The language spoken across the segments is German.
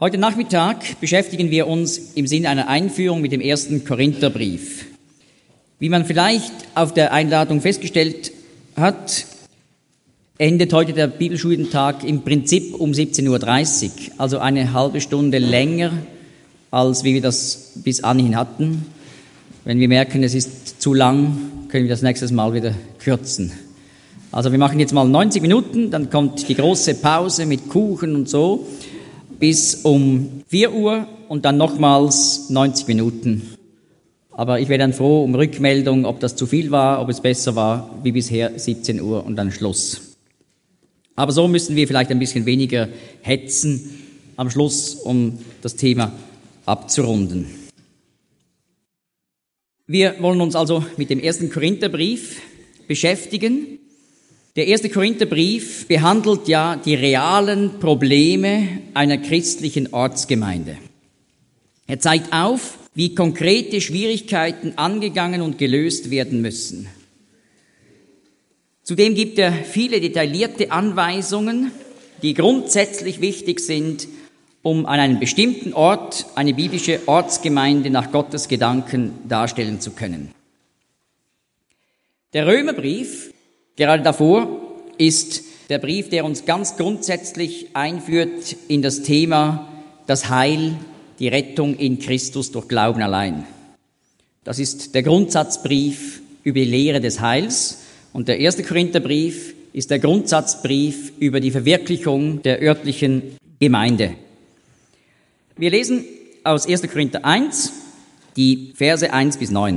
Heute Nachmittag beschäftigen wir uns im Sinne einer Einführung mit dem 1. Korintherbrief. Wie man vielleicht auf der Einladung festgestellt hat, endet heute der Bibelschulentag im Prinzip um 17.30 Uhr, also eine halbe Stunde länger, als wie wir das bis anhin hatten. Wenn wir merken, es ist zu lang, können wir das nächstes Mal wieder kürzen. Also wir machen jetzt mal 90 Minuten, dann kommt die große Pause mit Kuchen und so, bis um 4 Uhr und dann nochmals 90 Minuten. Aber ich wäre dann froh um Rückmeldung, ob das zu viel war, ob es besser war wie bisher 17 Uhr und dann Schluss. Aber so müssen wir vielleicht ein bisschen weniger hetzen am Schluss, um das Thema abzurunden. Wir wollen uns also mit dem 1. Korintherbrief beschäftigen. Der 1. Korintherbrief behandelt ja die realen Probleme einer christlichen Ortsgemeinde. Er zeigt auf, wie konkrete Schwierigkeiten angegangen und gelöst werden müssen. Zudem gibt er viele detaillierte Anweisungen, die grundsätzlich wichtig sind, um an einem bestimmten Ort eine biblische Ortsgemeinde nach Gottes Gedanken darstellen zu können. Der Römerbrief, gerade davor, ist der Brief, der uns ganz grundsätzlich einführt in das Thema das Heil, die Rettung in Christus durch Glauben allein. Das ist der Grundsatzbrief über die Lehre des Heils und der 1. Korintherbrief ist der Grundsatzbrief über die Verwirklichung der örtlichen Gemeinde. Wir lesen aus 1. Korinther 1 die Verse 1 bis 9.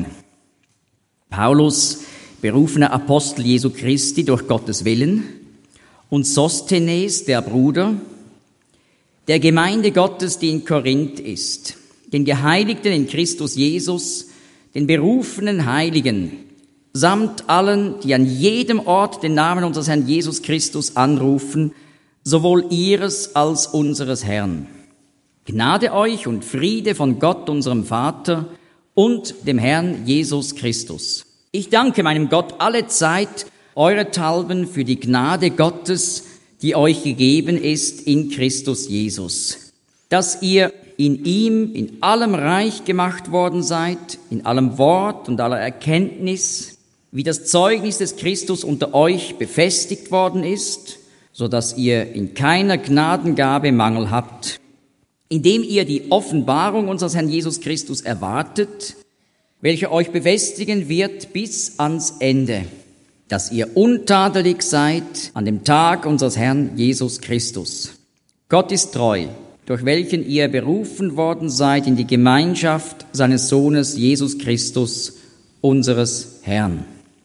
Paulus, berufener Apostel Jesu Christi durch Gottes Willen, und Sosthenes, der Bruder, der Gemeinde Gottes, die in Korinth ist, den Geheiligten in Christus Jesus, den berufenen Heiligen, samt allen, die an jedem Ort den Namen unseres Herrn Jesus Christus anrufen, sowohl ihres als unseres Herrn. Gnade euch und Friede von Gott, unserem Vater, und dem Herrn Jesus Christus. Ich danke meinem Gott allezeit eurethalben für die Gnade Gottes, die euch gegeben ist in Christus Jesus, dass ihr in ihm in allem reich gemacht worden seid, in allem Wort und aller Erkenntnis, wie das Zeugnis des Christus unter euch befestigt worden ist, so dass ihr in keiner Gnadengabe Mangel habt, indem ihr die Offenbarung unseres Herrn Jesus Christus erwartet, welcher euch befestigen wird bis ans Ende, dass ihr untadelig seid an dem Tag unseres Herrn Jesus Christus. Gott ist treu, durch welchen ihr berufen worden seid in die Gemeinschaft seines Sohnes Jesus Christus, unseres Herrn.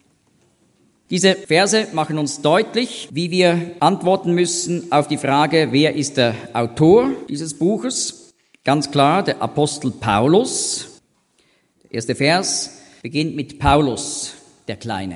Diese Verse machen uns deutlich, wie wir antworten müssen auf die Frage, wer ist der Autor dieses Buches? Ganz klar, der Apostel Paulus. Der erste Vers beginnt mit Paulus, der Kleine.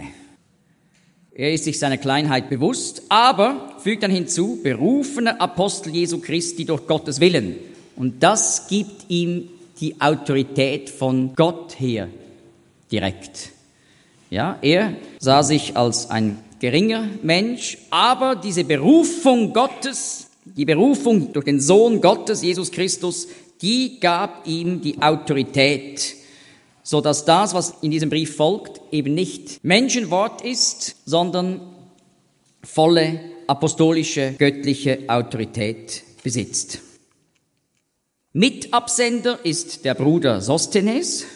Er ist sich seiner Kleinheit bewusst, aber fügt dann hinzu, berufener Apostel Jesu Christi durch Gottes Willen. Und das gibt ihm die Autorität von Gott her direkt. Ja, er sah sich als ein geringer Mensch, aber diese Berufung Gottes, die Berufung durch den Sohn Gottes, Jesus Christus, die gab ihm die Autorität, so dass das, was in diesem Brief folgt, eben nicht Menschenwort ist, sondern volle apostolische, göttliche Autorität besitzt. Mitabsender ist der Bruder Sosthenes.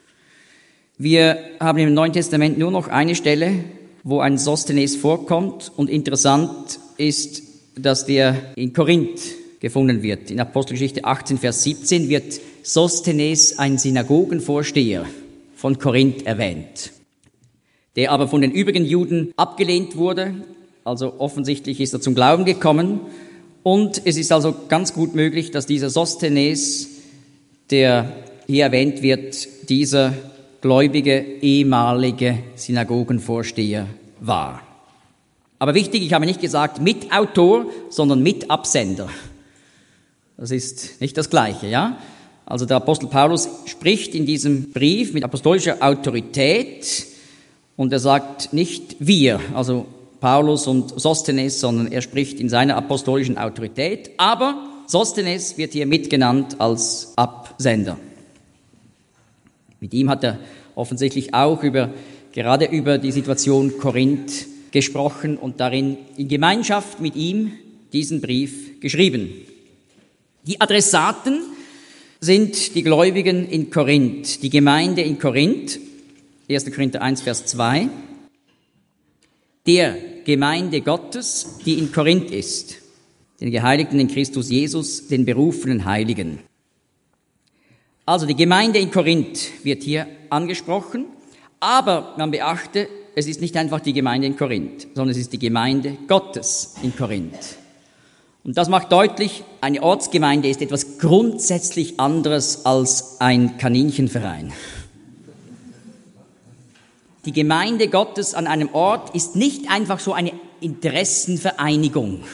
Wir haben im Neuen Testament nur noch eine Stelle, wo ein Sosthenes vorkommt, und interessant ist, dass der in Korinth gefunden wird. In Apostelgeschichte 18, Vers 17 wird Sosthenes, ein Synagogenvorsteher von Korinth, erwähnt, der aber von den übrigen Juden abgelehnt wurde. Also offensichtlich ist er zum Glauben gekommen. Und es ist also ganz gut möglich, dass dieser Sosthenes, der hier erwähnt wird, dieser gläubige ehemalige Synagogenvorsteher war. Aber wichtig, ich habe nicht gesagt Mitautor, sondern Mitabsender. Das ist nicht das Gleiche, ja? Also der Apostel Paulus spricht in diesem Brief mit apostolischer Autorität und er sagt nicht wir, also Paulus und Sosthenes, sondern er spricht in seiner apostolischen Autorität. Aber Sosthenes wird hier mitgenannt als Absender. Mit ihm hat er offensichtlich auch gerade über die Situation Korinth gesprochen und darin in Gemeinschaft mit ihm diesen Brief geschrieben. Die Adressaten sind die Gläubigen in Korinth, die Gemeinde in Korinth, 1. Korinther 1, Vers 2, der Gemeinde Gottes, die in Korinth ist, den Geheiligten in Christus Jesus, den berufenen Heiligen. Also die Gemeinde in Korinth wird hier angesprochen, aber man beachte, es ist nicht einfach die Gemeinde in Korinth, sondern es ist die Gemeinde Gottes in Korinth. Und das macht deutlich, eine Ortsgemeinde ist etwas grundsätzlich anderes als ein Kaninchenverein. Die Gemeinde Gottes an einem Ort ist nicht einfach so eine Interessenvereinigung.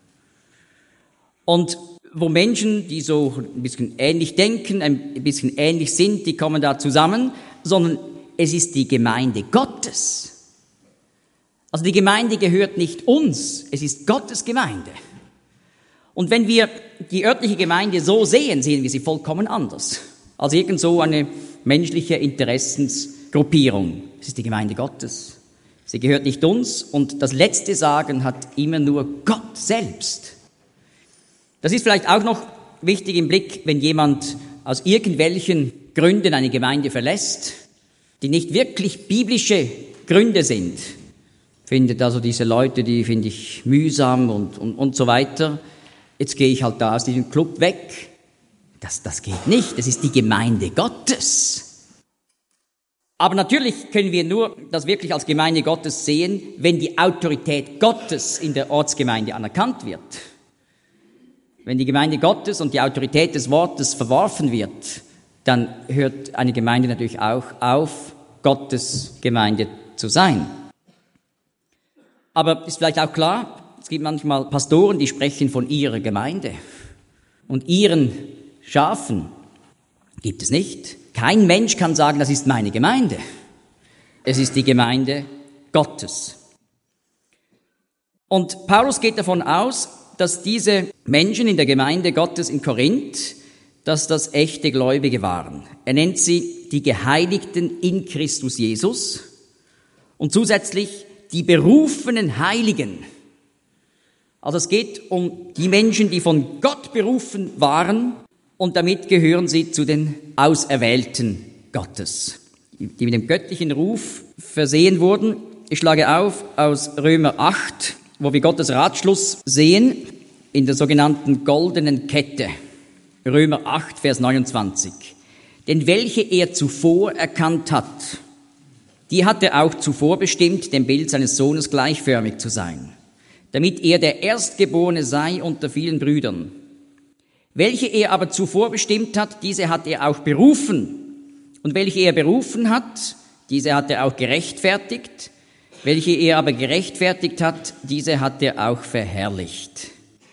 Und wo Menschen, die so ein bisschen ähnlich denken, ein bisschen ähnlich sind, die kommen da zusammen, sondern es ist die Gemeinde Gottes. Also die Gemeinde gehört nicht uns, es ist Gottes Gemeinde. Und wenn wir die örtliche Gemeinde so sehen, sehen wir sie vollkommen anders als irgend so eine menschliche Interessensgruppierung. Es ist die Gemeinde Gottes. Sie gehört nicht uns und das letzte Sagen hat immer nur Gott selbst. Das ist vielleicht auch noch wichtig im Blick, wenn jemand aus irgendwelchen Gründen eine Gemeinde verlässt, die nicht wirklich biblische Gründe sind. Findet also diese Leute, die finde ich mühsam und so weiter. Jetzt gehe ich halt da aus diesem Club weg. Das geht nicht, das ist die Gemeinde Gottes. Aber natürlich können wir nur das wirklich als Gemeinde Gottes sehen, wenn die Autorität Gottes in der Ortsgemeinde anerkannt wird. Wenn die Gemeinde Gottes und die Autorität des Wortes verworfen wird, dann hört eine Gemeinde natürlich auch auf, Gottes Gemeinde zu sein. Aber ist vielleicht auch klar, es gibt manchmal Pastoren, die sprechen von ihrer Gemeinde und ihren Schafen. Gibt es nicht. Kein Mensch kann sagen, das ist meine Gemeinde. Es ist die Gemeinde Gottes. Und Paulus geht davon aus, dass diese Menschen in der Gemeinde Gottes in Korinth, dass das echte Gläubige waren. Er nennt sie die Geheiligten in Christus Jesus und zusätzlich die berufenen Heiligen. Also es geht um die Menschen, die von Gott berufen waren und damit gehören sie zu den Auserwählten Gottes, die mit dem göttlichen Ruf versehen wurden. Ich schlage auf aus Römer 8, wo wir Gottes Ratschluss sehen in der sogenannten goldenen Kette. Römer 8, Vers 29. Denn welche er zuvor erkannt hat, die hat er auch zuvor bestimmt, dem Bild seines Sohnes gleichförmig zu sein, damit er der Erstgeborene sei unter vielen Brüdern. Welche er aber zuvor bestimmt hat, diese hat er auch berufen. Und welche er berufen hat, diese hat er auch gerechtfertigt. Welche er aber gerechtfertigt hat, diese hat er auch verherrlicht.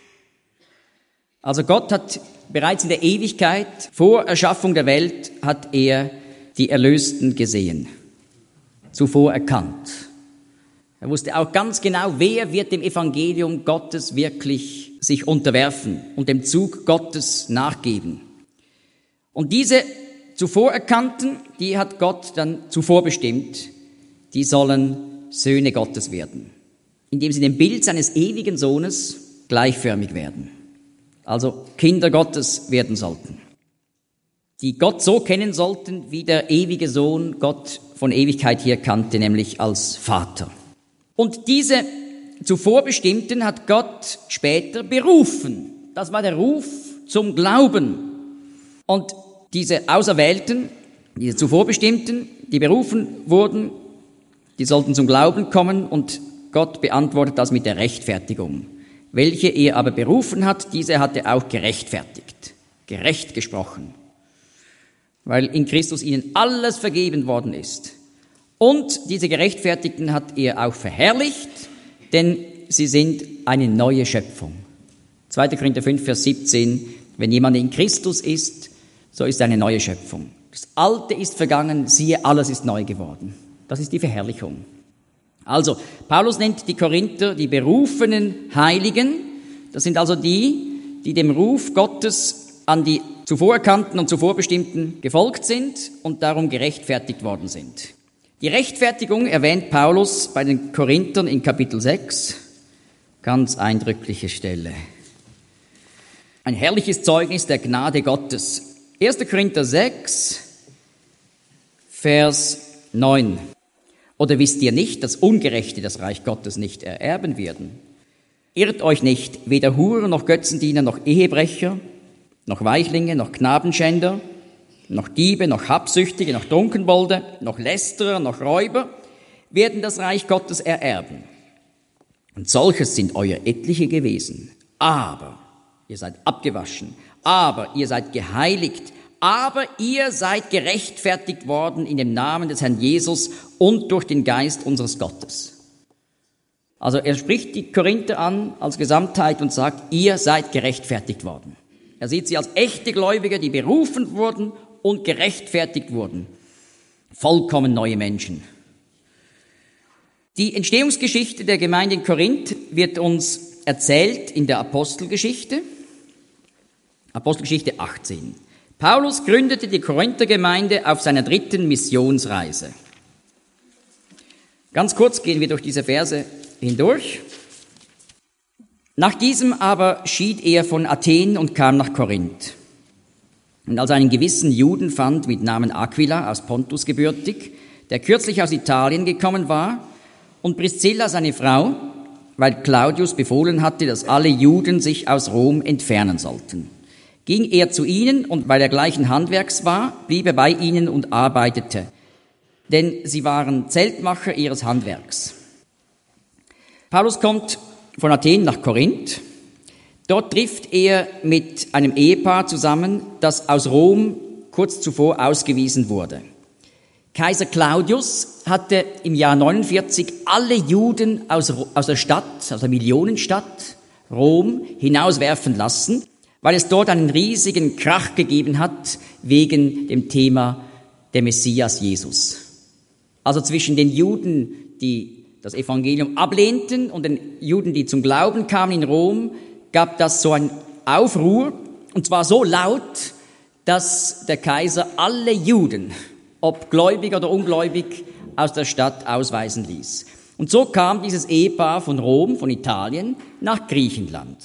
Also Gott hat bereits in der Ewigkeit, vor Erschaffung der Welt, hat er die Erlösten gesehen, zuvor erkannt. Er wusste auch ganz genau, wer wird dem Evangelium Gottes wirklich sich unterwerfen und dem Zug Gottes nachgeben. Und diese zuvor Erkannten, die hat Gott dann zuvor bestimmt, die sollen Söhne Gottes werden, indem sie dem Bild seines ewigen Sohnes gleichförmig werden. Also Kinder Gottes werden sollten, die Gott so kennen sollten, wie der ewige Sohn Gott von Ewigkeit her kannte, nämlich als Vater. Und diese zuvor Bestimmten hat Gott später berufen. Das war der Ruf zum Glauben. Und diese Auserwählten, diese zuvor Bestimmten, die berufen wurden, die sollten zum Glauben kommen und Gott beantwortet das mit der Rechtfertigung. Welche er aber berufen hat, diese hat er auch gerechtfertigt, gerecht gesprochen, weil in Christus ihnen alles vergeben worden ist. Und diese Gerechtfertigten hat er auch verherrlicht, denn sie sind eine neue Schöpfung. 2. Korinther 5, Vers 17, wenn jemand in Christus ist, so ist er eine neue Schöpfung. Das Alte ist vergangen, siehe, alles ist neu geworden. Das ist die Verherrlichung. Also, Paulus nennt die Korinther die berufenen Heiligen. Das sind also die die dem Ruf Gottes an die zuvor erkannten und zuvor bestimmten gefolgt sind und darum gerechtfertigt worden sind. Die Rechtfertigung erwähnt Paulus bei den Korinthern in Kapitel 6, ganz eindrückliche Stelle. Ein herrliches Zeugnis der Gnade Gottes. 1. Korinther 6, Vers 9. Oder wisst ihr nicht, dass Ungerechte das Reich Gottes nicht ererben werden? Irrt euch nicht, weder Hurer noch Götzendiener noch Ehebrecher, noch Weichlinge, noch Knabenschänder, noch Diebe, noch Habsüchtige, noch Trunkenbolde, noch Lästerer, noch Räuber werden das Reich Gottes ererben. Und solches sind euer etliche gewesen. Aber ihr seid abgewaschen, aber ihr seid geheiligt, aber ihr seid gerechtfertigt worden in dem Namen des Herrn Jesus und durch den Geist unseres Gottes. Also er spricht die Korinther an als Gesamtheit und sagt, ihr seid gerechtfertigt worden. Er sieht sie als echte Gläubige, die berufen wurden und gerechtfertigt wurden. Vollkommen neue Menschen. Die Entstehungsgeschichte der Gemeinde in Korinth wird uns erzählt in der Apostelgeschichte 18. Paulus gründete die Korinther-Gemeinde auf seiner 3. Missionsreise. Ganz kurz gehen wir durch diese Verse hindurch. Nach diesem aber schied er von Athen und kam nach Korinth. Und als er einen gewissen Juden fand mit Namen Aquila aus Pontus gebürtig, der kürzlich aus Italien gekommen war, und Priscilla seine Frau, weil Claudius befohlen hatte, dass alle Juden sich aus Rom entfernen sollten. Ging er zu ihnen, und weil er gleichen Handwerks war, blieb er bei ihnen und arbeitete, denn sie waren Zeltmacher ihres Handwerks. Paulus kommt von Athen nach Korinth. Dort trifft er mit einem Ehepaar zusammen, das aus Rom kurz zuvor ausgewiesen wurde. Kaiser Claudius hatte im Jahr 49 alle Juden aus der Stadt, aus der Millionenstadt Rom, hinauswerfen lassen, weil es dort einen riesigen Krach gegeben hat wegen dem Thema der Messias Jesus. Also zwischen den Juden, die das Evangelium ablehnten, und den Juden, die zum Glauben kamen in Rom, gab das so einen Aufruhr, und zwar so laut, dass der Kaiser alle Juden, ob gläubig oder ungläubig, aus der Stadt ausweisen ließ. Und so kam dieses Ehepaar von Rom, von Italien, nach Griechenland.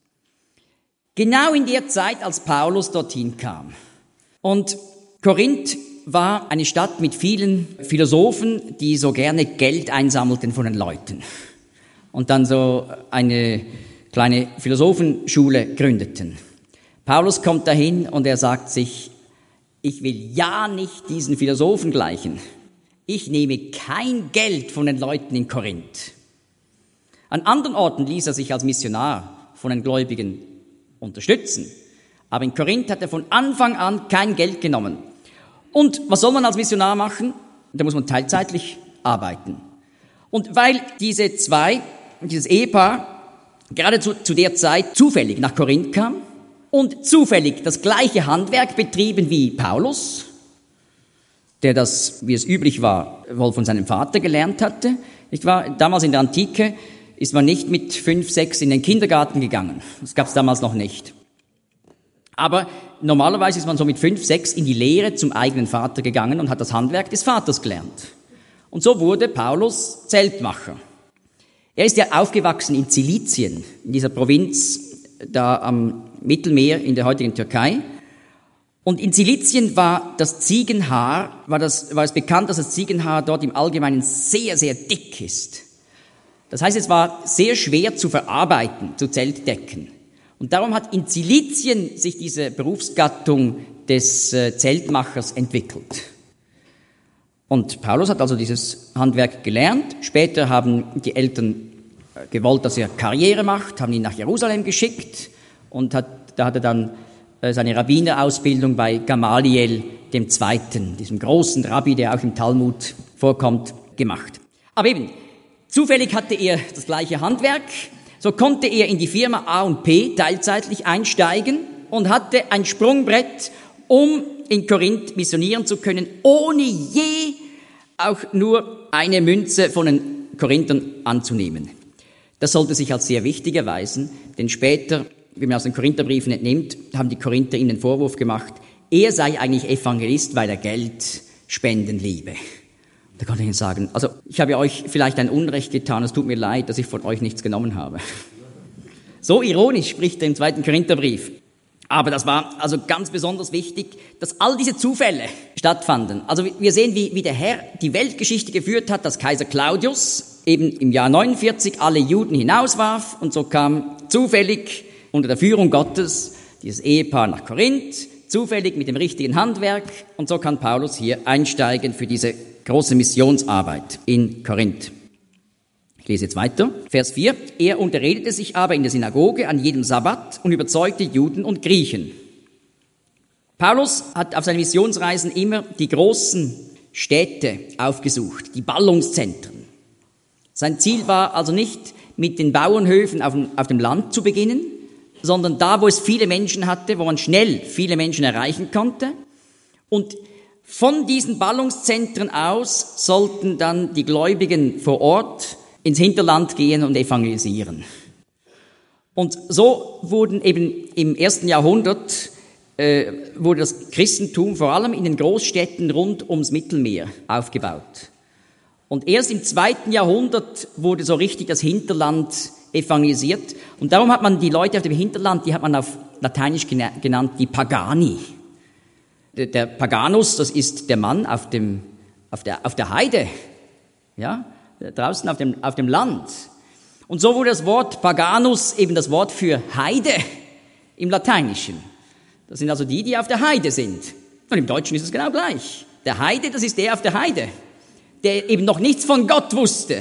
Genau in der Zeit, als Paulus dorthin kam. Und Korinth war eine Stadt mit vielen Philosophen, die so gerne Geld einsammelten von den Leuten und dann so eine kleine Philosophenschule gründeten. Paulus kommt dahin und er sagt sich, ich will ja nicht diesen Philosophen gleichen. Ich nehme kein Geld von den Leuten in Korinth. An anderen Orten ließ er sich als Missionar von den Gläubigen unterstützen. Aber in Korinth hat er von Anfang an kein Geld genommen. Und was soll man als Missionar machen? Da muss man teilzeitlich arbeiten. Und weil dieses Ehepaar gerade zu der Zeit zufällig nach Korinth kam und zufällig das gleiche Handwerk betrieben wie Paulus, der das, wie es üblich war, wohl von seinem Vater gelernt hatte. Nicht wahr? Damals in der Antike ist man nicht mit 5, 6 in den Kindergarten gegangen. Das gab es damals noch nicht. Aber normalerweise ist man so mit 5, 6 in die Lehre zum eigenen Vater gegangen und hat das Handwerk des Vaters gelernt. Und so wurde Paulus Zeltmacher. Er ist ja aufgewachsen in Zilizien, in dieser Provinz da am Mittelmeer in der heutigen Türkei. Und in Zilizien war es bekannt, dass das Ziegenhaar dort im Allgemeinen sehr, sehr dick ist. Das heißt, es war sehr schwer zu verarbeiten, zu Zeltdecken. Und darum hat in Zilizien sich diese Berufsgattung des Zeltmachers entwickelt. Und Paulus hat also dieses Handwerk gelernt. Später haben die Eltern gewollt, dass er Karriere macht, haben ihn nach Jerusalem geschickt und da hat er dann seine Rabbinerausbildung bei Gamaliel II., diesem großen Rabbi, der auch im Talmud vorkommt, gemacht. Aber eben, zufällig hatte er das gleiche Handwerk. So konnte er in die Firma A&P teilzeitlich einsteigen und hatte ein Sprungbrett, um in Korinth missionieren zu können, ohne je auch nur eine Münze von den Korinthern anzunehmen. Das sollte sich als sehr wichtig erweisen, denn später wie man aus den Korintherbriefen entnimmt, haben die Korinther ihm den Vorwurf gemacht, er sei eigentlich Evangelist, weil er Geld spenden liebe. Da kann ich Ihnen sagen, also ich habe euch vielleicht ein Unrecht getan, es tut mir leid, dass ich von euch nichts genommen habe. So ironisch spricht er im 2. Korintherbrief. Aber das war also ganz besonders wichtig, dass all diese Zufälle stattfanden. Also wir sehen, wie der Herr die Weltgeschichte geführt hat, dass Kaiser Claudius eben im Jahr 49 alle Juden hinauswarf und so kam zufällig unter der Führung Gottes dieses Ehepaar nach Korinth, zufällig mit dem richtigen Handwerk und so kann Paulus hier einsteigen für diese große Missionsarbeit in Korinth. Ich lese jetzt weiter. Vers 4. Er unterredete sich aber in der Synagoge an jedem Sabbat und überzeugte Juden und Griechen. Paulus hat auf seinen Missionsreisen immer die großen Städte aufgesucht, die Ballungszentren. Sein Ziel war also nicht, mit den Bauernhöfen auf dem Land zu beginnen, sondern da, wo es viele Menschen hatte, wo man schnell viele Menschen erreichen konnte. Und von diesen Ballungszentren aus sollten dann die Gläubigen vor Ort ins Hinterland gehen und evangelisieren. Und so wurden eben im 1. Jahrhundert wurde das Christentum vor allem in den Großstädten rund ums Mittelmeer aufgebaut. Und erst im 2. Jahrhundert wurde so richtig das Hinterland evangelisiert. Und darum hat man die Leute auf dem Hinterland, die hat man auf Lateinisch genannt, die Pagani. Der Paganus, das ist der Mann auf der Heide, ja, draußen auf dem Land. Und so wurde das Wort Paganus eben das Wort für Heide im Lateinischen. Das sind also die auf der Heide sind. Und im Deutschen ist es genau gleich. Der Heide, das ist der auf der Heide, der eben noch nichts von Gott wusste.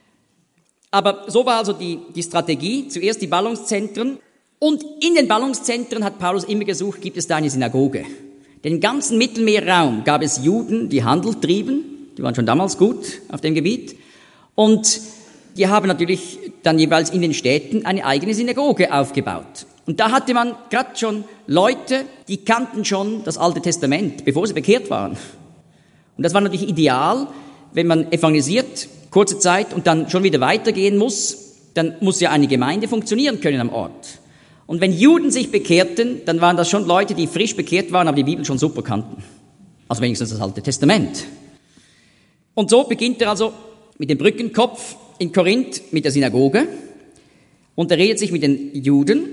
Aber so war also die Strategie, zuerst die Ballungszentren. Und in den Ballungszentren hat Paulus immer gesucht, gibt es da eine Synagoge. Den ganzen Mittelmeerraum gab es Juden, die Handel trieben, die waren schon damals gut auf dem Gebiet. Und die haben natürlich dann jeweils in den Städten eine eigene Synagoge aufgebaut. Und da hatte man gerade schon Leute, die kannten schon das Alte Testament, bevor sie bekehrt waren. Und das war natürlich ideal, wenn man evangelisiert, kurze Zeit und dann schon wieder weitergehen muss, dann muss ja eine Gemeinde funktionieren können am Ort. Und wenn Juden sich bekehrten, dann waren das schon Leute, die frisch bekehrt waren, aber die Bibel schon super kannten. Also wenigstens das Alte Testament. Und so beginnt er also mit dem Brückenkopf in Korinth mit der Synagoge und er redet sich mit den Juden.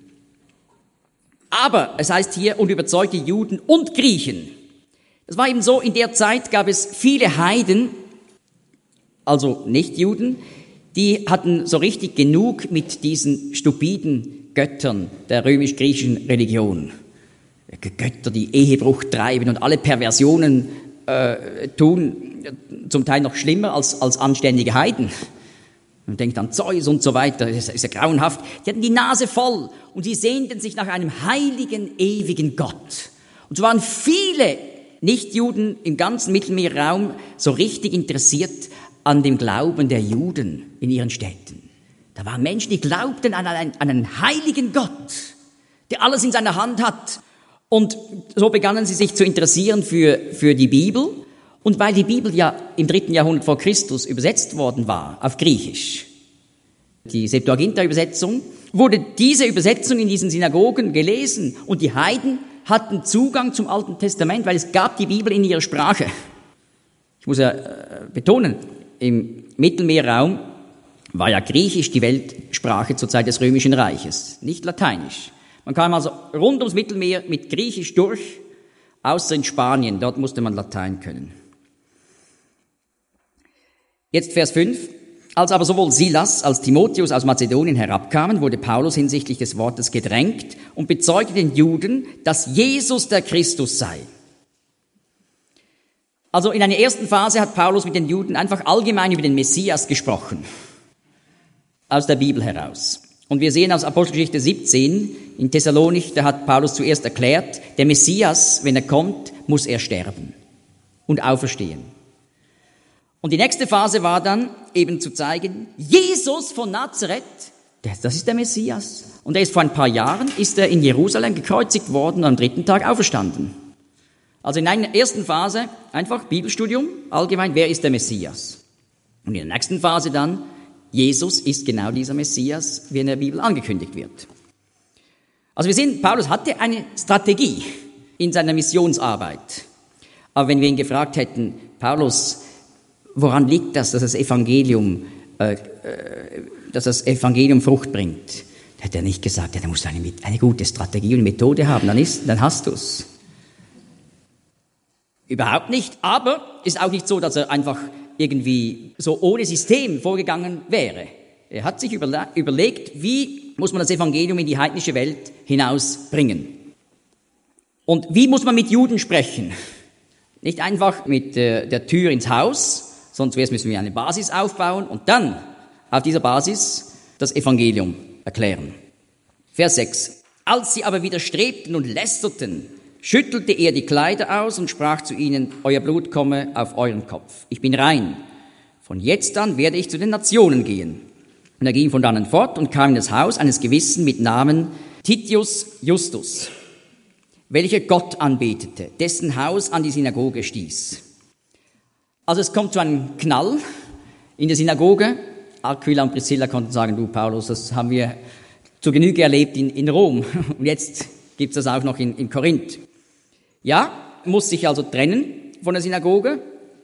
Aber es heißt hier, und überzeugte Juden und Griechen. Das war eben so, in der Zeit gab es viele Heiden, also Nichtjuden, die hatten so richtig genug mit diesen stupiden Göttern der römisch-griechischen Religion. Götter, die Ehebruch treiben und alle Perversionen tun, zum Teil noch schlimmer als anständige Heiden. Man denkt an Zeus und so weiter, das ist ja grauenhaft. Die hatten die Nase voll und sie sehnten sich nach einem heiligen, ewigen Gott. Und so waren viele Nichtjuden im ganzen Mittelmeerraum so richtig interessiert an dem Glauben der Juden in ihren Städten. Da waren Menschen, die glaubten an einen heiligen Gott, der alles in seiner Hand hat. Und so begannen sie sich zu interessieren für die Bibel. Und weil die Bibel ja im 3. Jahrhundert vor Christus übersetzt worden war, auf Griechisch, die Septuaginta-Übersetzung, wurde diese Übersetzung in diesen Synagogen gelesen und die Heiden hatten Zugang zum Alten Testament, weil es gab die Bibel in ihrer Sprache. Ich muss ja betonen, im Mittelmeerraum war ja Griechisch die Weltsprache zur Zeit des Römischen Reiches, nicht Lateinisch. Man kam also rund ums Mittelmeer mit Griechisch durch, außer in Spanien, dort musste man Latein können. Jetzt Vers 5. Als aber sowohl Silas als Timotheus aus Mazedonien herabkamen, wurde Paulus hinsichtlich des Wortes gedrängt und bezeugte den Juden, dass Jesus der Christus sei. Also in einer ersten Phase hat Paulus mit den Juden einfach allgemein über den Messias gesprochen, aus der Bibel heraus. Und wir sehen aus Apostelgeschichte 17 in Thessalonich, da hat Paulus zuerst erklärt, der Messias, wenn er kommt, muss er sterben und auferstehen. Und die nächste Phase war dann eben zu zeigen, Jesus von Nazareth, das ist der Messias. Und er ist vor ein paar Jahren, ist er in Jerusalem gekreuzigt worden und am 3. Tag auferstanden. Also in einer ersten Phase einfach Bibelstudium, allgemein, wer ist der Messias? Und in der nächsten Phase dann, Jesus ist genau dieser Messias, wie in der Bibel angekündigt wird. Also wir sehen, Paulus hatte eine Strategie in seiner Missionsarbeit. Aber wenn wir ihn gefragt hätten, Paulus, woran liegt das, dass das Evangelium Frucht bringt, hätte er nicht gesagt, ja, da musst du eine gute Strategie und Methode haben, dann hast du es. Überhaupt nicht, aber ist auch nicht so, dass er einfach irgendwie so ohne System vorgegangen wäre. Er hat sich überlegt, wie muss man das Evangelium in die heidnische Welt hinausbringen. Und wie muss man mit Juden sprechen? Nicht einfach mit der Tür ins Haus, sondern zuerst müssen wir eine Basis aufbauen und dann auf dieser Basis das Evangelium erklären. Vers 6. Als sie aber widerstrebten und lästerten, schüttelte er die Kleider aus und sprach zu ihnen, euer Blut komme auf euren Kopf. Ich bin rein. Von jetzt an werde ich zu den Nationen gehen. Und er ging von dannen fort und kam in das Haus eines Gewissen mit Namen Titius Justus, welcher Gott anbetete, dessen Haus an die Synagoge stieß. Also es kommt zu einem Knall in der Synagoge. Aquila und Priscilla konnten sagen, du Paulus, das haben wir zur Genüge erlebt in Rom. Und jetzt gibt es das auch noch in Korinth. Ja, muss sich also trennen von der Synagoge.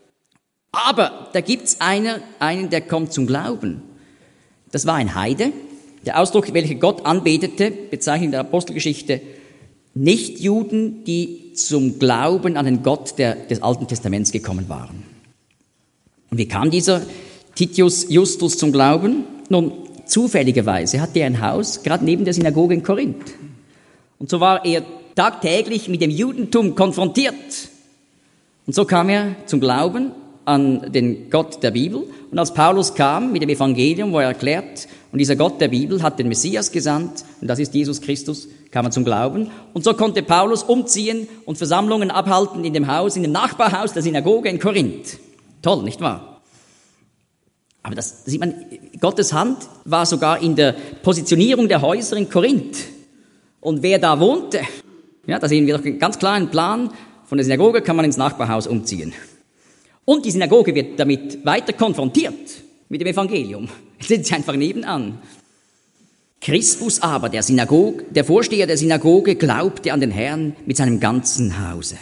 Aber da gibt es einen, der kommt zum Glauben. Das war ein Heide. Der Ausdruck, welcher Gott anbetete, bezeichnet in der Apostelgeschichte Nichtjuden, die zum Glauben an den Gott des Alten Testaments gekommen waren. Und wie kam dieser Titius Justus zum Glauben? Nun, zufälligerweise hatte er ein Haus gerade neben der Synagoge in Korinth. Und so war er tagtäglich mit dem Judentum konfrontiert. Und so kam er zum Glauben an den Gott der Bibel. Und als Paulus kam mit dem Evangelium, wo er erklärt, und dieser Gott der Bibel hat den Messias gesandt, und das ist Jesus Christus, kam er zum Glauben. Und so konnte Paulus umziehen und Versammlungen abhalten in dem Nachbarhaus der Synagoge in Korinth. Toll, nicht wahr? Aber das sieht man, Gottes Hand war sogar in der Positionierung der Häuser in Korinth. Und wer da wohnte, ja, da sehen wir doch ganz klar einen Plan, von der Synagoge kann man ins Nachbarhaus umziehen. Und die Synagoge wird damit weiter konfrontiert mit dem Evangelium. Jetzt sind sie einfach nebenan. Crispus aber, der Vorsteher der Synagoge, glaubte an den Herrn mit seinem ganzen Hause.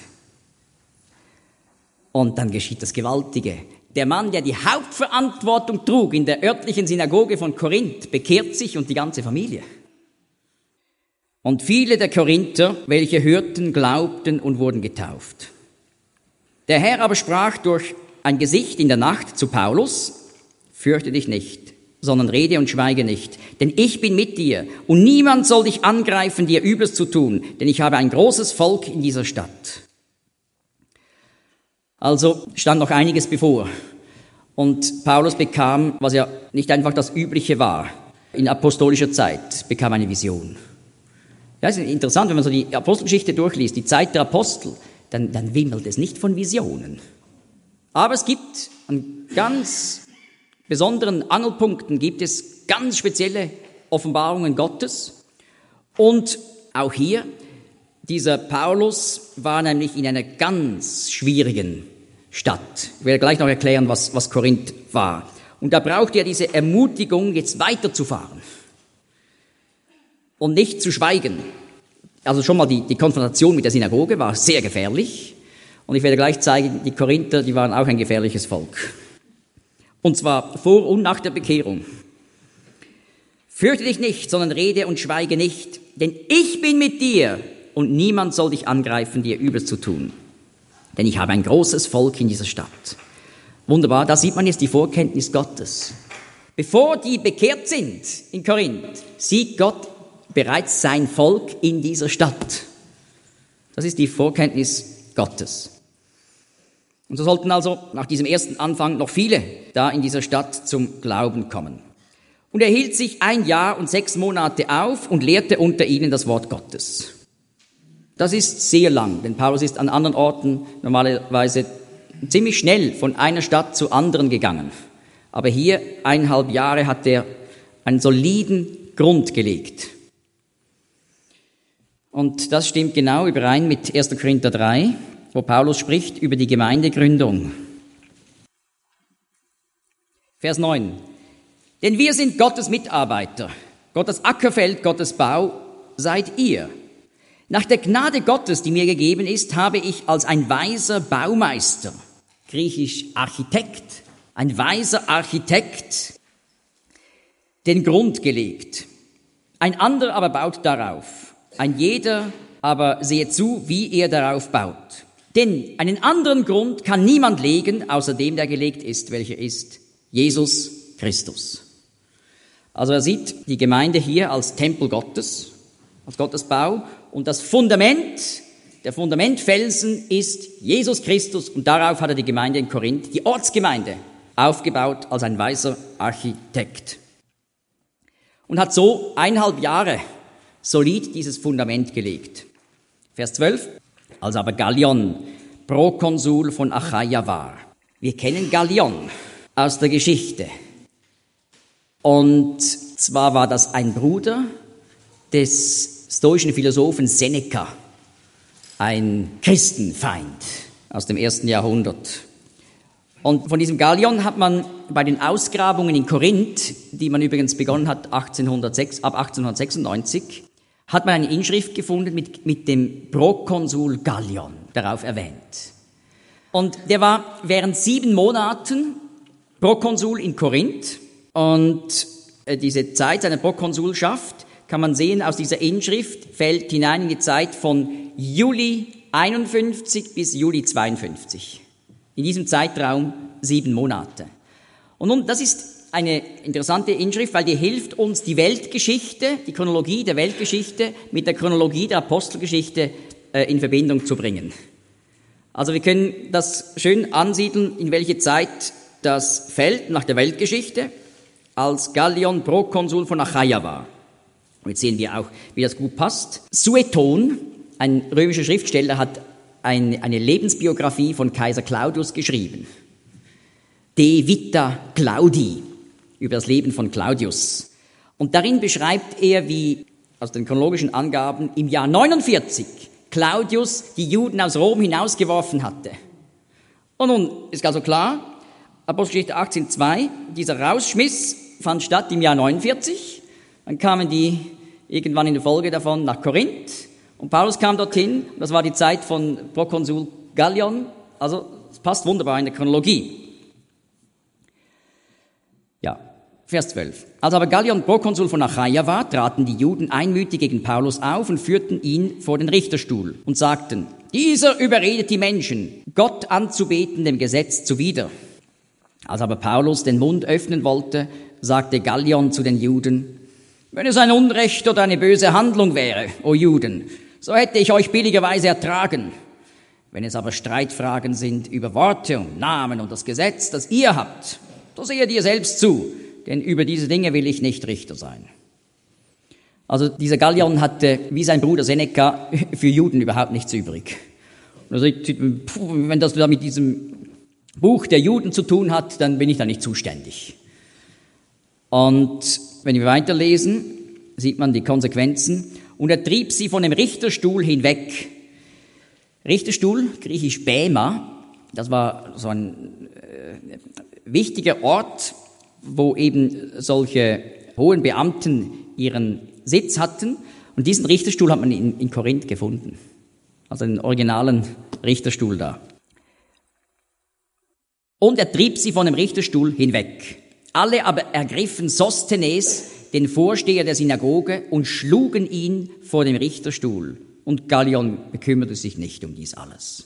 Und dann geschieht das Gewaltige. Der Mann, der die Hauptverantwortung trug in der örtlichen Synagoge von Korinth, bekehrt sich und die ganze Familie. Und viele der Korinther, welche hörten, glaubten und wurden getauft. Der Herr aber sprach durch ein Gesicht in der Nacht zu Paulus, fürchte dich nicht, sondern rede und schweige nicht, denn ich bin mit dir und niemand soll dich angreifen, dir Übles zu tun, denn ich habe ein großes Volk in dieser Stadt. Also stand noch einiges bevor und Paulus bekam, was ja nicht einfach das Übliche war, in apostolischer Zeit, bekam eine Vision. Ja, es ist interessant, wenn man so die Apostelgeschichte durchliest, die Zeit der Apostel, dann wimmelt es nicht von Visionen. Aber es gibt an ganz besonderen Angelpunkten gibt es ganz spezielle Offenbarungen Gottes. Und auch hier, dieser Paulus war nämlich in einer ganz schwierigen Stadt. Ich werde gleich noch erklären, was Korinth war. Und da brauchte er diese Ermutigung, jetzt weiterzufahren und nicht zu schweigen. Also schon mal die Konfrontation mit der Synagoge war sehr gefährlich. Und ich werde gleich zeigen, die Korinther, die waren auch ein gefährliches Volk. Und zwar vor und nach der Bekehrung. Fürchte dich nicht, sondern rede und schweige nicht, denn ich bin mit dir und niemand soll dich angreifen, dir Übles zu tun. Denn ich habe ein großes Volk in dieser Stadt. Wunderbar, da sieht man jetzt die Vorkenntnis Gottes. Bevor die bekehrt sind in Korinth, sieht Gott bereits sein Volk in dieser Stadt. Das ist die Vorkenntnis Gottes. Und so sollten also nach diesem ersten Anfang noch viele da in dieser Stadt zum Glauben kommen. Und er hielt sich 1 Jahr und 6 Monate auf und lehrte unter ihnen das Wort Gottes. Das ist sehr lang, denn Paulus ist an anderen Orten normalerweise ziemlich schnell von einer Stadt zur anderen gegangen. Aber hier 1,5 Jahre hat er einen soliden Grund gelegt. Und das stimmt genau überein mit 1. Korinther 3, wo Paulus spricht über die Gemeindegründung. Vers 9. Denn wir sind Gottes Mitarbeiter, Gottes Ackerfeld, Gottes Bau, seid ihr. Nach der Gnade Gottes, die mir gegeben ist, habe ich als ein weiser Baumeister, griechisch Architekt, ein weiser Architekt, den Grund gelegt. Ein anderer aber baut darauf. Ein jeder aber sehe zu, wie er darauf baut. Denn einen anderen Grund kann niemand legen, außer dem, der gelegt ist, welcher ist Jesus Christus. Also er sieht die Gemeinde hier als Tempel Gottes, als Gottesbau, und das Fundament, der Fundamentfelsen ist Jesus Christus, und darauf hat er die Gemeinde in Korinth, die Ortsgemeinde, aufgebaut als ein weiser Architekt. Und hat so 1,5 Jahre solid dieses Fundament gelegt. Vers 12. Als aber Gallion Prokonsul von Achaia war. Wir kennen Gallion aus der Geschichte. Und zwar war das ein Bruder des stoischen Philosophen Seneca, ein Christenfeind aus dem 1. Jahrhundert. Und von diesem Gallion hat man bei den Ausgrabungen in Korinth, die man übrigens begonnen hat ab 1896, hat man eine Inschrift gefunden mit dem Prokonsul Gallion darauf erwähnt. Und der war während 7 Monaten Prokonsul in Korinth. Und diese Zeit seiner Prokonsulschaft, kann man sehen, aus dieser Inschrift fällt hinein in die Zeit von Juli 51 bis Juli 52. In diesem Zeitraum 7 Monate. Und nun, das ist eine interessante Inschrift, weil die hilft uns, die Weltgeschichte, die Chronologie der Weltgeschichte mit der Chronologie der Apostelgeschichte in Verbindung zu bringen. Also wir können das schön ansiedeln, in welche Zeit das fällt nach der Weltgeschichte, als Gallion Prokonsul von Achaia war. Und jetzt sehen wir auch, wie das gut passt. Sueton, ein römischer Schriftsteller, hat eine Lebensbiografie von Kaiser Claudius geschrieben. De Vita Claudii, über das Leben von Claudius. Und darin beschreibt er, wie aus den chronologischen Angaben im Jahr 49 Claudius die Juden aus Rom hinausgeworfen hatte. Und nun ist also klar, Apostelgeschichte 18,2, dieser Rausschmiss fand statt im Jahr 49. Dann kamen die irgendwann in der Folge davon nach Korinth. Und Paulus kam dorthin, das war die Zeit von Prokonsul Gallion, also es passt wunderbar in der Chronologie. Ja, Vers 12. Als aber Gallion Prokonsul von Achaia war, traten die Juden einmütig gegen Paulus auf und führten ihn vor den Richterstuhl und sagten, dieser überredet die Menschen, Gott anzubeten dem Gesetz zuwider. Als aber Paulus den Mund öffnen wollte, sagte Gallion zu den Juden, wenn es ein Unrecht oder eine böse Handlung wäre, o Juden, so hätte ich euch billigerweise ertragen. Wenn es aber Streitfragen sind über Worte und Namen und das Gesetz, das ihr habt, so seht ihr selbst zu, denn über diese Dinge will ich nicht Richter sein. Also dieser Gallion hatte, wie sein Bruder Seneca, für Juden überhaupt nichts übrig. Also, wenn das da mit diesem Buch der Juden zu tun hat, dann bin ich da nicht zuständig. Und wenn wir weiterlesen, sieht man die Konsequenzen. Und er trieb sie von dem Richterstuhl hinweg. Richterstuhl, griechisch Bema, das war so ein wichtiger Ort, wo eben solche hohen Beamten ihren Sitz hatten. Und diesen Richterstuhl hat man in Korinth gefunden. Also den originalen Richterstuhl da. Und er trieb sie von dem Richterstuhl hinweg. Alle aber ergriffen Sosthenes, den Vorsteher der Synagoge, und schlugen ihn vor dem Richterstuhl. Und Gallion bekümmerte sich nicht um dies alles.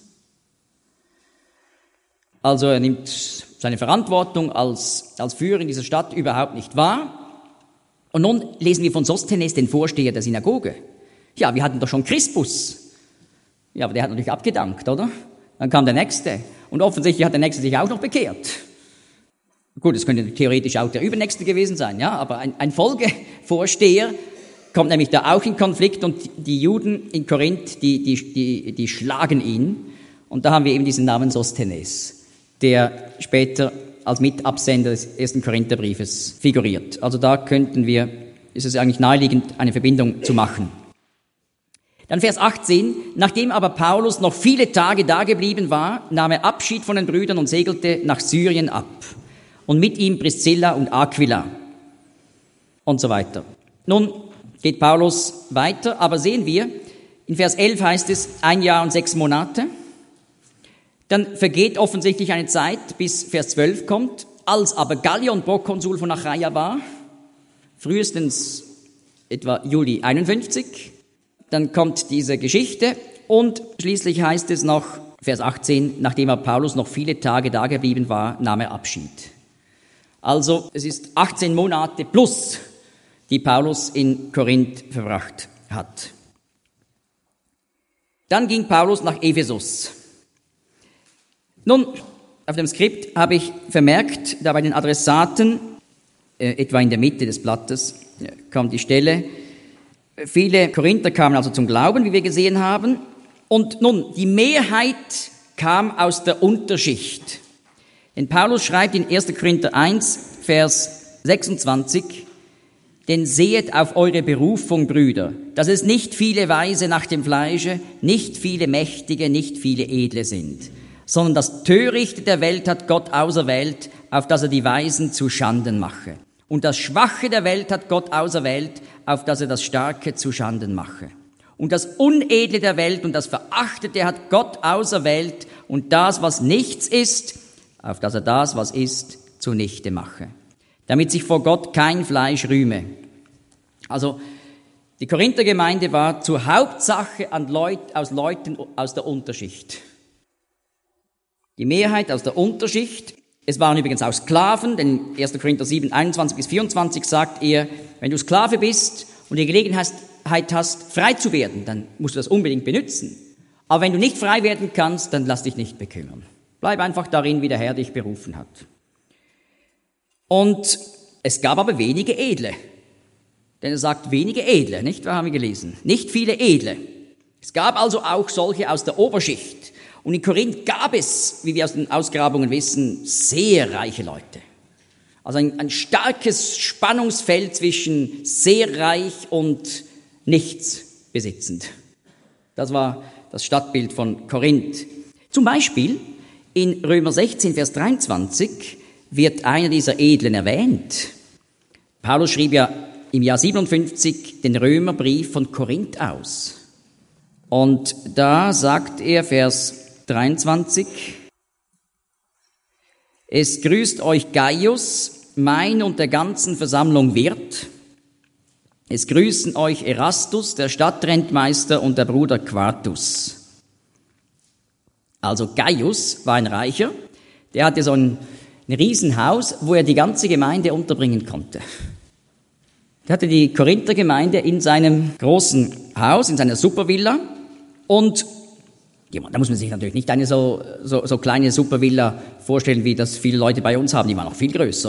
Also er nimmt seine Verantwortung als Führer in dieser Stadt überhaupt nicht wahr. Und nun lesen wir von Sosthenes, den Vorsteher der Synagoge. Ja, wir hatten doch schon Crispus. Ja, aber der hat natürlich abgedankt, oder? Dann kam der Nächste. Und offensichtlich hat der Nächste sich auch noch bekehrt. Gut, es könnte theoretisch auch der Übernächste gewesen sein, ja, aber ein Folgevorsteher kommt nämlich da auch in Konflikt und die Juden in Korinth, die schlagen ihn. Und da haben wir eben diesen Namen Sosthenes, der später als Mitabsender des 1. Korintherbriefes figuriert. Also da ist es eigentlich naheliegend, eine Verbindung zu machen. Dann Vers 18, nachdem aber Paulus noch viele Tage dageblieben war, nahm er Abschied von den Brüdern und segelte nach Syrien ab. Und mit ihm Priscilla und Aquila und so weiter. Nun, geht Paulus weiter, aber sehen wir, in Vers 11 heißt es 1 Jahr und 6 Monate. Dann vergeht offensichtlich eine Zeit, bis Vers 12 kommt, als aber Gallion Prokonsul von Achaia war, frühestens etwa Juli 51. Dann kommt diese Geschichte und schließlich heißt es noch, Vers 18, nachdem er Paulus noch viele Tage dageblieben war, nahm er Abschied. Also es ist 18 Monate plus, die Paulus in Korinth verbracht hat. Dann ging Paulus nach Ephesus. Nun, auf dem Skript habe ich vermerkt, da bei den Adressaten, etwa in der Mitte des Blattes, kommt die Stelle, viele Korinther kamen also zum Glauben, wie wir gesehen haben. Und nun, die Mehrheit kam aus der Unterschicht. Denn Paulus schreibt in 1. Korinther 1, Vers 26, denn sehet auf eure Berufung, Brüder, dass es nicht viele Weise nach dem Fleische, nicht viele Mächtige, nicht viele Edle sind, sondern das Törichte der Welt hat Gott auserwählt, auf dass er die Weisen zu Schanden mache. Und das Schwache der Welt hat Gott auserwählt, auf dass er das Starke zu Schanden mache. Und das Unedle der Welt und das Verachtete hat Gott auserwählt und das, was nichts ist, auf dass er das, was ist, zunichte mache. Damit sich vor Gott kein Fleisch rühme. Also, die Korinther-Gemeinde war zur Hauptsache aus Leuten aus der Unterschicht. Die Mehrheit aus der Unterschicht. Es waren übrigens auch Sklaven, denn 1. Korinther 7, 21 bis 24 sagt er, wenn du Sklave bist und die Gelegenheit hast, frei zu werden, dann musst du das unbedingt benutzen. Aber wenn du nicht frei werden kannst, dann lass dich nicht bekümmern. Bleib einfach darin, wie der Herr dich berufen hat. Und es gab aber wenige Edle. Denn er sagt, wenige Edle, nicht wahr, haben wir gelesen? Nicht viele Edle. Es gab also auch solche aus der Oberschicht. Und in Korinth gab es, wie wir aus den Ausgrabungen wissen, sehr reiche Leute. Also ein starkes Spannungsfeld zwischen sehr reich und nichts besitzend. Das war das Stadtbild von Korinth. Zum Beispiel in Römer 16, Vers 23 wird einer dieser Edlen erwähnt. Paulus schrieb ja im Jahr 57 den Römerbrief von Korinth aus. Und da sagt er, Vers 23, es grüßt euch Gaius, mein und der ganzen Versammlung Wirt. Es grüßen euch Erastus, der Stadtrentmeister und der Bruder Quartus. Also Gaius war ein Reicher, der hatte so ein Riesenhaus, wo er die ganze Gemeinde unterbringen konnte. Er hatte die Korinther-Gemeinde in seinem großen Haus, in seiner Supervilla und da muss man sich natürlich nicht eine so kleine Supervilla vorstellen, wie das viele Leute bei uns haben, die war noch viel größer.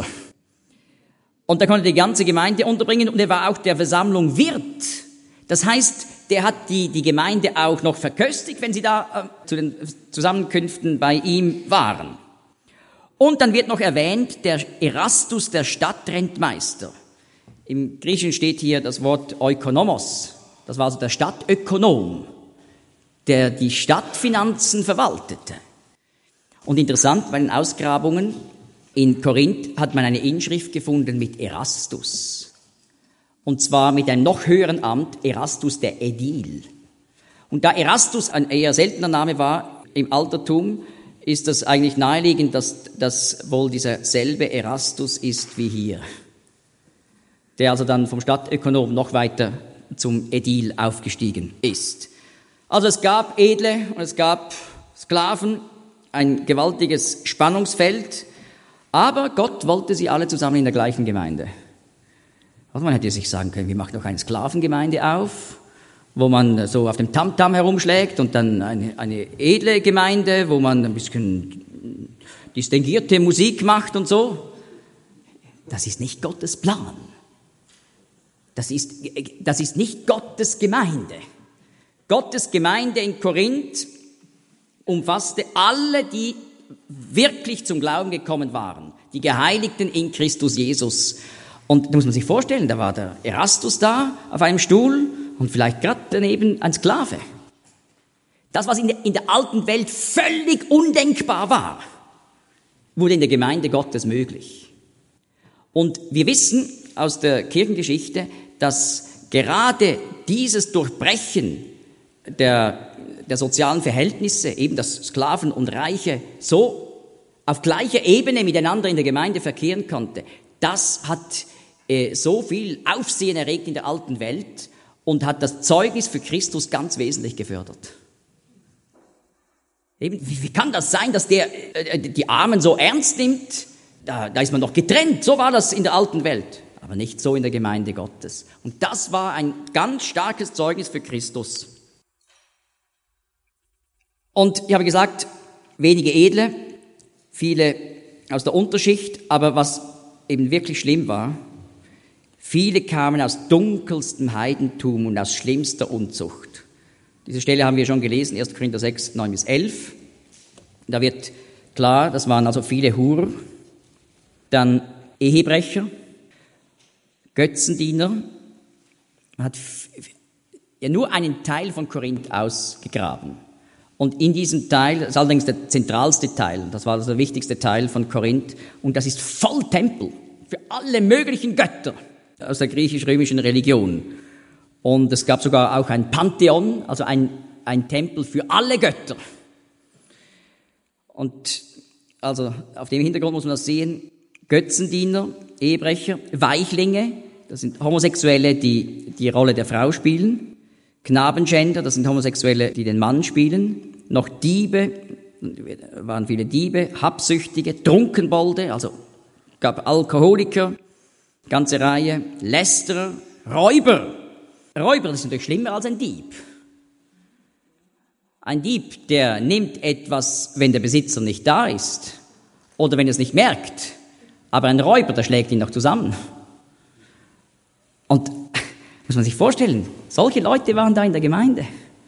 Und da konnte die ganze Gemeinde unterbringen und er war auch der Versammlung Wirt. Das heißt, der hat die Gemeinde auch noch verköstigt, wenn sie da zu den Zusammenkünften bei ihm waren. Und dann wird noch erwähnt, der Erastus, der Stadtrentmeister. Im Griechischen steht hier das Wort Oikonomos. Das war also der Stadtökonom, der die Stadtfinanzen verwaltete. Und interessant, bei den Ausgrabungen in Korinth hat man eine Inschrift gefunden mit Erastus. Und zwar mit einem noch höheren Amt, Erastus der Ädil. Und da Erastus ein eher seltener Name war im Altertum, ist das eigentlich naheliegend, dass das wohl dieser selbe Erastus ist wie hier. Der also dann vom Stadtökonom noch weiter zum Ädil aufgestiegen ist. Also es gab Edle und es gab Sklaven, ein gewaltiges Spannungsfeld, aber Gott wollte sie alle zusammen in der gleichen Gemeinde. Also man hätte sich sagen können, wir machen doch eine Sklavengemeinde auf, wo man so auf dem Tamtam herumschlägt und dann eine edle Gemeinde, wo man ein bisschen distinguierte Musik macht und so. Das ist nicht Gottes Plan. Das ist nicht Gottes Gemeinde. Gottes Gemeinde in Korinth umfasste alle, die wirklich zum Glauben gekommen waren, die Geheiligten in Christus Jesus. Und da muss man sich vorstellen, da war der Erastus da auf einem Stuhl und vielleicht gerade daneben ein Sklave. Das, was in der alten Welt völlig undenkbar war, wurde in der Gemeinde Gottes möglich. Und wir wissen aus der Kirchengeschichte, dass gerade dieses Durchbrechen der sozialen Verhältnisse, eben dass Sklaven und Reiche so auf gleicher Ebene miteinander in der Gemeinde verkehren konnte, das hat so viel Aufsehen erregt in der alten Welt und hat das Zeugnis für Christus ganz wesentlich gefördert. Eben, wie kann das sein, dass der die Armen so ernst nimmt? Da ist man doch getrennt. So war das in der alten Welt, aber nicht so in der Gemeinde Gottes. Und das war ein ganz starkes Zeugnis für Christus. Und ich habe gesagt, wenige Edle, viele aus der Unterschicht, aber was eben wirklich schlimm war, viele kamen aus dunkelstem Heidentum und aus schlimmster Unzucht. Diese Stelle haben wir schon gelesen, 1. Korinther 6, 9-11. Da wird klar, das waren also viele Hurer, dann Ehebrecher, Götzendiener. Man hat ja nur einen Teil von Korinth ausgegraben. Und in diesem Teil, das ist allerdings der zentralste Teil, das war also der wichtigste Teil von Korinth, und das ist voll Tempel für alle möglichen Götter aus der griechisch-römischen Religion. Und es gab sogar auch ein Pantheon, also ein Tempel für alle Götter. Und also auf dem Hintergrund muss man das sehen: Götzendiener, Ehebrecher, Weichlinge, das sind Homosexuelle, die die Rolle der Frau spielen, Knabenschänder, das sind Homosexuelle, die den Mann spielen, noch Diebe, waren viele Diebe, Habsüchtige, Trunkenbolde, also gab Alkoholiker, ganze Reihe, Lästerer, Räuber. Räuber, das ist natürlich schlimmer als ein Dieb. Ein Dieb, der nimmt etwas, wenn der Besitzer nicht da ist oder wenn er es nicht merkt. Aber ein Räuber, der schlägt ihn noch zusammen. Und muss man sich vorstellen, solche Leute waren da in der Gemeinde.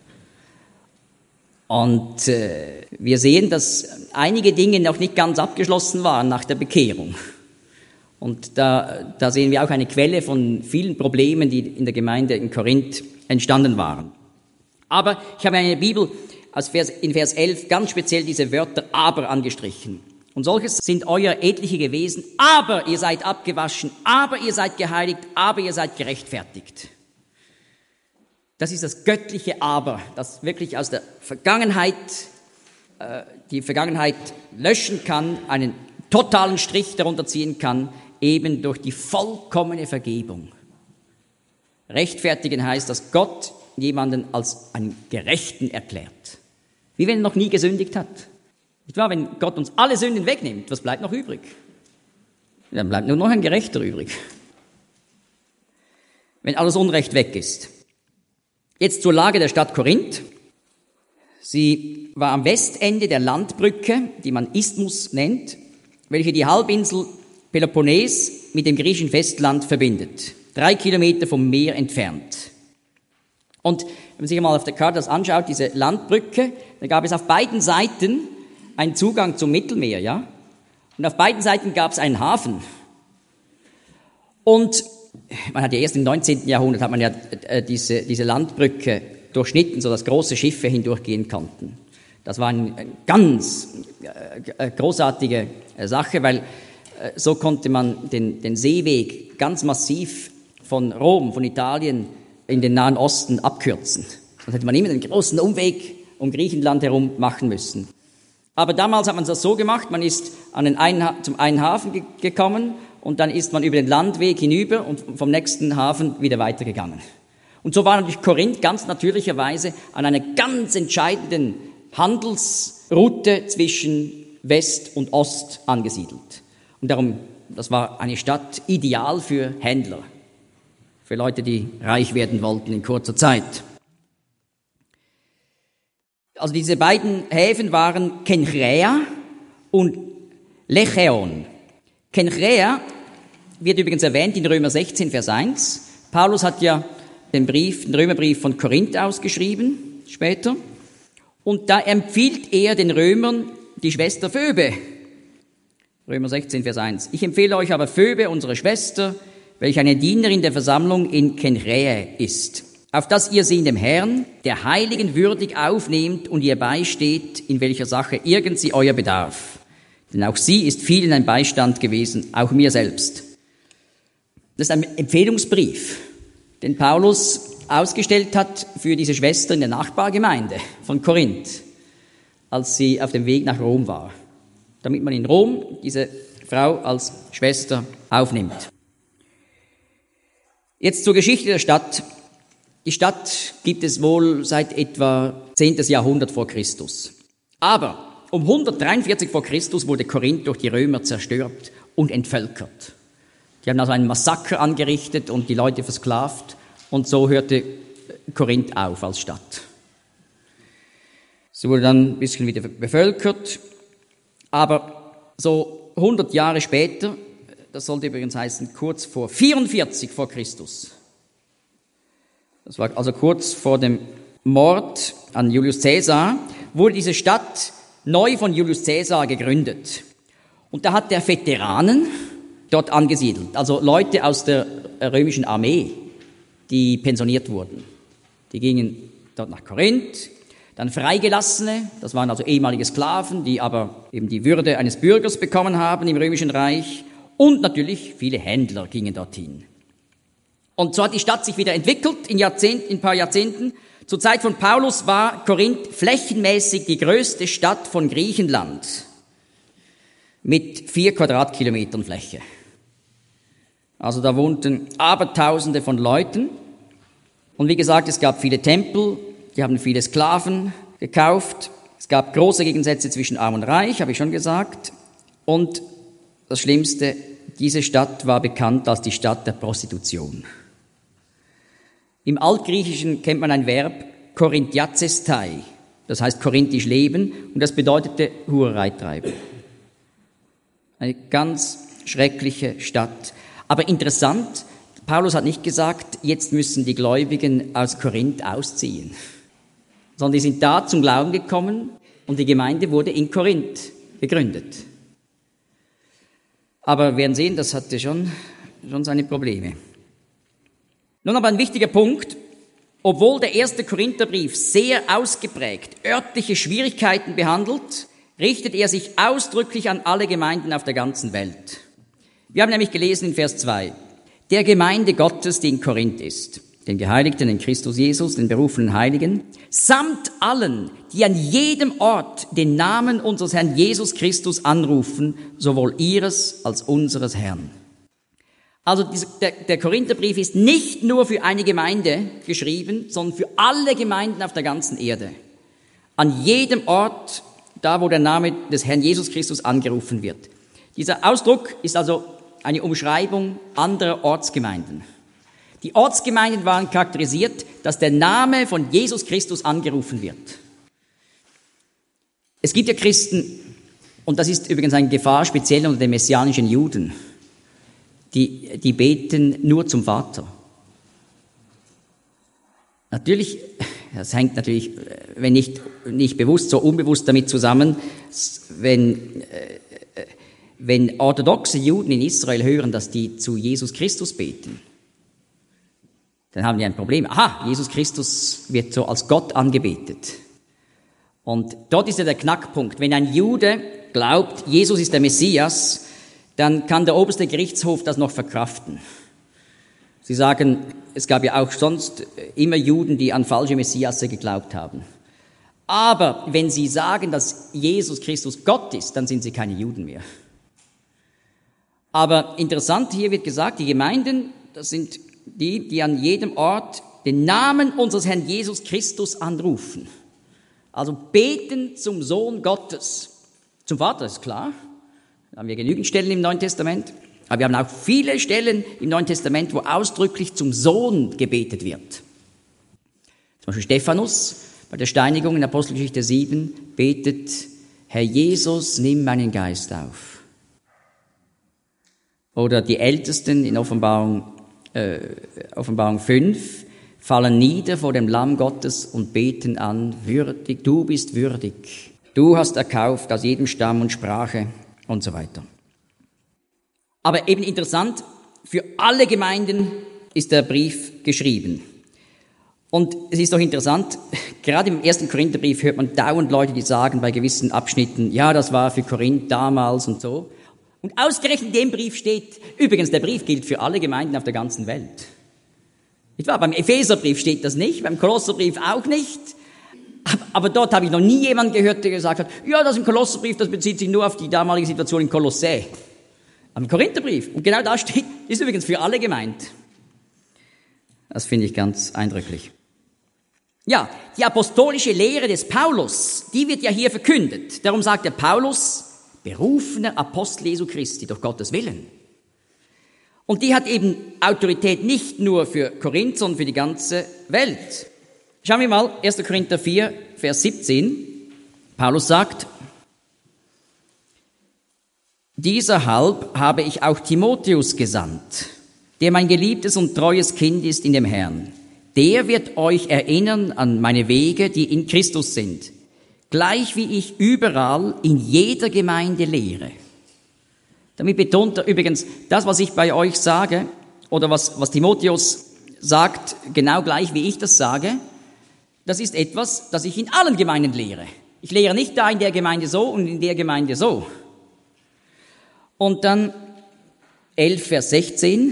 Und wir sehen, dass einige Dinge noch nicht ganz abgeschlossen waren nach der Bekehrung. Und da sehen wir auch eine Quelle von vielen Problemen, die in der Gemeinde in Korinth entstanden waren. Aber ich habe in der Bibel in Vers 11 ganz speziell diese Wörter aber angestrichen. Und solches sind euer etliche gewesen, aber ihr seid abgewaschen, aber ihr seid geheiligt, aber ihr seid gerechtfertigt. Das ist das göttliche Aber, das wirklich aus der Vergangenheit, die Vergangenheit löschen kann, einen totalen Strich darunter ziehen kann, eben durch die vollkommene Vergebung. Rechtfertigen heißt, dass Gott jemanden als einen Gerechten erklärt. Wie wenn er noch nie gesündigt hat. Nicht wahr? Wenn Gott uns alle Sünden wegnimmt, was bleibt noch übrig? Dann bleibt nur noch ein Gerechter übrig. Wenn alles Unrecht weg ist. Jetzt zur Lage der Stadt Korinth. Sie war am Westende der Landbrücke, die man Isthmus nennt, welche die Halbinsel Peloponnes mit dem griechischen Festland verbindet. 3 Kilometer vom Meer entfernt. Und wenn man sich mal auf der Karte das anschaut, diese Landbrücke, da gab es auf beiden Seiten einen Zugang zum Mittelmeer, ja? Und auf beiden Seiten gab es einen Hafen. Und man hat ja erst im 19. Jahrhundert hat man ja diese Landbrücke durchschnitten, sodass große Schiffe hindurchgehen konnten. Das war eine ganz großartige Sache, weil so konnte man den Seeweg ganz massiv von Rom, von Italien in den Nahen Osten abkürzen. Sonst hätte man immer den großen Umweg um Griechenland herum machen müssen. Aber damals hat man das so gemacht, man ist zum einen Hafen gekommen und dann ist man über den Landweg hinüber und vom nächsten Hafen wieder weitergegangen. Und so war natürlich Korinth ganz natürlicherweise an einer ganz entscheidenden Handelsroute zwischen West und Ost angesiedelt. Und darum, das war eine Stadt ideal für Händler, für Leute, die reich werden wollten in kurzer Zeit. Also diese beiden Häfen waren Kenchrea und Lecheon. Kenchrea wird übrigens erwähnt in Römer 16, Vers 1. Paulus hat ja den Römerbrief von Korinth ausgeschrieben, später. Und da empfiehlt er den Römern die Schwester Phoebe. Römer 16, Vers 1. Ich empfehle euch aber Phoebe, unsere Schwester, welche eine Dienerin der Versammlung in Kenchrea ist, auf dass ihr sie in dem Herrn, der Heiligen, würdig aufnehmt und ihr beisteht, in welcher Sache irgend sie euer bedarf. Denn auch sie ist vielen ein Beistand gewesen, auch mir selbst. Das ist ein Empfehlungsbrief. den Paulus ausgestellt hat für diese Schwester in der Nachbargemeinde von Korinth, als sie auf dem Weg nach Rom war, damit man in Rom diese Frau als Schwester aufnimmt. Jetzt zur Geschichte der Stadt. Die Stadt gibt es wohl seit etwa 10. Jahrhundert vor Christus. Aber um 143 vor Christus wurde Korinth durch die Römer zerstört und entvölkert. Die haben also einen Massaker angerichtet und die Leute versklavt und so hörte Korinth auf als Stadt. Sie wurde dann ein bisschen wieder bevölkert, aber so 100 Jahre später, das sollte übrigens heißen kurz vor 44 vor Christus, das war also kurz vor dem Mord an Julius Caesar, wurde diese Stadt neu von Julius Caesar gegründet. Und da hat der Veteranen dort angesiedelt, also Leute aus der römischen Armee, die pensioniert wurden. Die gingen dort nach Korinth, dann Freigelassene, das waren also ehemalige Sklaven, die aber eben die Würde eines Bürgers bekommen haben im Römischen Reich. Und natürlich viele Händler gingen dorthin. Und so hat die Stadt sich wieder entwickelt in ein paar Jahrzehnten. Zur Zeit von Paulus war Korinth flächenmäßig die größte Stadt von Griechenland mit 4 Quadratkilometern Fläche. Also da wohnten Abertausende von Leuten. Und wie gesagt, es gab viele Tempel, die haben viele Sklaven gekauft. Es gab große Gegensätze zwischen Arm und Reich, habe ich schon gesagt. Und das Schlimmste, diese Stadt war bekannt als die Stadt der Prostitution. Im Altgriechischen kennt man ein Verb, korinthiazestai, das heißt korinthisch leben, und das bedeutete Hurerei treiben. Eine ganz schreckliche Stadt. Aber interessant, Paulus hat nicht gesagt, jetzt müssen die Gläubigen aus Korinth ausziehen, sondern die sind da zum Glauben gekommen und die Gemeinde wurde in Korinth gegründet. Aber wir werden sehen, das hatte schon seine Probleme. Nun aber ein wichtiger Punkt. Obwohl der erste Korintherbrief sehr ausgeprägt örtliche Schwierigkeiten behandelt, richtet er sich ausdrücklich an alle Gemeinden auf der ganzen Welt. Wir haben nämlich gelesen in Vers 2, der Gemeinde Gottes, die in Korinth ist, den Geheiligten in Christus Jesus, den berufenen Heiligen, samt allen, die an jedem Ort den Namen unseres Herrn Jesus Christus anrufen, sowohl ihres als unseres Herrn. Also der Korintherbrief ist nicht nur für eine Gemeinde geschrieben, sondern für alle Gemeinden auf der ganzen Erde. An jedem Ort, da wo der Name des Herrn Jesus Christus angerufen wird. Dieser Ausdruck ist also eine Umschreibung anderer Ortsgemeinden. Die Ortsgemeinden waren charakterisiert, dass der Name von Jesus Christus angerufen wird. Es gibt ja Christen, und das ist übrigens eine Gefahr speziell unter den messianischen Juden, die beten nur zum Vater. Natürlich, das hängt natürlich, wenn nicht bewusst, so unbewusst damit zusammen, wenn orthodoxe Juden in Israel hören, dass die zu Jesus Christus beten, dann haben die ein Problem. Aha, Jesus Christus wird so als Gott angebetet. Und dort ist ja der Knackpunkt. Wenn ein Jude glaubt, Jesus ist der Messias, dann kann der oberste Gerichtshof das noch verkraften. Sie sagen, es gab ja auch sonst immer Juden, die an falsche Messiasse geglaubt haben. Aber wenn sie sagen, dass Jesus Christus Gott ist, dann sind sie keine Juden mehr. Aber interessant, hier wird gesagt, die Gemeinden, das sind die an jedem Ort den Namen unseres Herrn Jesus Christus anrufen. Also beten zum Sohn Gottes. Zum Vater ist klar. Da haben wir genügend Stellen im Neuen Testament. Aber wir haben auch viele Stellen im Neuen Testament, wo ausdrücklich zum Sohn gebetet wird. Zum Beispiel Stephanus bei der Steinigung in Apostelgeschichte 7 betet, Herr Jesus, nimm meinen Geist auf. Oder die Ältesten in Offenbarung 5 fallen nieder vor dem Lamm Gottes und beten an, würdig, du bist würdig. Du hast erkauft aus jedem Stamm und Sprache und so weiter. Aber eben interessant, für alle Gemeinden ist der Brief geschrieben. Und es ist doch interessant, gerade im ersten Korintherbrief hört man dauernd Leute, die sagen bei gewissen Abschnitten, ja, das war für Korinth damals und so. Und ausgerechnet in dem Brief steht, übrigens, der Brief gilt für alle Gemeinden auf der ganzen Welt. Nicht wahr? Beim Epheserbrief steht das nicht, beim Kolosserbrief auch nicht. Aber dort habe ich noch nie jemanden gehört, der gesagt hat, ja, das im Kolosserbrief, das bezieht sich nur auf die damalige Situation in Kolossä. Am Korintherbrief, und genau da steht, ist übrigens für alle gemeint. Das finde ich ganz eindrücklich. Ja, die apostolische Lehre des Paulus, die wird ja hier verkündet. Darum sagt der Paulus, berufener Apostel Jesu Christi, durch Gottes Willen. Und die hat eben Autorität nicht nur für Korinth, sondern für die ganze Welt. Schauen wir mal, 1. Korinther 4, Vers 17. Paulus sagt, Dieserhalb habe ich auch Timotheus gesandt, der mein geliebtes und treues Kind ist in dem Herrn. Der wird euch erinnern an meine Wege, die in Christus sind, gleich wie ich überall in jeder Gemeinde lehre. Damit betont er übrigens, das, was ich bei euch sage, oder was Timotheus sagt, genau gleich wie ich das sage, das ist etwas, das ich in allen Gemeinden lehre. Ich lehre nicht da in der Gemeinde so und in der Gemeinde so. Und dann 11, Vers 16,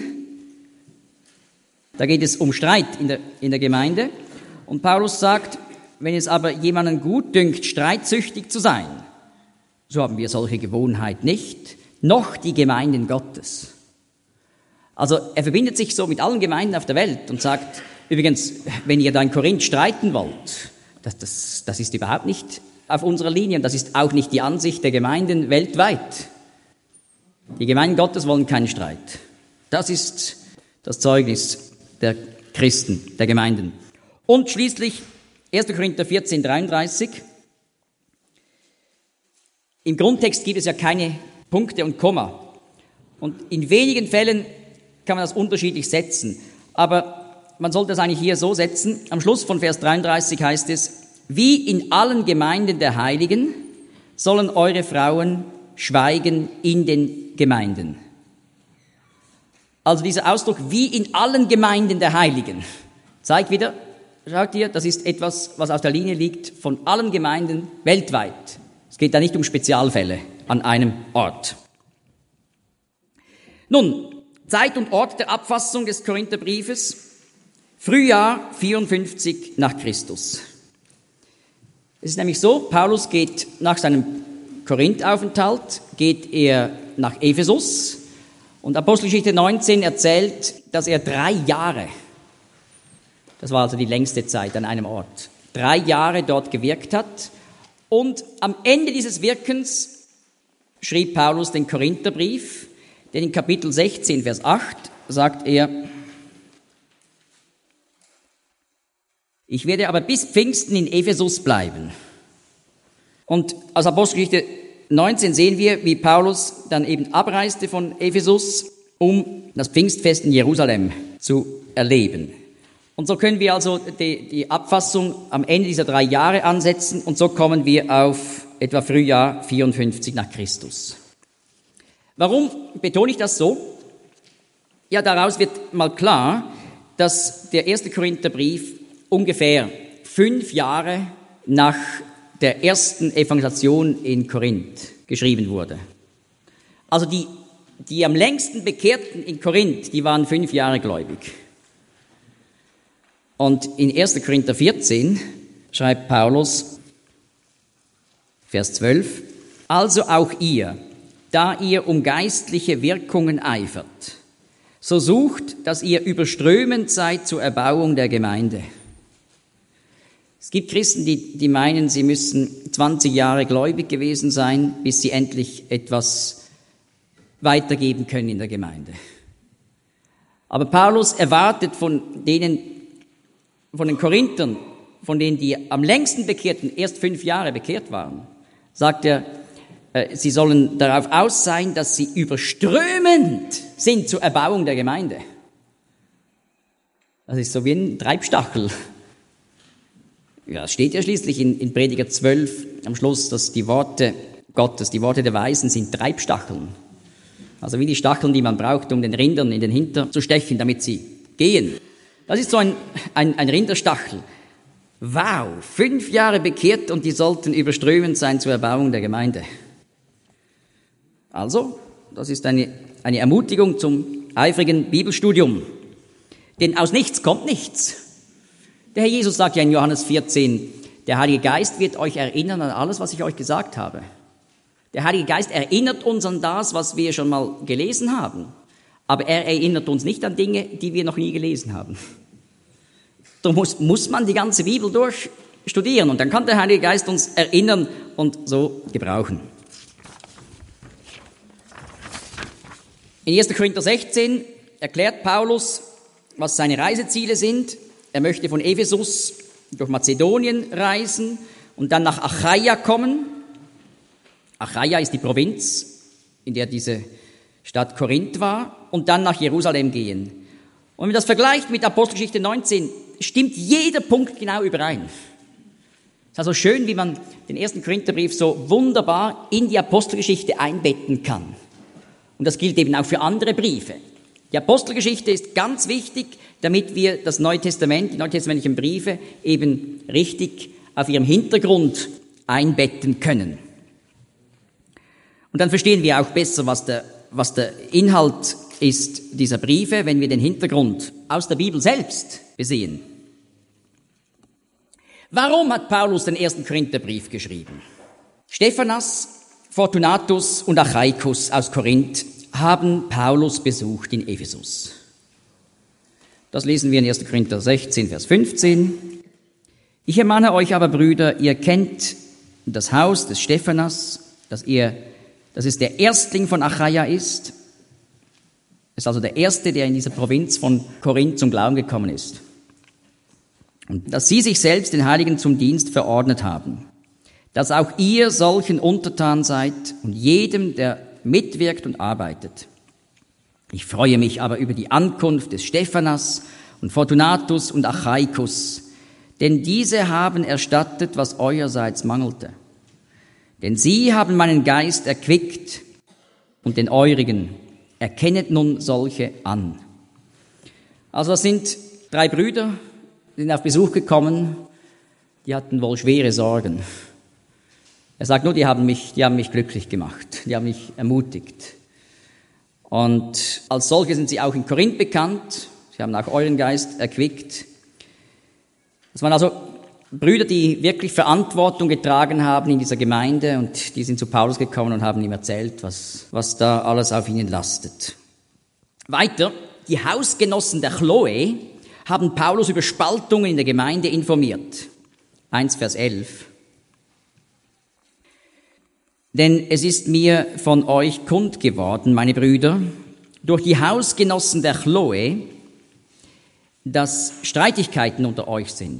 da geht es um Streit in der Gemeinde. Und Paulus sagt, wenn es aber jemanden gut dünkt, streitsüchtig zu sein, so haben wir solche Gewohnheit nicht, noch die Gemeinden Gottes. Also er verbindet sich so mit allen Gemeinden auf der Welt und sagt, übrigens, wenn ihr da in Korinth streiten wollt, das ist überhaupt nicht auf unserer Linie und das ist auch nicht die Ansicht der Gemeinden weltweit. Die Gemeinden Gottes wollen keinen Streit. Das ist das Zeugnis der Christen, der Gemeinden. Und schließlich 1. Korinther 14, 33. Im Grundtext gibt es ja keine Punkte und Komma. Und in wenigen Fällen kann man das unterschiedlich setzen. Aber man sollte das eigentlich hier so setzen. Am Schluss von Vers 33 heißt es, wie in allen Gemeinden der Heiligen sollen eure Frauen schweigen in den Gemeinden. Also dieser Ausdruck, wie in allen Gemeinden der Heiligen, zeigt wieder, schaut ihr, das ist etwas, was auf der Linie liegt von allen Gemeinden weltweit. Es geht da nicht um Spezialfälle an einem Ort. Nun, Zeit und Ort der Abfassung des Korintherbriefes, Frühjahr 54 nach Christus. Es ist nämlich so, Paulus geht nach seinem Korinthaufenthalt, geht er nach Ephesus und Apostelgeschichte 19 erzählt, dass er 3 Jahre, das war also die längste Zeit an einem Ort, 3 Jahre dort gewirkt hat und am Ende dieses Wirkens schrieb Paulus den Korintherbrief, denn in Kapitel 16, Vers 8 sagt er, ich werde aber bis Pfingsten in Ephesus bleiben. Und aus Apostelgeschichte 19 sehen wir, wie Paulus dann eben abreiste von Ephesus, um das Pfingstfest in Jerusalem zu erleben. Und so können wir also die Abfassung am Ende dieser 3 Jahre ansetzen und so kommen wir auf etwa Frühjahr 54 nach Christus. Warum betone ich das so? Ja, daraus wird mal klar, dass der 1. Korintherbrief ungefähr 5 Jahre nach der ersten Evangelisation in Korinth geschrieben wurde. Also die am längsten Bekehrten in Korinth, die waren 5 Jahre gläubig. Und in 1. Korinther 14 schreibt Paulus, Vers 12, also auch ihr, da ihr um geistliche Wirkungen eifert, so sucht, dass ihr überströmend seid zur Erbauung der Gemeinde. Es gibt Christen, die meinen, sie müssen 20 Jahre gläubig gewesen sein, bis sie endlich etwas weitergeben können in der Gemeinde. Aber Paulus erwartet von den Korinthern, von denen die am längsten bekehrten, erst 5 Jahre bekehrt waren, sagt er, sie sollen darauf aus sein, dass sie überströmend sind zur Erbauung der Gemeinde. Das ist so wie ein Treibstachel. Ja, es steht ja schließlich in Prediger 12 am Schluss, dass die Worte Gottes, die Worte der Weisen sind Treibstacheln. Also wie die Stacheln, die man braucht, um den Rindern in den Hintern zu stechen, damit sie gehen. Das ist so ein Rinderstachel. Wow, 5 Jahre bekehrt und die sollten überströmend sein zur Erbauung der Gemeinde. Also, das ist eine Ermutigung zum eifrigen Bibelstudium. Denn aus nichts kommt nichts. Der Herr Jesus sagt ja in Johannes 14, der Heilige Geist wird euch erinnern an alles, was ich euch gesagt habe. Der Heilige Geist erinnert uns an das, was wir schon mal gelesen haben. Aber er erinnert uns nicht an Dinge, die wir noch nie gelesen haben. Darum muss man die ganze Bibel durchstudieren und dann kann der Heilige Geist uns erinnern und so gebrauchen. In 1. Korinther 16 erklärt Paulus, was seine Reiseziele sind. Er möchte von Ephesus durch Mazedonien reisen und dann nach Achaia kommen. Achaia ist die Provinz, in der diese Stadt Korinth war, und dann nach Jerusalem gehen. Und wenn man das vergleicht mit Apostelgeschichte 19, stimmt jeder Punkt genau überein. Es ist also schön, wie man den 1. Korintherbrief so wunderbar in die Apostelgeschichte einbetten kann. Und das gilt eben auch für andere Briefe. Die Apostelgeschichte ist ganz wichtig, damit wir das Neue Testament, die neutestamentlichen Briefe eben richtig auf ihrem Hintergrund einbetten können. Und dann verstehen wir auch besser, was der Inhalt ist dieser Briefe, wenn wir den Hintergrund aus der Bibel selbst besehen. Warum hat Paulus den 1. Korintherbrief geschrieben? Stephanas, Fortunatus und Achaicus aus Korinth haben Paulus besucht in Ephesus. Das lesen wir in 1. Korinther 16, Vers 15. Ich ermahne euch aber, Brüder, ihr kennt das Haus des Stephanas, dass es der Erstling von Achaia ist. Es ist also der Erste, der in dieser Provinz von Korinth zum Glauben gekommen ist. Und dass sie sich selbst den Heiligen zum Dienst verordnet haben. Dass auch ihr solchen untertan seid und jedem, der mitwirkt und arbeitet. Ich freue mich aber über die Ankunft des Stephanas und Fortunatus und Achaicus, denn diese haben erstattet, was eurerseits mangelte. Denn sie haben meinen Geist erquickt und den eurigen. Erkennet nun solche an. Also das sind 3 Brüder, die sind auf Besuch gekommen, die hatten wohl schwere Sorgen. Er sagt nur, die haben mich glücklich gemacht, die haben mich ermutigt. Und als solche sind sie auch in Korinth bekannt, sie haben auch euren Geist erquickt. Das waren also Brüder, die wirklich Verantwortung getragen haben in dieser Gemeinde und die sind zu Paulus gekommen und haben ihm erzählt, was da alles auf ihnen lastet. Weiter, die Hausgenossen der Chloe haben Paulus über Spaltungen in der Gemeinde informiert. 1 Vers 11. Denn es ist mir von euch kund geworden, meine Brüder, durch die Hausgenossen der Chloe, dass Streitigkeiten unter euch sind.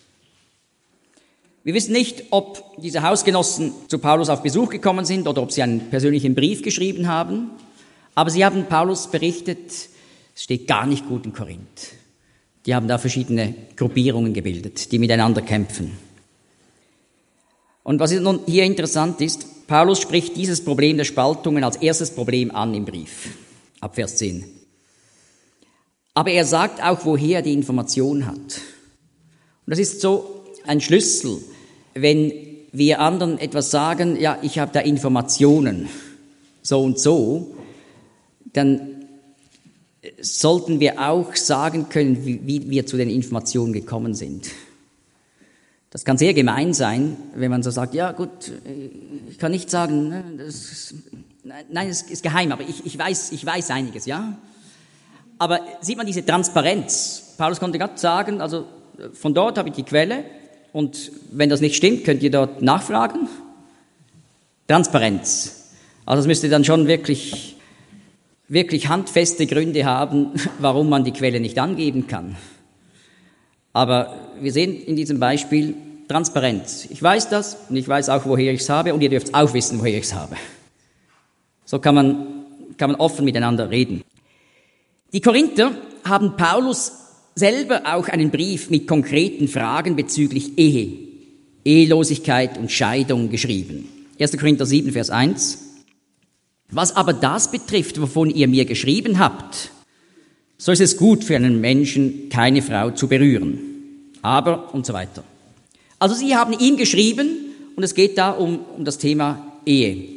Wir wissen nicht, ob diese Hausgenossen zu Paulus auf Besuch gekommen sind oder ob sie einen persönlichen Brief geschrieben haben, aber sie haben Paulus berichtet, es steht gar nicht gut in Korinth. Die haben da verschiedene Gruppierungen gebildet, die miteinander kämpfen. Und was nun hier interessant ist, Paulus spricht dieses Problem der Spaltungen als erstes Problem an im Brief, ab Vers 10. Aber er sagt auch, woher er die Information hat. Und das ist so ein Schlüssel, wenn wir anderen etwas sagen, ja, ich habe da Informationen, so und so, dann sollten wir auch sagen können, wie wir zu den Informationen gekommen sind. Das kann sehr gemein sein, wenn man so sagt, ja gut, ich kann nicht sagen, nein, es ist geheim, aber ich weiß einiges, ja. Aber sieht man diese Transparenz? Paulus konnte gerade sagen, also von dort habe ich die Quelle und wenn das nicht stimmt, könnt ihr dort nachfragen. Transparenz. Also es müsste dann schon wirklich handfeste Gründe haben, warum man die Quelle nicht angeben kann. Aber wir sehen in diesem Beispiel Transparenz. Ich weiß das und ich weiß auch, woher ich es habe und ihr dürft auch wissen, woher ich es habe. So kann man offen miteinander reden. Die Korinther haben Paulus selber auch einen Brief mit konkreten Fragen bezüglich Ehe, Ehelosigkeit und Scheidung geschrieben. 1. Korinther 7, Vers 1. Was aber das betrifft, wovon ihr mir geschrieben habt, so ist es gut für einen Menschen, keine Frau zu berühren. Aber und so weiter. Also sie haben ihm geschrieben und es geht da um das Thema Ehe.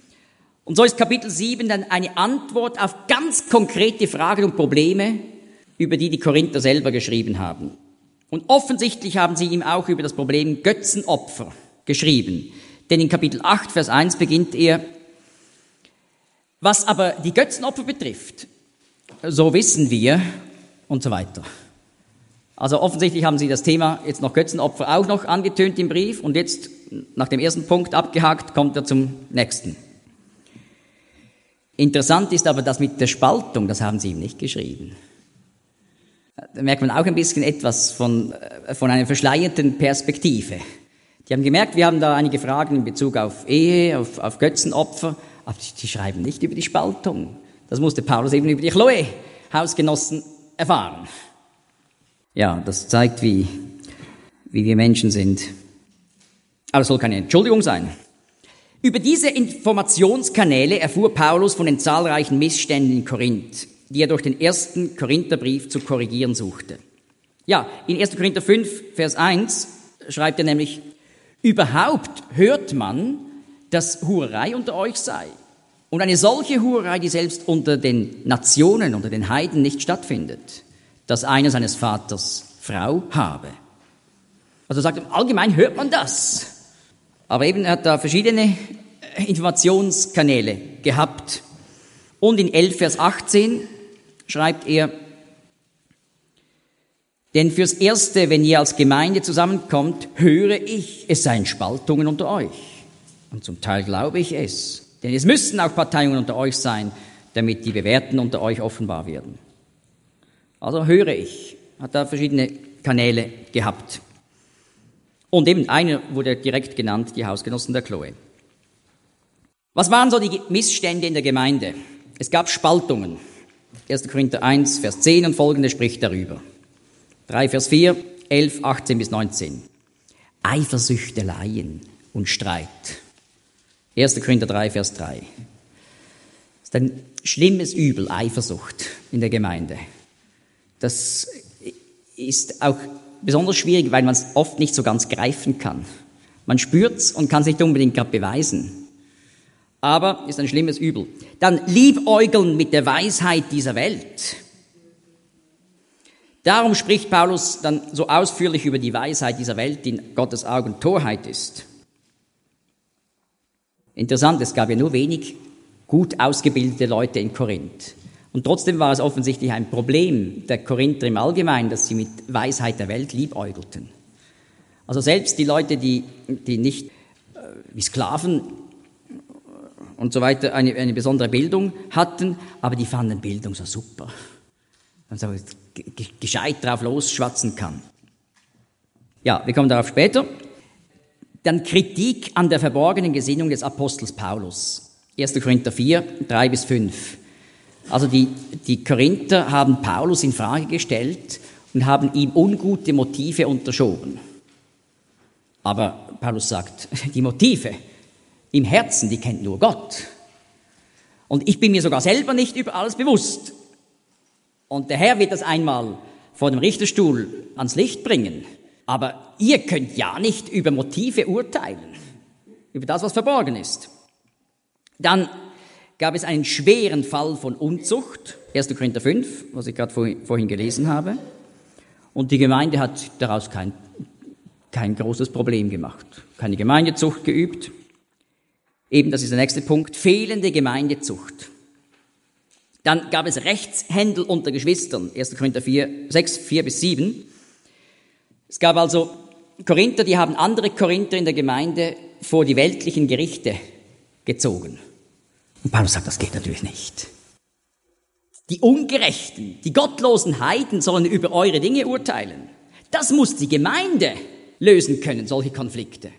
Und so ist Kapitel 7 dann eine Antwort auf ganz konkrete Fragen und Probleme über die die Korinther selber geschrieben haben. Und offensichtlich haben sie ihm auch über das Problem Götzenopfer geschrieben. Denn in Kapitel 8, Vers 1 beginnt er: Was aber die Götzenopfer betrifft, so wissen wir und so weiter. Also offensichtlich haben sie das Thema jetzt noch Götzenopfer auch noch angetönt im Brief und jetzt nach dem ersten Punkt abgehakt, kommt er zum nächsten. Interessant ist aber das mit der Spaltung, das haben sie ihm nicht geschrieben. Da merkt man auch ein bisschen etwas von einer verschleierten Perspektive. Die haben gemerkt, wir haben da einige Fragen in Bezug auf Ehe, auf Götzenopfer, aber die schreiben nicht über die Spaltung. Das musste Paulus eben über die Chloe, Hausgenossen, erfahren. Ja, das zeigt, wie wir Menschen sind. Aber es soll keine Entschuldigung sein. Über diese Informationskanäle erfuhr Paulus von den zahlreichen Missständen in Korinth, die er durch den ersten Korintherbrief zu korrigieren suchte. Ja, in 1. Korinther 5, Vers 1 schreibt er nämlich: Überhaupt hört man, dass Hurerei unter euch sei. Und eine solche Hurerei, die selbst unter den Nationen, unter den Heiden nicht stattfindet, dass einer seines Vaters Frau habe. Also sagt er, allgemein hört man das. Aber eben, er hat da verschiedene Informationskanäle gehabt. Und in 11, Vers 18 schreibt er: Denn fürs Erste, wenn ihr als Gemeinde zusammenkommt, höre ich, es seien Spaltungen unter euch. Und zum Teil glaube ich es. Denn es müssen auch Parteiungen unter euch sein, damit die Bewährten unter euch offenbar werden. Also höre ich, hat da verschiedene Kanäle gehabt. Und eben einer wurde direkt genannt, die Hausgenossen der Chloe. Was waren so die Missstände in der Gemeinde? Es gab Spaltungen. 1. Korinther 1, Vers 10 und folgende spricht darüber. 3, Vers 4, 11, 18 bis 19. Eifersüchteleien und Streit. 1. Korinther 3, Vers 3. Das ist ein schlimmes Übel, Eifersucht in der Gemeinde. Das ist auch besonders schwierig, weil man es oft nicht so ganz greifen kann. Man spürt's und kann es nicht unbedingt gerade beweisen. Aber ist ein schlimmes Übel. Dann Liebäugeln mit der Weisheit dieser Welt. Darum spricht Paulus dann so ausführlich über die Weisheit dieser Welt, die in Gottes Augen Torheit ist. Interessant, es gab ja nur wenig gut ausgebildete Leute in Korinth. Und trotzdem war es offensichtlich ein Problem der Korinther im Allgemeinen, dass sie mit Weisheit der Welt liebäugelten. Also selbst die Leute, die nicht wie Sklaven und so weiter eine besondere Bildung hatten, aber die fanden Bildung so super. Man so gescheit drauf losschwatzen kann. Ja, wir kommen darauf später. Dann Kritik an der verborgenen Gesinnung des Apostels Paulus. 1. Korinther 4, 3 bis 5. Also die Korinther haben Paulus in Frage gestellt und haben ihm ungute Motive unterschoben. Aber Paulus sagt, die Motive im Herzen, die kennt nur Gott. Und ich bin mir sogar selber nicht über alles bewusst. Und der Herr wird das einmal vor dem Richterstuhl ans Licht bringen. Aber ihr könnt ja nicht über Motive urteilen, über das, was verborgen ist. Dann gab es einen schweren Fall von Unzucht, 1. Korinther 5, was ich gerade vorhin gelesen habe. Und die Gemeinde hat daraus kein großes Problem gemacht. Keine Gemeindezucht geübt. Eben, das ist der nächste Punkt, fehlende Gemeindezucht. Dann gab es Rechtshändel unter Geschwistern, 1. Korinther 6, 4 bis 7. Es gab also Korinther, die haben andere Korinther in der Gemeinde vor die weltlichen Gerichte gezogen. Und Paulus sagt, das geht natürlich nicht. Die Ungerechten, die gottlosen Heiden sollen über eure Dinge urteilen. Das muss die Gemeinde lösen können, solche Konflikte.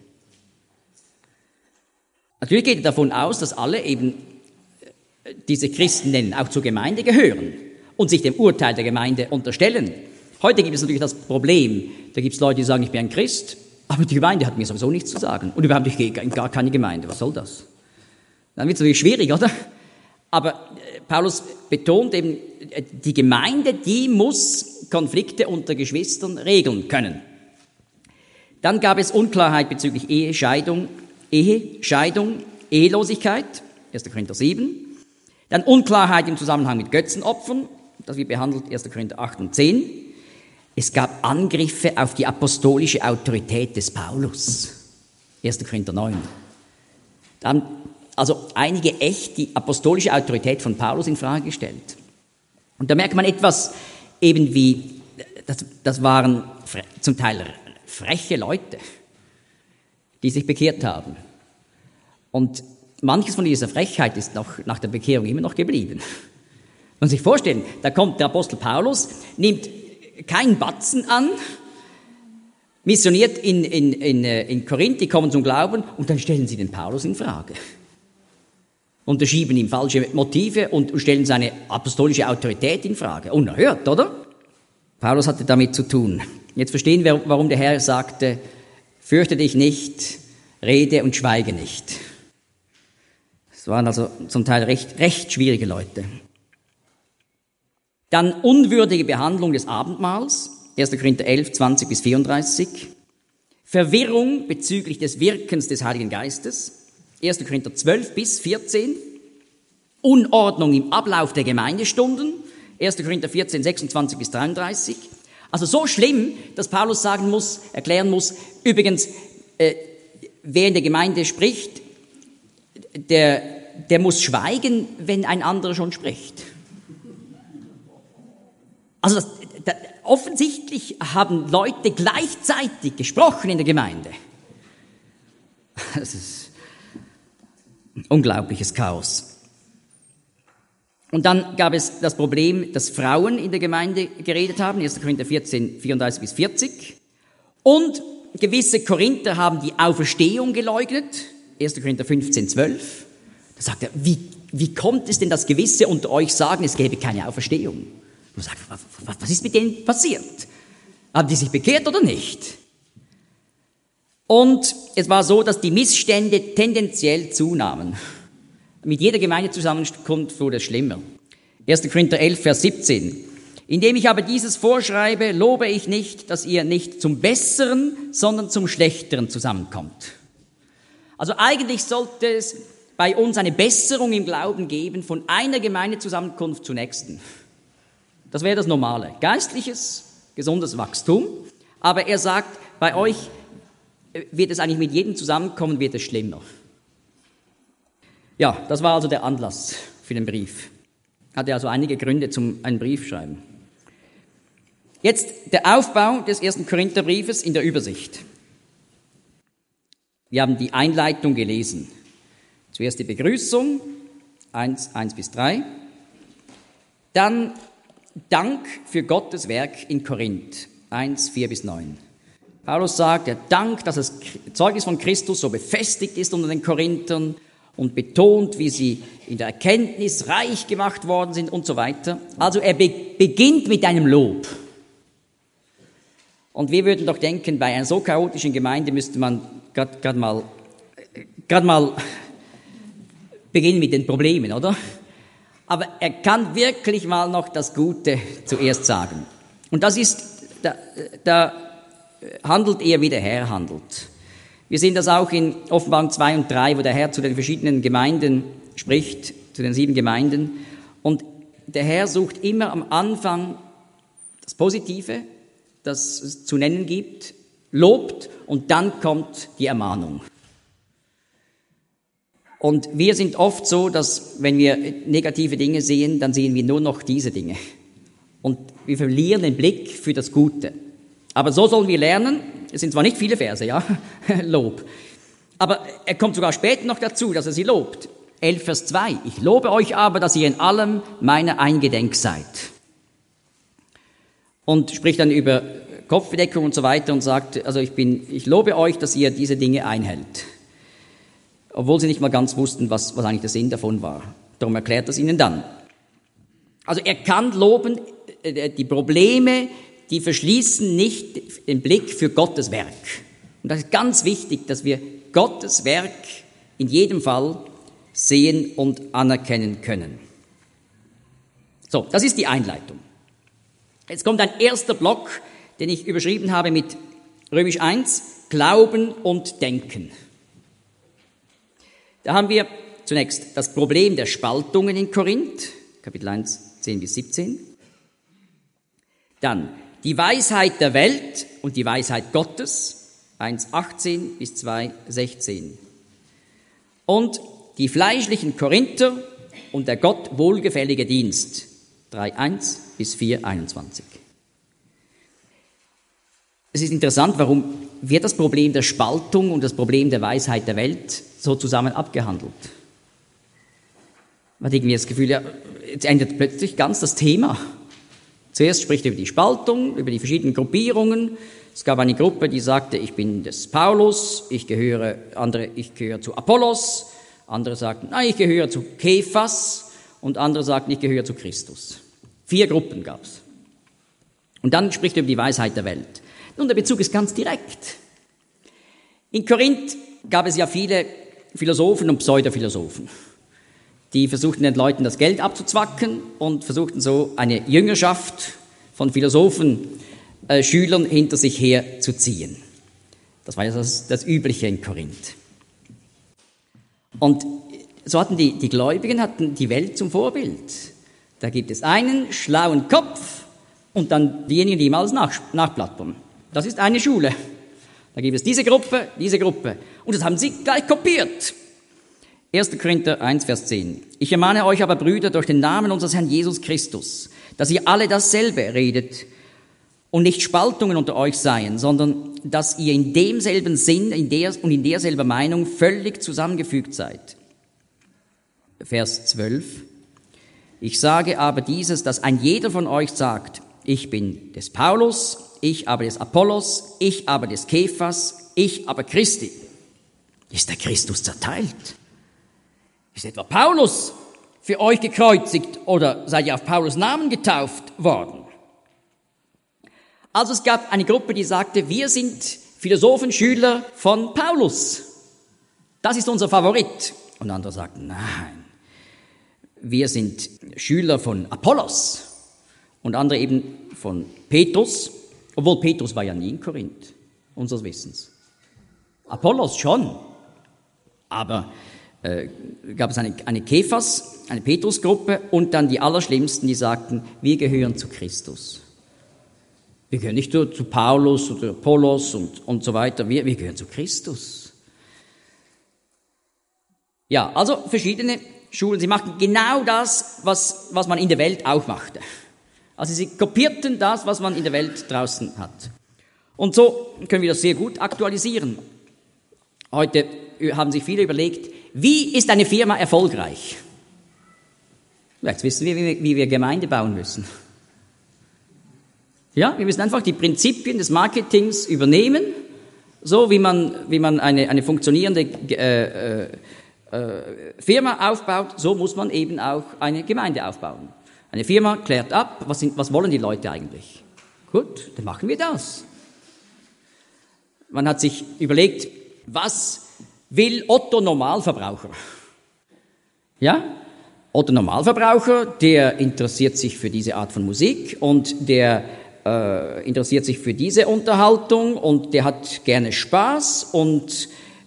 Natürlich geht er davon aus, dass alle eben diese Christen nennen, auch zur Gemeinde gehören und sich dem Urteil der Gemeinde unterstellen. Heute gibt es natürlich das Problem, da gibt es Leute, die sagen, ich bin ein Christ, aber die Gemeinde hat mir sowieso nichts zu sagen. Und überhaupt, ich gehe in gar keine Gemeinde, was soll das? Dann wird es natürlich schwierig, oder? Aber Paulus betont eben, die Gemeinde, die muss Konflikte unter Geschwistern regeln können. Dann gab es Unklarheit bezüglich Ehescheidung, Ehelosigkeit, 1. Korinther 7. Dann Unklarheit im Zusammenhang mit Götzenopfern, das wir behandelt, 1. Korinther 8 und 10. Es gab Angriffe auf die apostolische Autorität des Paulus. 1. Korinther 9. Da haben also einige echt die apostolische Autorität von Paulus in Frage gestellt. Und da merkt man etwas eben wie, das waren zum Teil freche Leute, die sich bekehrt haben. Und manches von dieser Frechheit ist nach der Bekehrung immer noch geblieben. Man muss sich vorstellen, da kommt der Apostel Paulus, nimmt keinen Batzen an, missioniert in Korinth, die kommen zum Glauben und dann stellen sie den Paulus in Frage. Unterschieben ihm falsche Motive und stellen seine apostolische Autorität in Frage. Unerhört, oder? Paulus hatte damit zu tun. Jetzt verstehen wir, warum der Herr sagte, fürchte dich nicht, rede und schweige nicht. Es waren also zum Teil recht schwierige Leute. Dann unwürdige Behandlung des Abendmahls, 1. Korinther 11, 20 bis 34. Verwirrung bezüglich des Wirkens des Heiligen Geistes, 1. Korinther 12 bis 14. Unordnung im Ablauf der Gemeindestunden, 1. Korinther 14, 26 bis 33. Also so schlimm, dass Paulus erklären muss, übrigens, wer in der Gemeinde spricht, der muss schweigen, wenn ein anderer schon spricht. Also offensichtlich haben Leute gleichzeitig gesprochen in der Gemeinde. Das ist ein unglaubliches Chaos. Und dann gab es das Problem, dass Frauen in der Gemeinde geredet haben, 1. Korinther 14, 34 bis 40. Und gewisse Korinther haben die Auferstehung geleugnet, 1. Korinther 15, 12. Da sagt er, wie kommt es denn, dass gewisse unter euch sagen, es gäbe keine Auferstehung? Man sagt, was ist mit denen passiert? Haben die sich bekehrt oder nicht? Und es war so, dass die Missstände tendenziell zunahmen. Mit jeder Gemeindezusammenkunft wurde es schlimmer. 1. Korinther 11, Vers 17. Indem ich aber dieses vorschreibe, lobe ich nicht, dass ihr nicht zum Besseren, sondern zum Schlechteren zusammenkommt. Also eigentlich sollte es bei uns eine Besserung im Glauben geben, von einer Gemeindezusammenkunft zur nächsten. Das wäre das Normale. Geistliches, gesundes Wachstum. Aber er sagt, bei euch wird es eigentlich mit jedem Zusammenkommen wird es schlimmer. Ja, das war also der Anlass für den Brief. Hatte also einige Gründe zum einen Brief schreiben. Jetzt der Aufbau des 1. Korintherbriefes in der Übersicht. Wir haben die Einleitung gelesen. Zuerst die Begrüßung, 1 bis 3. Dann Dank für Gottes Werk in Korinth, 1, 4 bis 9. Paulus sagt, der Dank, dass das Zeugnis von Christus so befestigt ist unter den Korinthern und betont, wie sie in der Erkenntnis reich gemacht worden sind und so weiter. Also er beginnt mit einem Lob. Und wir würden doch denken, bei einer so chaotischen Gemeinde müsste man gerade mal beginnen mit den Problemen, oder? Aber er kann wirklich mal noch das Gute zuerst sagen. Und das ist, da handelt er, wie der Herr handelt. Wir sehen das auch in Offenbarung 2 und 3, wo der Herr zu den verschiedenen Gemeinden spricht, zu den 7 Gemeinden. Und der Herr sucht immer am Anfang das Positive, das es zu nennen gibt, lobt und dann kommt die Ermahnung. Und wir sind oft so, dass wenn wir negative Dinge sehen, dann sehen wir nur noch diese Dinge. Und wir verlieren den Blick für das Gute. Aber so sollen wir lernen. Es sind zwar nicht viele Verse, ja, Lob. Aber er kommt sogar später noch dazu, dass er sie lobt. 11, Vers 2. Ich lobe euch aber, dass ihr in allem meiner eingedenk seid. Und spricht dann über Kopfbedeckung und so weiter und sagt, also ich lobe euch, dass ihr diese Dinge einhält. Obwohl sie nicht mal ganz wussten, was eigentlich der Sinn davon war. Darum erklärt er es ihnen dann. Also er kann loben, die Probleme, die verschließen nicht den Blick für Gottes Werk. Und das ist ganz wichtig, dass wir Gottes Werk in jedem Fall sehen und anerkennen können. So, das ist die Einleitung. Jetzt kommt ein erster Block, den ich überschrieben habe mit Römisch 1, Glauben und Denken. Da haben wir zunächst das Problem der Spaltungen in Korinth, Kapitel 1, 10 bis 17. Dann die Weisheit der Welt und die Weisheit Gottes, 1,18 bis 2,16. Und die fleischlichen Korinther und der Gott wohlgefällige Dienst, 3,1 bis 4,21. Es ist interessant, warum wird das Problem der Spaltung und das Problem der Weisheit der Welt so zusammen abgehandelt. Man hat irgendwie das Gefühl, ja, jetzt ändert plötzlich ganz das Thema. Zuerst spricht er über die Spaltung, über die verschiedenen Gruppierungen. Es gab eine Gruppe, die sagte, ich bin des Paulus, ich gehöre zu Apollos. Andere sagten, nein, ich gehöre zu Kephas. Und andere sagten, ich gehöre zu Christus. 4 Gruppen gab es. Und dann spricht er über die Weisheit der Welt. Nun, der Bezug ist ganz direkt. In Korinth gab es ja viele Philosophen und Pseudophilosophen. Die versuchten den Leuten das Geld abzuzwacken und versuchten so eine Jüngerschaft von Philosophen, Schülern hinter sich herzuziehen. Das war ja das Übliche in Korinth. Und so hatten die Gläubigen die Welt zum Vorbild. Da gibt es einen schlauen Kopf und dann diejenigen, die ihm alles nachplappern. Das ist eine Schule. Da gibt es diese Gruppe. Und das haben sie gleich kopiert. 1. Korinther 1, Vers 10. Ich ermahne euch aber, Brüder, durch den Namen unseres Herrn Jesus Christus, dass ihr alle dasselbe redet und nicht Spaltungen unter euch seien, sondern dass ihr in demselben Sinn und in derselben Meinung völlig zusammengefügt seid. Vers 12. Ich sage aber dieses, dass ein jeder von euch sagt, ich bin des Paulus, ich aber des Apollos, ich aber des Kephas, ich aber Christi. Ist der Christus zerteilt? Ist etwa Paulus für euch gekreuzigt oder seid ihr auf Paulus Namen getauft worden? Also es gab eine Gruppe, die sagte, wir sind Philosophenschüler von Paulus. Das ist unser Favorit. Und andere sagten, nein, wir sind Schüler von Apollos. Und andere eben von Petrus, obwohl Petrus war ja nie in Korinth, unseres Wissens. Apollos schon, aber gab es eine Kephas, eine Petrusgruppe und dann die Allerschlimmsten, die sagten, wir gehören zu Christus. Wir gehören nicht nur zu Paulus oder Apollos und so weiter, wir gehören zu Christus. Ja, also verschiedene Schulen, sie machten genau das, was man in der Welt auch machte. Also sie kopierten das, was man in der Welt draußen hat. Und so können wir das sehr gut aktualisieren. Heute haben sich viele überlegt, wie ist eine Firma erfolgreich? Jetzt wissen wir, wie wir Gemeinde bauen müssen. Ja, wir müssen einfach die Prinzipien des Marketings übernehmen, so wie man eine funktionierende Firma aufbaut, so muss man eben auch eine Gemeinde aufbauen. Eine Firma klärt ab, was wollen die Leute eigentlich? Gut, dann machen wir das. Man hat sich überlegt, was will Otto Normalverbraucher? Ja, Otto Normalverbraucher, der interessiert sich für diese Art von Musik und der interessiert sich für diese Unterhaltung und der hat gerne Spaß und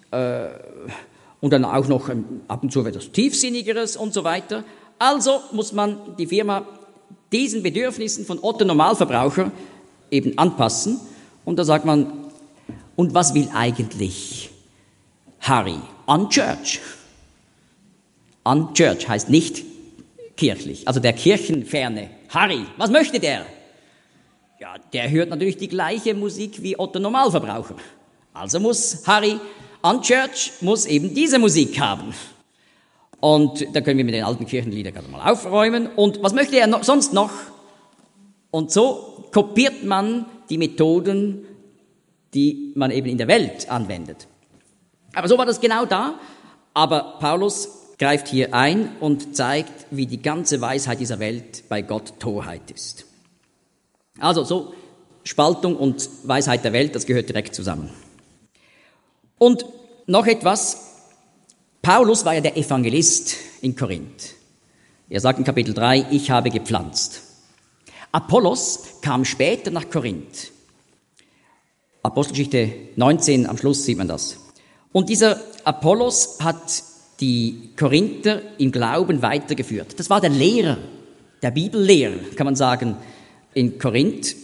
dann auch noch ab und zu etwas Tiefsinnigeres und so weiter. Also muss man die Firma diesen Bedürfnissen von Otto Normalverbraucher eben anpassen. Und da sagt man, und was will eigentlich Harry? Unchurch. Unchurch heißt nicht kirchlich, also der kirchenferne Harry. Was möchte der? Ja, der hört natürlich die gleiche Musik wie Otto Normalverbraucher. Also muss Harry Unchurch muss eben diese Musik haben. Und da können wir mit den alten Kirchenliedern gerade mal aufräumen. Und was möchte er sonst noch? Und so kopiert man die Methoden, die man eben in der Welt anwendet. Aber so war das genau da. Aber Paulus greift hier ein und zeigt, wie die ganze Weisheit dieser Welt bei Gott Torheit ist. Also so Spaltung und Weisheit der Welt, das gehört direkt zusammen. Und noch etwas. Paulus war ja der Evangelist in Korinth. Er sagt in Kapitel 3, ich habe gepflanzt. Apollos kam später nach Korinth. Apostelgeschichte 19, am Schluss sieht man das. Und dieser Apollos hat die Korinther im Glauben weitergeführt. Das war der Lehrer, der Bibellehrer, kann man sagen, in Korinth.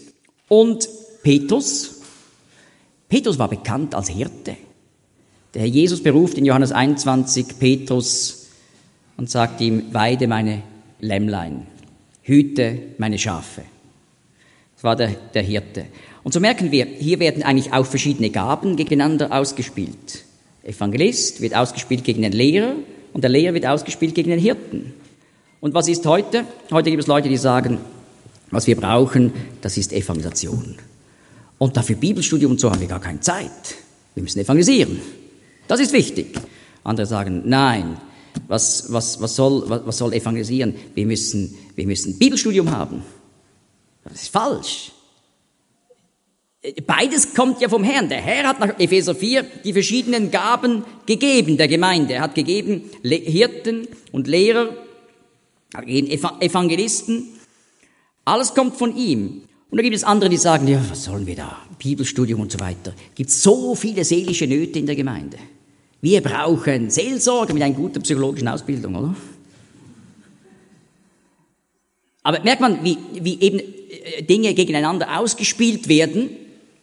Und Petrus war bekannt als Hirte. Der Herr Jesus beruft in Johannes 21 Petrus und sagt ihm, weide meine Lämmlein, hüte meine Schafe. Das war der Hirte. Und so merken wir, hier werden eigentlich auch verschiedene Gaben gegeneinander ausgespielt. Evangelist wird ausgespielt gegen den Lehrer und der Lehrer wird ausgespielt gegen den Hirten. Und was ist heute? Heute gibt es Leute, die sagen, was wir brauchen, das ist Evangelisation. Und dafür Bibelstudium und so haben wir gar keine Zeit. Wir müssen evangelisieren. Das ist wichtig. Andere sagen, nein, was soll evangelisieren? Wir müssen Bibelstudium haben. Das ist falsch. Beides kommt ja vom Herrn. Der Herr hat nach Epheser 4 die verschiedenen Gaben gegeben der Gemeinde. Er hat gegeben Hirten und Lehrer, hat gegeben Evangelisten. Alles kommt von ihm. Und da gibt es andere, die sagen, ja, was sollen wir da? Bibelstudium und so weiter. Es gibt so viele seelische Nöte in der Gemeinde. Wir brauchen Seelsorge mit einer guten psychologischen Ausbildung, oder? Aber merkt man, wie eben Dinge gegeneinander ausgespielt werden.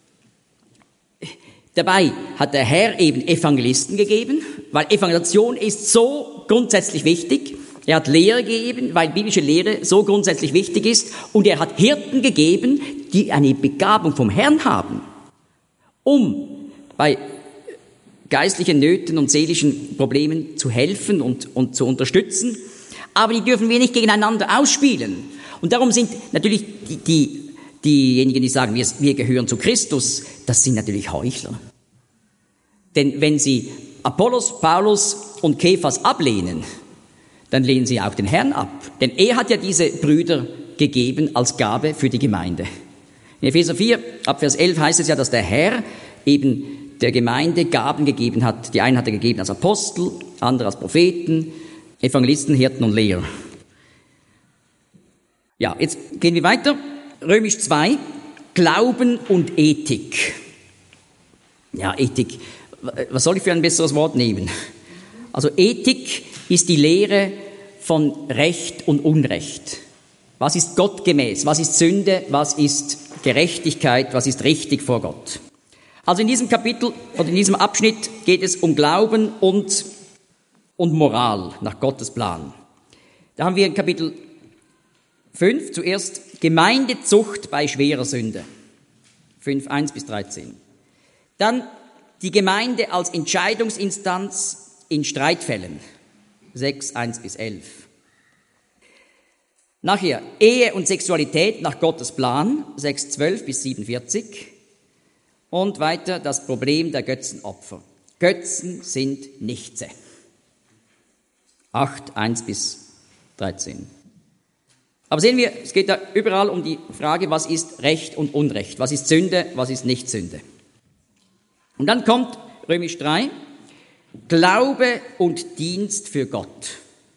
Dabei hat der Herr eben Evangelisten gegeben, weil Evangelisation ist so grundsätzlich wichtig. Er hat Lehre gegeben, weil biblische Lehre so grundsätzlich wichtig ist. Und er hat Hirten gegeben, die eine Begabung vom Herrn haben, um bei geistlichen Nöten und seelischen Problemen zu helfen und zu unterstützen. Aber die dürfen wir nicht gegeneinander ausspielen. Und darum sind natürlich diejenigen, die sagen, wir gehören zu Christus, das sind natürlich Heuchler. Denn wenn sie Apollos, Paulus und Kephas ablehnen, dann lehnen sie auch den Herrn ab. Denn er hat ja diese Brüder gegeben als Gabe für die Gemeinde. In Epheser 4, ab Vers 11 heißt es ja, dass der Herr eben der Gemeinde Gaben gegeben hat. Die einen hat er gegeben als Apostel, andere als Propheten, Evangelisten, Hirten und Lehrer. Ja, jetzt gehen wir weiter. Römisch 2, Glauben und Ethik. Ja, Ethik. Was soll ich für ein besseres Wort nehmen? Also Ethik ist die Lehre von Recht und Unrecht. Was ist gottgemäß? Was ist Sünde? Was ist Gerechtigkeit? Was ist richtig vor Gott? Also in diesem Kapitel oder in diesem Abschnitt geht es um Glauben und Moral nach Gottes Plan. Da haben wir in Kapitel 5 zuerst Gemeindezucht bei schwerer Sünde. 5, 1 bis 13. Dann die Gemeinde als Entscheidungsinstanz in Streitfällen. 6, 1 bis 11. Nachher Ehe und Sexualität nach Gottes Plan. 6, 12 bis 47. Und weiter das Problem der Götzenopfer. Götzen sind Nichtse. 8, 1 bis 13. Aber sehen wir, es geht da überall um die Frage, was ist Recht und Unrecht? Was ist Sünde, was ist nicht Sünde? Und dann kommt Römisch 3, Glaube und Dienst für Gott.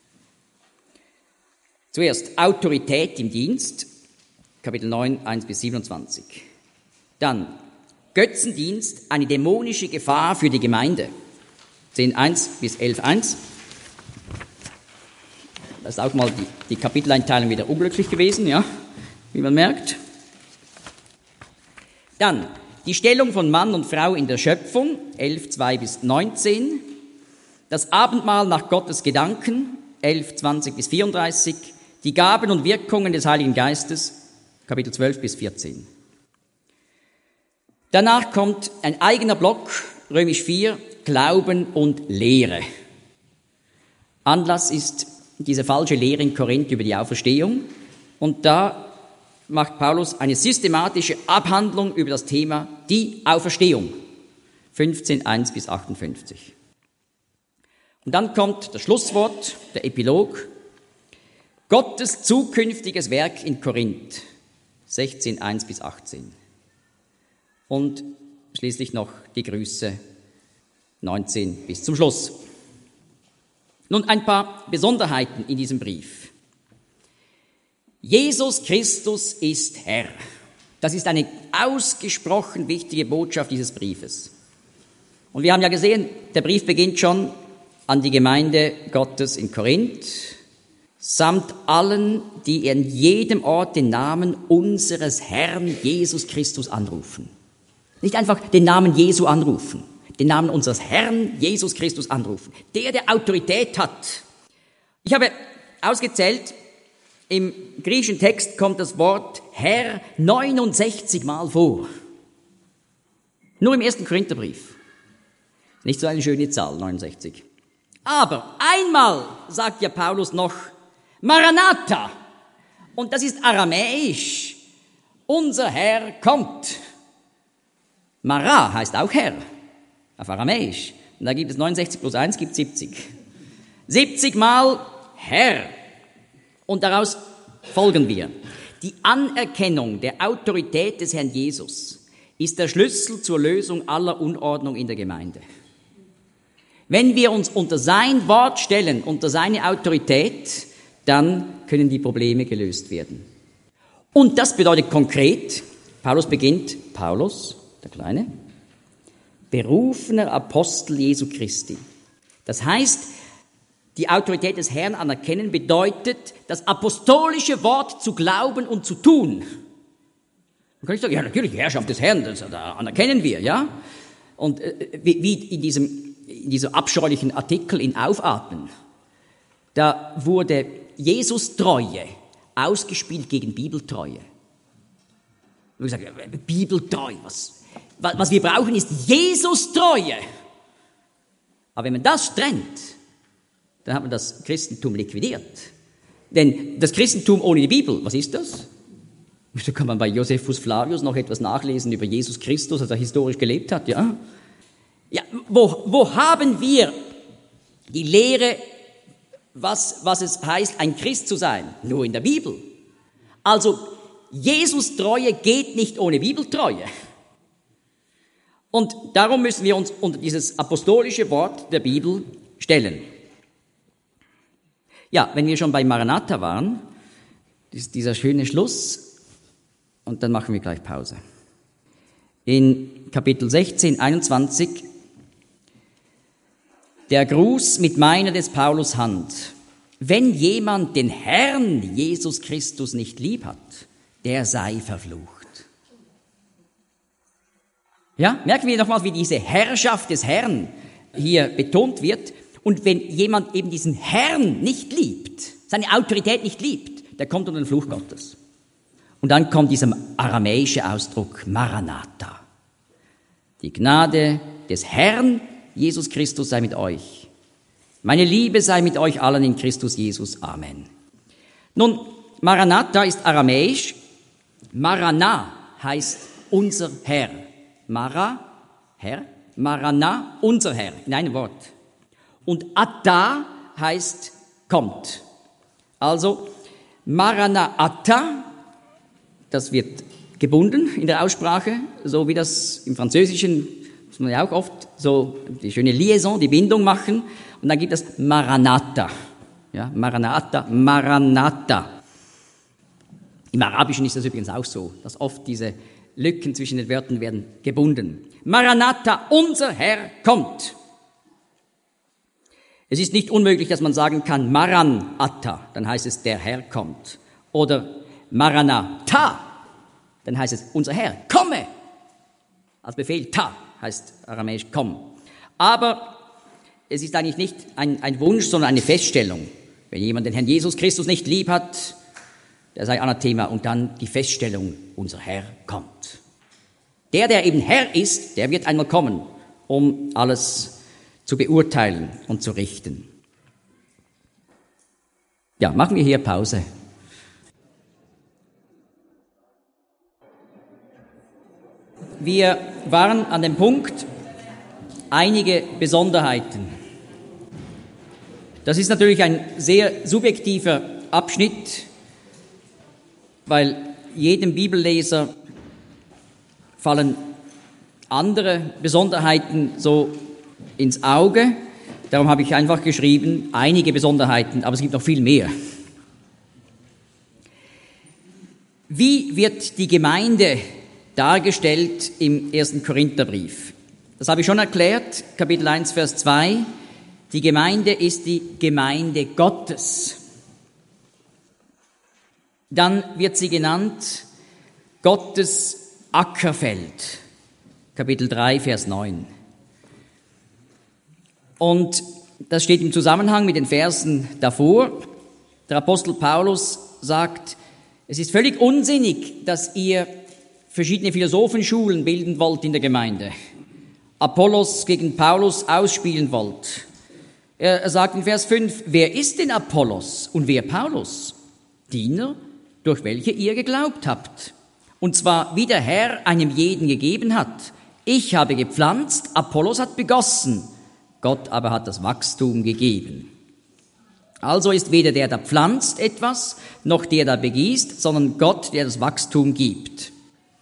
Zuerst Autorität im Dienst, Kapitel 9, 1 bis 27. Dann Götzendienst, eine dämonische Gefahr für die Gemeinde. 10, 1 bis 11, 1. Das ist auch mal die Kapiteleinteilung wieder unglücklich gewesen, ja, wie man merkt. Dann die Stellung von Mann und Frau in der Schöpfung, 11, 2 bis 19. Das Abendmahl nach Gottes Gedanken, 11, 20 bis 34. Die Gaben und Wirkungen des Heiligen Geistes, Kapitel 12 bis 14. Danach kommt ein eigener Block, Römisch 4, Glauben und Lehre. Anlass ist diese falsche Lehre in Korinth über die Auferstehung. Und da macht Paulus eine systematische Abhandlung über das Thema die Auferstehung. 15, 1 bis 58. Und dann kommt das Schlusswort, der Epilog. Gottes zukünftiges Werk in Korinth. 16, 1 bis 18. Und schließlich noch die Grüße 19 bis zum Schluss. Nun ein paar Besonderheiten in diesem Brief. Jesus Christus ist Herr. Das ist eine ausgesprochen wichtige Botschaft dieses Briefes. Und wir haben ja gesehen, der Brief beginnt schon an die Gemeinde Gottes in Korinth. samt allen, die an jedem Ort den Namen unseres Herrn Jesus Christus anrufen. Nicht einfach den Namen Jesu anrufen, den Namen unseres Herrn Jesus Christus anrufen, der Autorität hat. Ich habe ausgezählt, im griechischen Text kommt das Wort Herr 69 Mal vor. Nur im 1. Korintherbrief. Nicht so eine schöne Zahl, 69. Aber einmal sagt ja Paulus noch Maranatha. Und das ist aramäisch. Unser Herr kommt. Mara heißt auch Herr, auf aramäisch. Und da gibt es 69 plus 1, gibt 70. 70 Mal Herr. Und daraus folgen wir. Die Anerkennung der Autorität des Herrn Jesus ist der Schlüssel zur Lösung aller Unordnung in der Gemeinde. Wenn wir uns unter sein Wort stellen, unter seine Autorität, dann können die Probleme gelöst werden. Und das bedeutet konkret, Paulus, der Kleine, berufener Apostel Jesu Christi. Das heißt, die Autorität des Herrn anerkennen bedeutet, das apostolische Wort zu glauben und zu tun. Man kann nicht sagen, ja natürlich, die Herrschaft des Herrn, das anerkennen wir, ja. Und wie in diesem abscheulichen Artikel in Aufatmen, da wurde Jesus-Treue ausgespielt gegen Bibeltreue. Und ich sage, Bibeltreu, was wir brauchen, ist Jesus-Treue. Aber wenn man das trennt, dann hat man das Christentum liquidiert. Denn das Christentum ohne die Bibel, was ist das? So kann man bei Josephus Flavius noch etwas nachlesen über Jesus Christus, als er historisch gelebt hat, ja? Ja, wo haben wir die Lehre, was es heißt, ein Christ zu sein? Nur in der Bibel. Also, Jesus-Treue geht nicht ohne Bibeltreue. Und darum müssen wir uns unter dieses apostolische Wort der Bibel stellen. Ja, wenn wir schon bei Maranatha waren, ist dieser schöne Schluss, und dann machen wir gleich Pause. In Kapitel 16, 21, der Gruß mit meiner des Paulus Hand. Wenn jemand den Herrn Jesus Christus nicht lieb hat, der sei verflucht. Ja, merken wir nochmal, wie diese Herrschaft des Herrn hier betont wird. Und wenn jemand eben diesen Herrn nicht liebt, seine Autorität nicht liebt, der kommt unter den Fluch Gottes. Und dann kommt dieser aramäische Ausdruck Maranatha. Die Gnade des Herrn Jesus Christus sei mit euch. Meine Liebe sei mit euch allen in Christus Jesus. Amen. Nun, Maranatha ist aramäisch. Marana heißt unser Herr. Mara, Herr. Marana, unser Herr, in einem Wort. Und Atta heißt kommt. Also Maranatha, das wird gebunden in der Aussprache, so wie das im Französischen, muss man ja auch oft so die schöne Liaison, die Bindung machen. Und dann gibt es Maranatha. Ja, Maranatha, Maranatha. Im Arabischen ist das übrigens auch so, dass oft diese Lücken zwischen den Wörtern werden gebunden. Maranatha, unser Herr kommt. Es ist nicht unmöglich, dass man sagen kann, Maranatha, dann heißt es, der Herr kommt. Oder Maranatha, dann heißt es, unser Herr, komme. Als Befehl, ta, heißt aramäisch, komm. Aber es ist eigentlich nicht ein Wunsch, sondern eine Feststellung. Wenn jemand den Herrn Jesus Christus nicht lieb hat, der sei Anathema. Und dann die Feststellung, unser Herr kommt. Der eben Herr ist, der wird einmal kommen, um alles zu beurteilen und zu richten. Ja, machen wir hier Pause. Wir waren an dem Punkt, einige Besonderheiten. Das ist natürlich ein sehr subjektiver Abschnitt, weil jedem Bibelleser fallen andere Besonderheiten so ins Auge. Darum habe ich einfach geschrieben, einige Besonderheiten, aber es gibt noch viel mehr. Wie wird die Gemeinde dargestellt im 1. Korintherbrief? Das habe ich schon erklärt, Kapitel 1, Vers 2. Die Gemeinde ist die Gemeinde Gottes. Dann wird sie genannt Gottes Ackerfeld, Kapitel 3, Vers 9. Und das steht im Zusammenhang mit den Versen davor. Der Apostel Paulus sagt, es ist völlig unsinnig, dass ihr verschiedene Philosophenschulen bilden wollt in der Gemeinde. Apollos gegen Paulus ausspielen wollt. Er sagt in Vers 5, wer ist denn Apollos und wer Paulus? Diener, durch welche ihr geglaubt habt. Und zwar wie der Herr einem jeden gegeben hat. Ich habe gepflanzt, Apollos hat begossen, Gott aber hat das Wachstum gegeben. Also ist weder der, der pflanzt etwas, noch der, der begießt, sondern Gott, der das Wachstum gibt.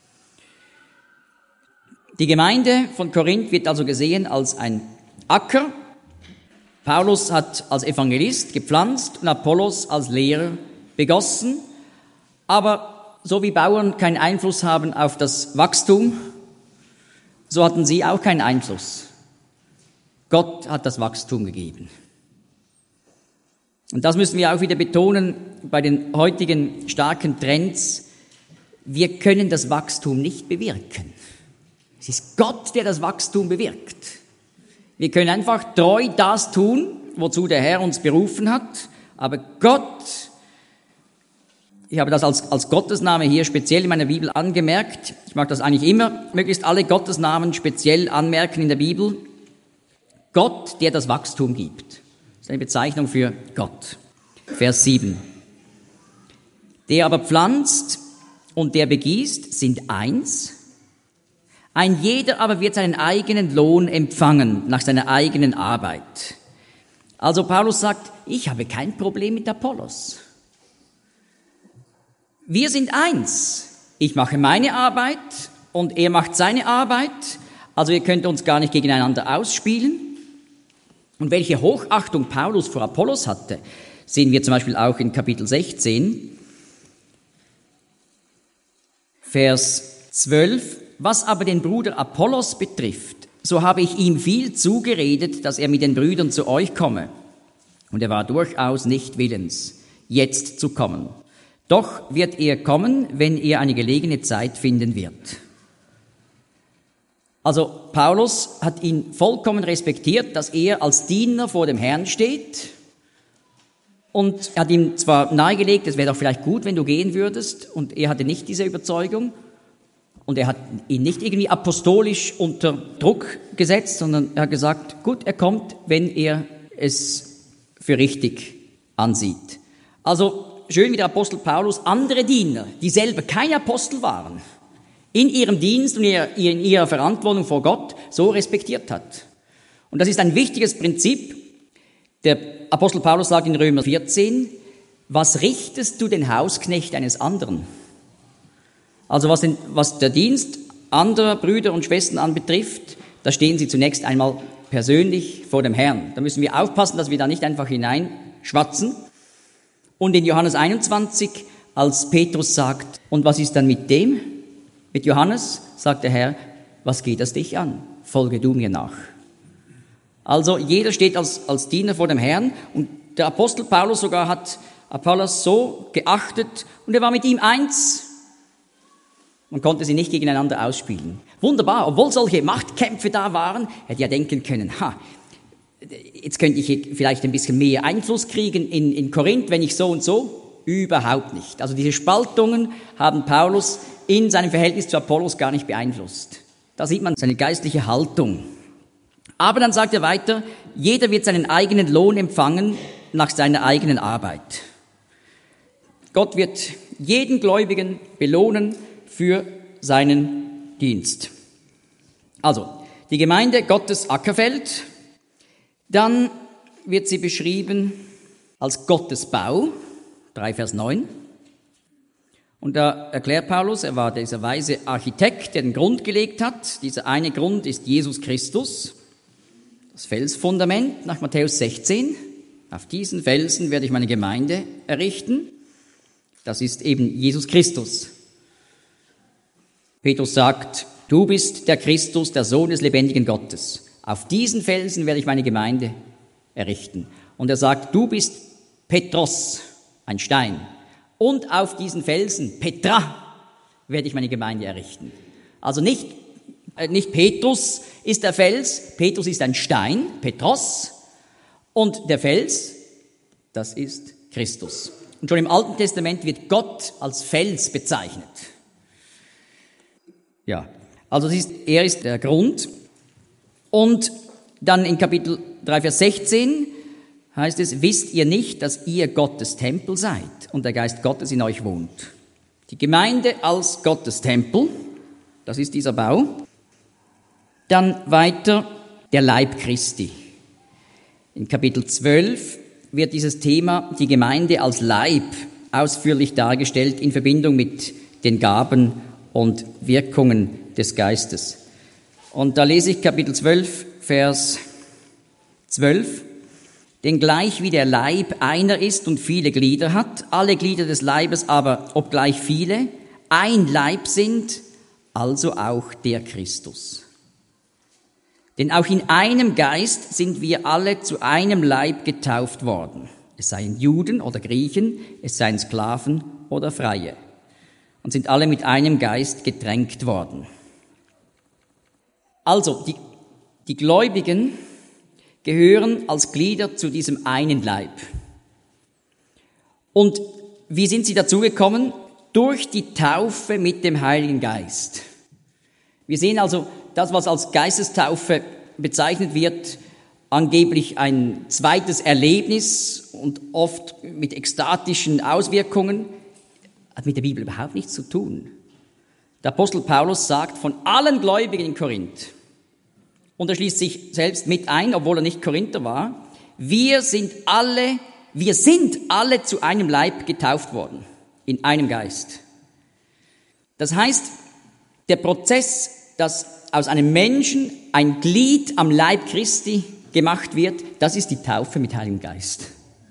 Die Gemeinde von Korinth wird also gesehen als ein Acker. Paulus hat als Evangelist gepflanzt und Apollos als Lehrer begossen. Aber so wie Bauern keinen Einfluss haben auf das Wachstum, so hatten sie auch keinen Einfluss. Gott hat das Wachstum gegeben. Und das müssen wir auch wieder betonen bei den heutigen starken Trends. Wir können das Wachstum nicht bewirken. Es ist Gott, der das Wachstum bewirkt. Wir können einfach treu das tun, wozu der Herr uns berufen hat. Aber Gott, ich habe das als Gottesname hier speziell in meiner Bibel angemerkt. Ich mag das eigentlich immer, möglichst alle Gottesnamen speziell anmerken in der Bibel. Gott, der das Wachstum gibt. Das ist eine Bezeichnung für Gott. Vers 7. Der aber pflanzt und der begießt sind eins. Ein jeder aber wird seinen eigenen Lohn empfangen nach seiner eigenen Arbeit. Also Paulus sagt, ich habe kein Problem mit Apollos. Wir sind eins. Ich mache meine Arbeit und er macht seine Arbeit. Also ihr könnt uns gar nicht gegeneinander ausspielen. Und welche Hochachtung Paulus vor Apollos hatte, sehen wir zum Beispiel auch in Kapitel 16, Vers 12. Was aber den Bruder Apollos betrifft, so habe ich ihm viel zugeredet, dass er mit den Brüdern zu euch komme. Und er war durchaus nicht willens, jetzt zu kommen. Doch wird er kommen, wenn er eine gelegene Zeit finden wird. Also Paulus hat ihn vollkommen respektiert, dass er als Diener vor dem Herrn steht. Und er hat ihm zwar nahegelegt, es wäre doch vielleicht gut, wenn du gehen würdest. Und er hatte nicht diese Überzeugung. Und er hat ihn nicht irgendwie apostolisch unter Druck gesetzt, sondern er hat gesagt, gut, er kommt, wenn er es für richtig ansieht. Also schön wie der Apostel Paulus andere Diener, die selber keine Apostel waren, in ihrem Dienst und in ihrer Verantwortung vor Gott so respektiert hat. Und das ist ein wichtiges Prinzip. Der Apostel Paulus sagt in Römer 14, was richtest du den Hausknecht eines anderen? Also was der Dienst anderer Brüder und Schwestern anbetrifft, da stehen sie zunächst einmal persönlich vor dem Herrn. Da müssen wir aufpassen, dass wir da nicht einfach hineinschwatzen. Und in Johannes 21, als Petrus sagt, und was ist dann mit dem? Mit Johannes sagt der Herr, was geht es dich an? Folge du mir nach. Also jeder steht als Diener vor dem Herrn und der Apostel Paulus sogar hat Apollos so geachtet und er war mit ihm eins. Man konnte sie nicht gegeneinander ausspielen. Wunderbar, obwohl solche Machtkämpfe da waren, hätte ja denken können, jetzt könnte ich vielleicht ein bisschen mehr Einfluss kriegen in Korinth, wenn ich so und so. Überhaupt nicht. Also diese Spaltungen haben Paulus in seinem Verhältnis zu Apollos gar nicht beeinflusst. Da sieht man seine geistliche Haltung. Aber dann sagt er weiter, jeder wird seinen eigenen Lohn empfangen nach seiner eigenen Arbeit. Gott wird jeden Gläubigen belohnen für seinen Dienst. Also, die Gemeinde Gottes Ackerfeld, dann wird sie beschrieben als Gottes Bau, 3 Vers 9. Und da erklärt Paulus, er war dieser weise Architekt, der den Grund gelegt hat. Dieser eine Grund ist Jesus Christus, das Felsfundament nach Matthäus 16. Auf diesen Felsen werde ich meine Gemeinde errichten. Das ist eben Jesus Christus. Petrus sagt, du bist der Christus, der Sohn des lebendigen Gottes. Auf diesen Felsen werde ich meine Gemeinde errichten. Und er sagt, du bist Petros, ein Stein. und auf diesen Felsen, Petra, werde ich meine Gemeinde errichten. Also nicht Petrus ist der Fels, Petrus ist ein Stein, Petros, und der Fels, das ist Christus. Und schon im Alten Testament wird Gott als Fels bezeichnet. Ja, also er ist der Grund. Und dann in Kapitel 3, Vers 16 heißt es, wisst ihr nicht, dass ihr Gottes Tempel seid und der Geist Gottes in euch wohnt. Die Gemeinde als Gottes Tempel, das ist dieser Bau. Dann weiter der Leib Christi. In Kapitel 12 wird dieses Thema, die Gemeinde als Leib, ausführlich dargestellt in Verbindung mit den Gaben und Wirkungen des Geistes. Und da lese ich Kapitel 12, Vers 12. Denn gleich wie der Leib einer ist und viele Glieder hat, alle Glieder des Leibes aber, obgleich viele, ein Leib sind, also auch der Christus. Denn auch in einem Geist sind wir alle zu einem Leib getauft worden. Es seien Juden oder Griechen, es seien Sklaven oder Freie. Und sind alle mit einem Geist getränkt worden. Also, die Gläubigen gehören als Glieder zu diesem einen Leib. Und wie sind sie dazugekommen? Durch die Taufe mit dem Heiligen Geist. Wir sehen also, das, was als Geistestaufe bezeichnet wird, angeblich ein zweites Erlebnis und oft mit ekstatischen Auswirkungen, hat mit der Bibel überhaupt nichts zu tun. Der Apostel Paulus sagt von allen Gläubigen in Korinth, und er schließt sich selbst mit ein, obwohl er nicht Korinther war, wir sind alle zu einem Leib getauft worden, in einem Geist. Das heißt, der Prozess, dass aus einem Menschen ein Glied am Leib Christi gemacht wird, das ist die Taufe mit Heiligem Geist.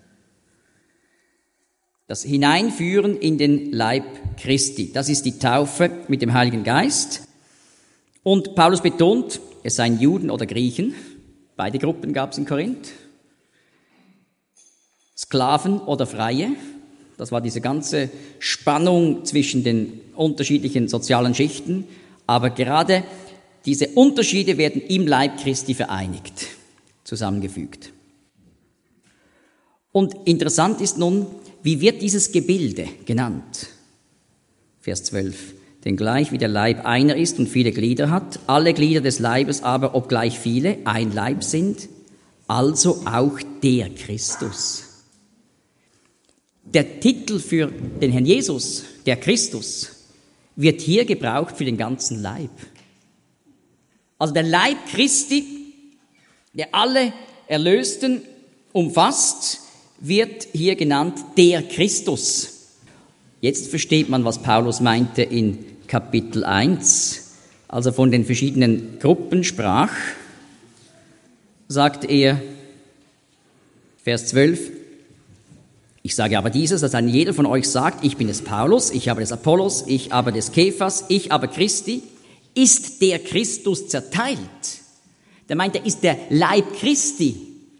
Das Hineinführen in den Leib Christi, das ist die Taufe mit dem Heiligen Geist. Und Paulus betont, es seien Juden oder Griechen, beide Gruppen gab es in Korinth, Sklaven oder Freie, das war diese ganze Spannung zwischen den unterschiedlichen sozialen Schichten, aber gerade diese Unterschiede werden im Leib Christi vereinigt, zusammengefügt. Und interessant ist nun, wie wird dieses Gebilde genannt? Vers 12. Denn gleich wie der Leib einer ist und viele Glieder hat, alle Glieder des Leibes aber, obgleich viele, ein Leib sind, also auch der Christus. Der Titel für den Herrn Jesus, der Christus, wird hier gebraucht für den ganzen Leib. Also der Leib Christi, der alle Erlösten umfasst, wird hier genannt der Christus. Jetzt versteht man, was Paulus meinte in Kapitel 1, als er von den verschiedenen Gruppen sprach, sagt er, Vers 12, ich sage aber dieses, dass ein jeder von euch sagt, ich bin des Paulus, ich aber des Apollos, ich aber des Kephas, ich aber Christi, ist der Christus zerteilt. Der meint, er ist der Leib Christi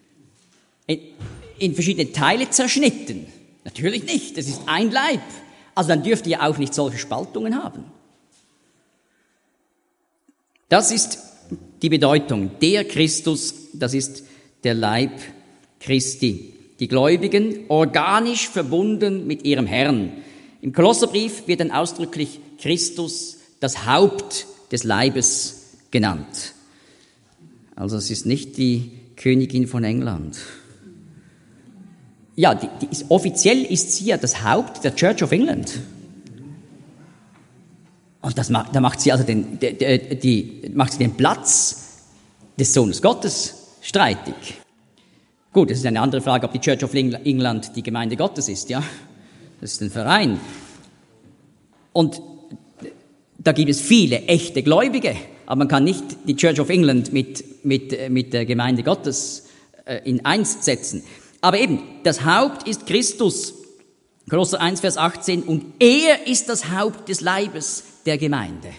in verschiedene Teile zerschnitten. Natürlich nicht, es ist ein Leib. Also dann dürft ihr auch nicht solche Spaltungen haben. Das ist die Bedeutung. Der Christus, das ist der Leib Christi. Die Gläubigen organisch verbunden mit ihrem Herrn. Im Kolosserbrief wird dann ausdrücklich Christus, das Haupt des Leibes, genannt. Also es ist nicht die Königin von England. Ja, offiziell ist sie ja das Haupt der Church of England. Und da macht sie also macht sie den Platz des Sohnes Gottes streitig. Gut, es ist eine andere Frage, ob die Church of England die Gemeinde Gottes ist, ja. Das ist ein Verein. Und da gibt es viele echte Gläubige, aber man kann nicht die Church of England mit der Gemeinde Gottes in eins setzen. Aber eben, das Haupt ist Christus. Kolosser 1, Vers 18. Und er ist das Haupt des Leibes der Gemeinde.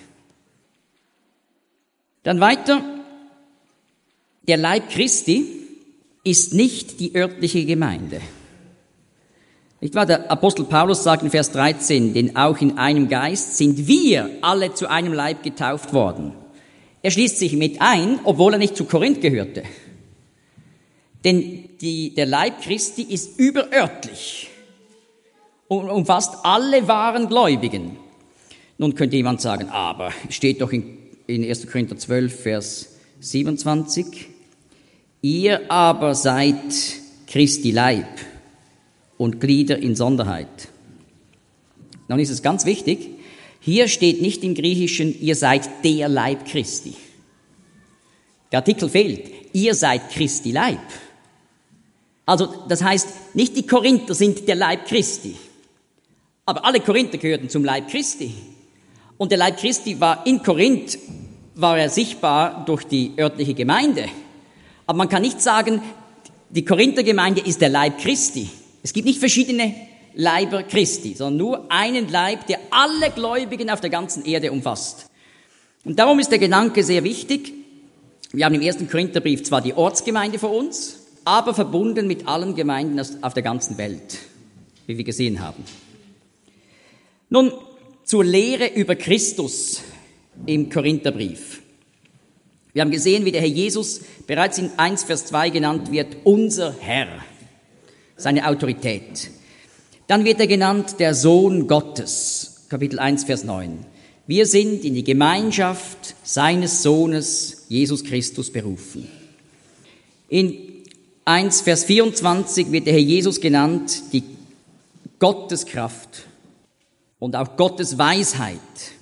Dann weiter. Der Leib Christi ist nicht die örtliche Gemeinde. Nicht wahr? Der Apostel Paulus sagt in Vers 13, denn auch in einem Geist sind wir alle zu einem Leib getauft worden. Er schließt sich mit ein, obwohl er nicht zu Korinth gehörte. Denn der Leib Christi ist überörtlich und umfasst alle wahren Gläubigen. Nun könnte jemand sagen, aber es steht doch in 1. Korinther 12, Vers 27, ihr aber seid Christi Leib und Glieder in Sonderheit. Nun ist es ganz wichtig, hier steht nicht im Griechischen, ihr seid der Leib Christi. Der Artikel fehlt, ihr seid Christi Leib. Also das heißt, nicht die Korinther sind der Leib Christi, aber alle Korinther gehörten zum Leib Christi. Und der Leib Christi war in Korinth, war er sichtbar durch die örtliche Gemeinde. Aber man kann nicht sagen, die Korinther Gemeinde ist der Leib Christi. Es gibt nicht verschiedene Leiber Christi, sondern nur einen Leib, der alle Gläubigen auf der ganzen Erde umfasst. Und darum ist der Gedanke sehr wichtig. Wir haben im 1. Korintherbrief zwar die Ortsgemeinde vor uns, aber verbunden mit allen Gemeinden auf der ganzen Welt, wie wir gesehen haben. Nun, zur Lehre über Christus im Korintherbrief. Wir haben gesehen, wie der Herr Jesus bereits in 1 Vers 2 genannt wird, unser Herr, seine Autorität. Dann wird er genannt, der Sohn Gottes, Kapitel 1 Vers 9. Wir sind in die Gemeinschaft seines Sohnes, Jesus Christus, berufen. In 1 Vers 24 wird der Herr Jesus genannt, die Gotteskraft und auch Gottes Weisheit.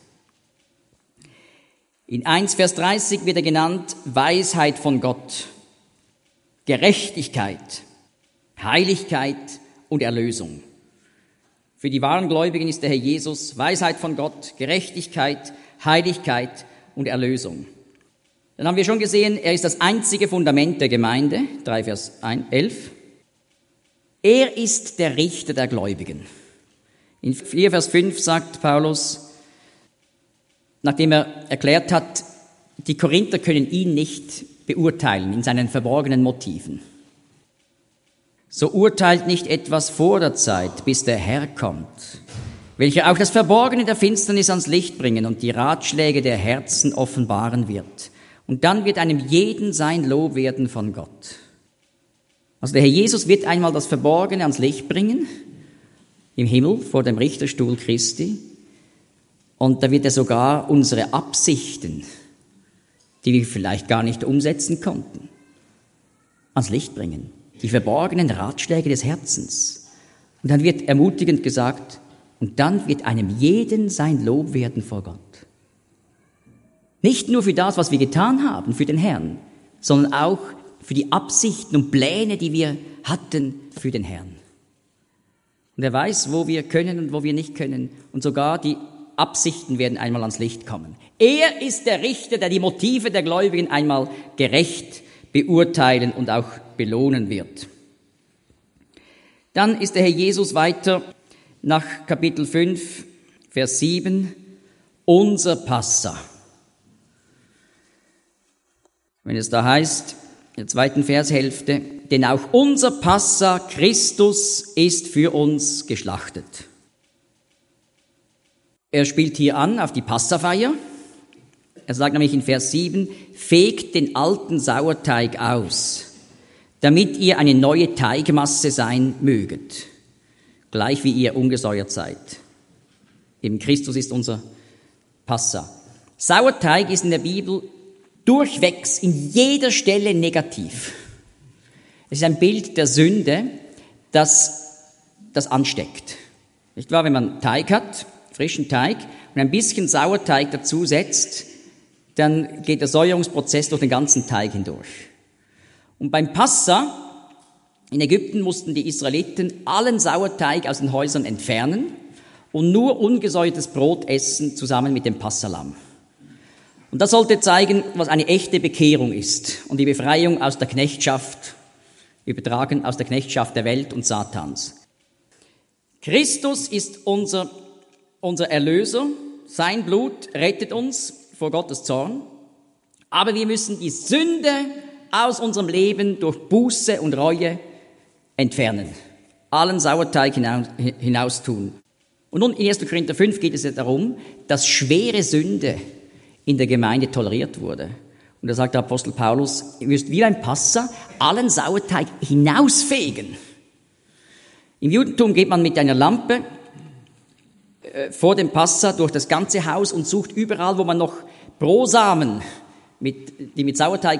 In 1 Vers 30 wird er genannt, Weisheit von Gott, Gerechtigkeit, Heiligkeit und Erlösung. Für die wahren Gläubigen ist der Herr Jesus Weisheit von Gott, Gerechtigkeit, Heiligkeit und Erlösung. Dann haben wir schon gesehen, er ist das einzige Fundament der Gemeinde, 3 Vers 11. Er ist der Richter der Gläubigen. In 4 Vers 5 sagt Paulus, nachdem er erklärt hat, die Korinther können ihn nicht beurteilen in seinen verborgenen Motiven. So urteilt nicht etwas vor der Zeit, bis der Herr kommt, welcher auch das Verborgene der Finsternis ans Licht bringen und die Ratschläge der Herzen offenbaren wird. Und dann wird einem jeden sein Lob werden von Gott. Also der Herr Jesus wird einmal das Verborgene ans Licht bringen, im Himmel vor dem Richterstuhl Christi. Und da wird er sogar unsere Absichten, die wir vielleicht gar nicht umsetzen konnten, ans Licht bringen. Die verborgenen Ratschläge des Herzens. Und dann wird ermutigend gesagt, und dann wird einem jeden sein Lob werden vor Gott. Nicht nur für das, was wir getan haben, für den Herrn, sondern auch für die Absichten und Pläne, die wir hatten für den Herrn. Und er weiß, wo wir können und wo wir nicht können. Und sogar die Absichten werden einmal ans Licht kommen. Er ist der Richter, der die Motive der Gläubigen einmal gerecht beurteilen und auch belohnen wird. Dann ist der Herr Jesus weiter nach Kapitel 5, Vers 7, unser Passa. Wenn es da heißt, in der zweiten Vershälfte, denn auch unser Passa, Christus, ist für uns geschlachtet. Er spielt hier an auf die Passafeier. Er sagt nämlich in Vers 7, fegt den alten Sauerteig aus, damit ihr eine neue Teigmasse sein möget, gleich wie ihr ungesäuert seid. Eben Christus ist unser Passa. Sauerteig ist in der Bibel durchwegs in jeder Stelle negativ. Es ist ein Bild der Sünde, das ansteckt. Nicht wahr? Wenn man Teig hat, frischen Teig, und ein bisschen Sauerteig dazu setzt, dann geht der Säuerungsprozess durch den ganzen Teig hindurch. Und beim Passa in Ägypten mussten die Israeliten allen Sauerteig aus den Häusern entfernen und nur ungesäuertes Brot essen, zusammen mit dem Passalamm. Und das sollte zeigen, was eine echte Bekehrung ist und die Befreiung aus der Knechtschaft, übertragen aus der Knechtschaft der Welt und Satans. Christus ist unser Erlöser, sein Blut rettet uns vor Gottes Zorn, aber wir müssen die Sünde aus unserem Leben durch Buße und Reue entfernen. allen Sauerteig hinaus tun. Und nun in 1. Korinther 5 geht es ja darum, dass schwere Sünde in der Gemeinde toleriert wurde. Und da sagt der Apostel Paulus, ihr müsst wie beim Passa allen Sauerteig hinausfegen. Im Judentum geht man mit einer Lampe vor dem Passa durch das ganze Haus und sucht überall, wo man noch Brosamen, die mit Sauerteig,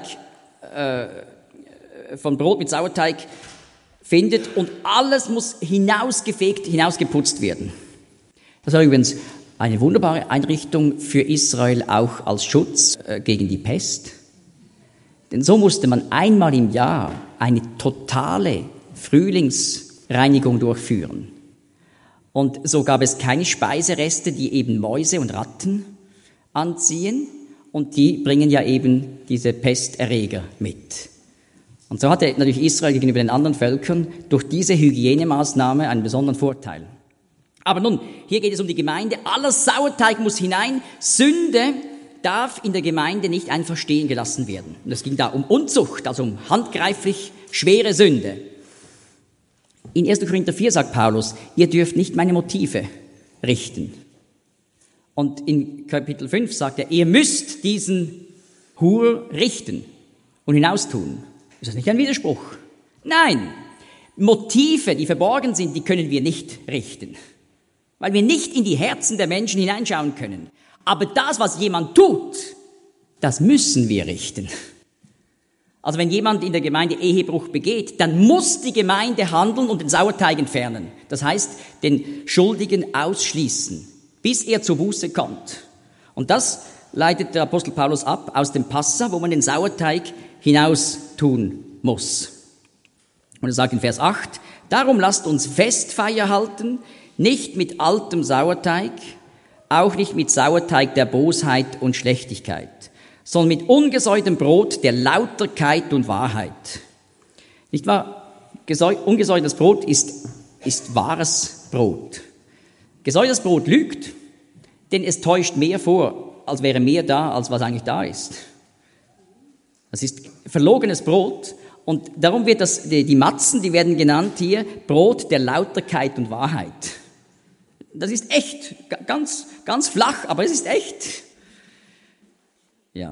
von Brot mit Sauerteig findet, und alles muss hinausgefegt, hinausgeputzt werden. Das war übrigens eine wunderbare Einrichtung für Israel, auch als Schutz gegen die Pest. Denn so musste man einmal im Jahr eine totale Frühlingsreinigung durchführen. Und so gab es keine Speisereste, die eben Mäuse und Ratten anziehen. Und die bringen ja eben diese Pesterreger mit. Und so hatte natürlich Israel gegenüber den anderen Völkern durch diese Hygienemaßnahme einen besonderen Vorteil. Aber nun, hier geht es um die Gemeinde. Aller Sauerteig muss hinein. Sünde darf in der Gemeinde nicht einfach stehen gelassen werden. Und es ging da um Unzucht, also um handgreiflich schwere Sünde. In 1. Korinther 4 sagt Paulus, ihr dürft nicht meine Motive richten. Und in Kapitel 5 sagt er, ihr müsst diesen Hur richten und hinaustun. Ist das nicht ein Widerspruch? Nein, Motive, die verborgen sind, die können wir nicht richten, weil wir nicht in die Herzen der Menschen hineinschauen können. Aber das, was jemand tut, das müssen wir richten. Also wenn jemand in der Gemeinde Ehebruch begeht, dann muss die Gemeinde handeln und den Sauerteig entfernen. Das heißt, den Schuldigen ausschließen, bis er zur Buße kommt. Und das leitet der Apostel Paulus ab aus dem Passa, wo man den Sauerteig hinaus tun muss. Und er sagt in Vers 8, darum lasst uns Festfeier halten, nicht mit altem Sauerteig, auch nicht mit Sauerteig der Bosheit und Schlechtigkeit, sondern mit ungesäuertem Brot der Lauterkeit und Wahrheit. Nicht wahr? Ungesäuertes Brot ist wahres Brot. Gesäuertes Brot lügt, denn es täuscht mehr vor, als wäre mehr da, als was eigentlich da ist. Das ist verlogenes Brot, und darum wird die Matzen, die werden genannt hier Brot der Lauterkeit und Wahrheit. Das ist echt, ganz, ganz flach, aber es ist echt. Ja.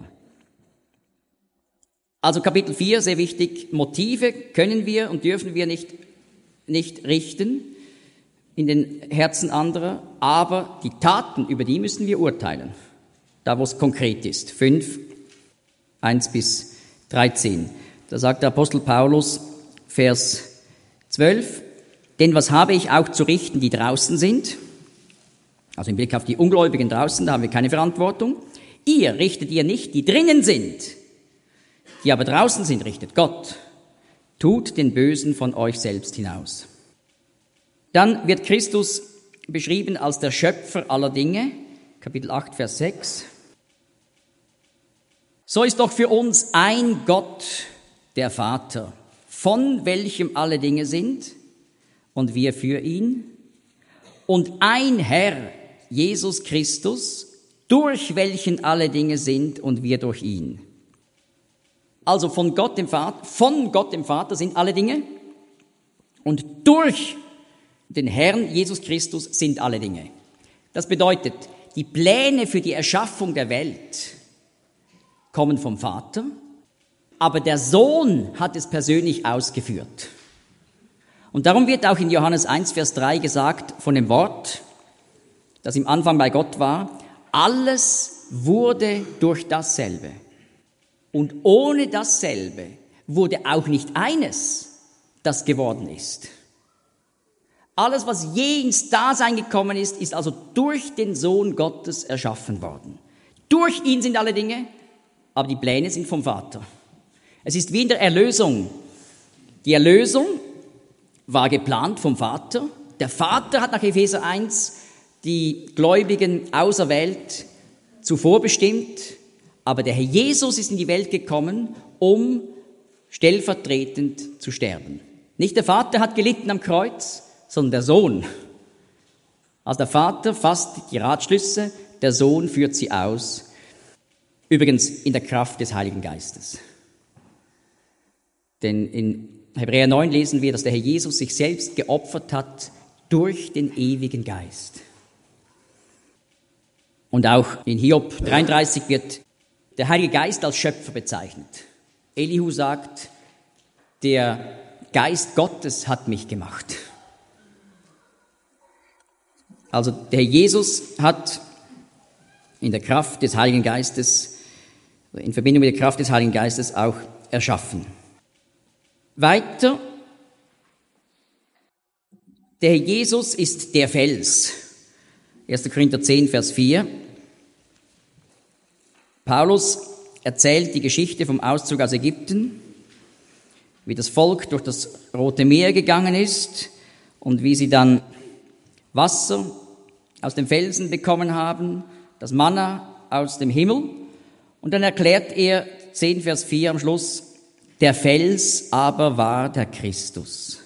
Also Kapitel 4, sehr wichtig, Motive können wir und dürfen wir nicht richten in den Herzen anderer, aber die Taten, über die müssen wir urteilen, da wo es konkret ist. 5, 1 bis 13. Da sagt der Apostel Paulus, Vers 12, denn was habe ich auch zu richten, die draußen sind? Also im Blick auf die Ungläubigen draußen, da haben wir keine Verantwortung. Richtet ihr nicht, die drinnen sind, die aber draußen sind, richtet Gott. Tut den Bösen von euch selbst hinaus. Dann wird Christus beschrieben als der Schöpfer aller Dinge, Kapitel 8, Vers 6. So ist doch für uns ein Gott, der Vater, von welchem alle Dinge sind und wir für ihn, und ein Herr, Jesus Christus, durch welchen alle Dinge sind und wir durch ihn. Also von Gott dem Vater sind alle Dinge, und durch den Herrn Jesus Christus sind alle Dinge. Das bedeutet, die Pläne für die Erschaffung der Welt kommen vom Vater, aber der Sohn hat es persönlich ausgeführt. Und darum wird auch in Johannes 1, Vers 3 gesagt von dem Wort, das im Anfang bei Gott war, alles wurde durch dasselbe. Und ohne dasselbe wurde auch nicht eines, das geworden ist. Alles, was je ins Dasein gekommen ist, ist also durch den Sohn Gottes erschaffen worden. Durch ihn sind alle Dinge, aber die Pläne sind vom Vater. Es ist wie in der Erlösung. Die Erlösung war geplant vom Vater. Der Vater hat nach Epheser 1 die Gläubigen auserwählt, zuvor bestimmt, aber der Herr Jesus ist in die Welt gekommen, um stellvertretend zu sterben. Nicht der Vater hat gelitten am Kreuz, sondern der Sohn. Also der Vater fasst die Ratschlüsse, der Sohn führt sie aus, übrigens in der Kraft des Heiligen Geistes. Denn in Hebräer 9 lesen wir, dass der Herr Jesus sich selbst geopfert hat durch den ewigen Geist. Und auch in Hiob 33 wird der Heilige Geist als Schöpfer bezeichnet. Elihu sagt, der Geist Gottes hat mich gemacht. Also der Herr Jesus hat in der Kraft des Heiligen Geistes, in Verbindung mit der Kraft des Heiligen Geistes auch erschaffen. Weiter, der Herr Jesus ist der Fels. 1. Korinther 10, Vers 4. Paulus erzählt die Geschichte vom Auszug aus Ägypten, wie das Volk durch das Rote Meer gegangen ist und wie sie dann Wasser aus dem Felsen bekommen haben, das Manna aus dem Himmel. Und dann erklärt er 10 Vers 4 am Schluss, der Fels aber war der Christus.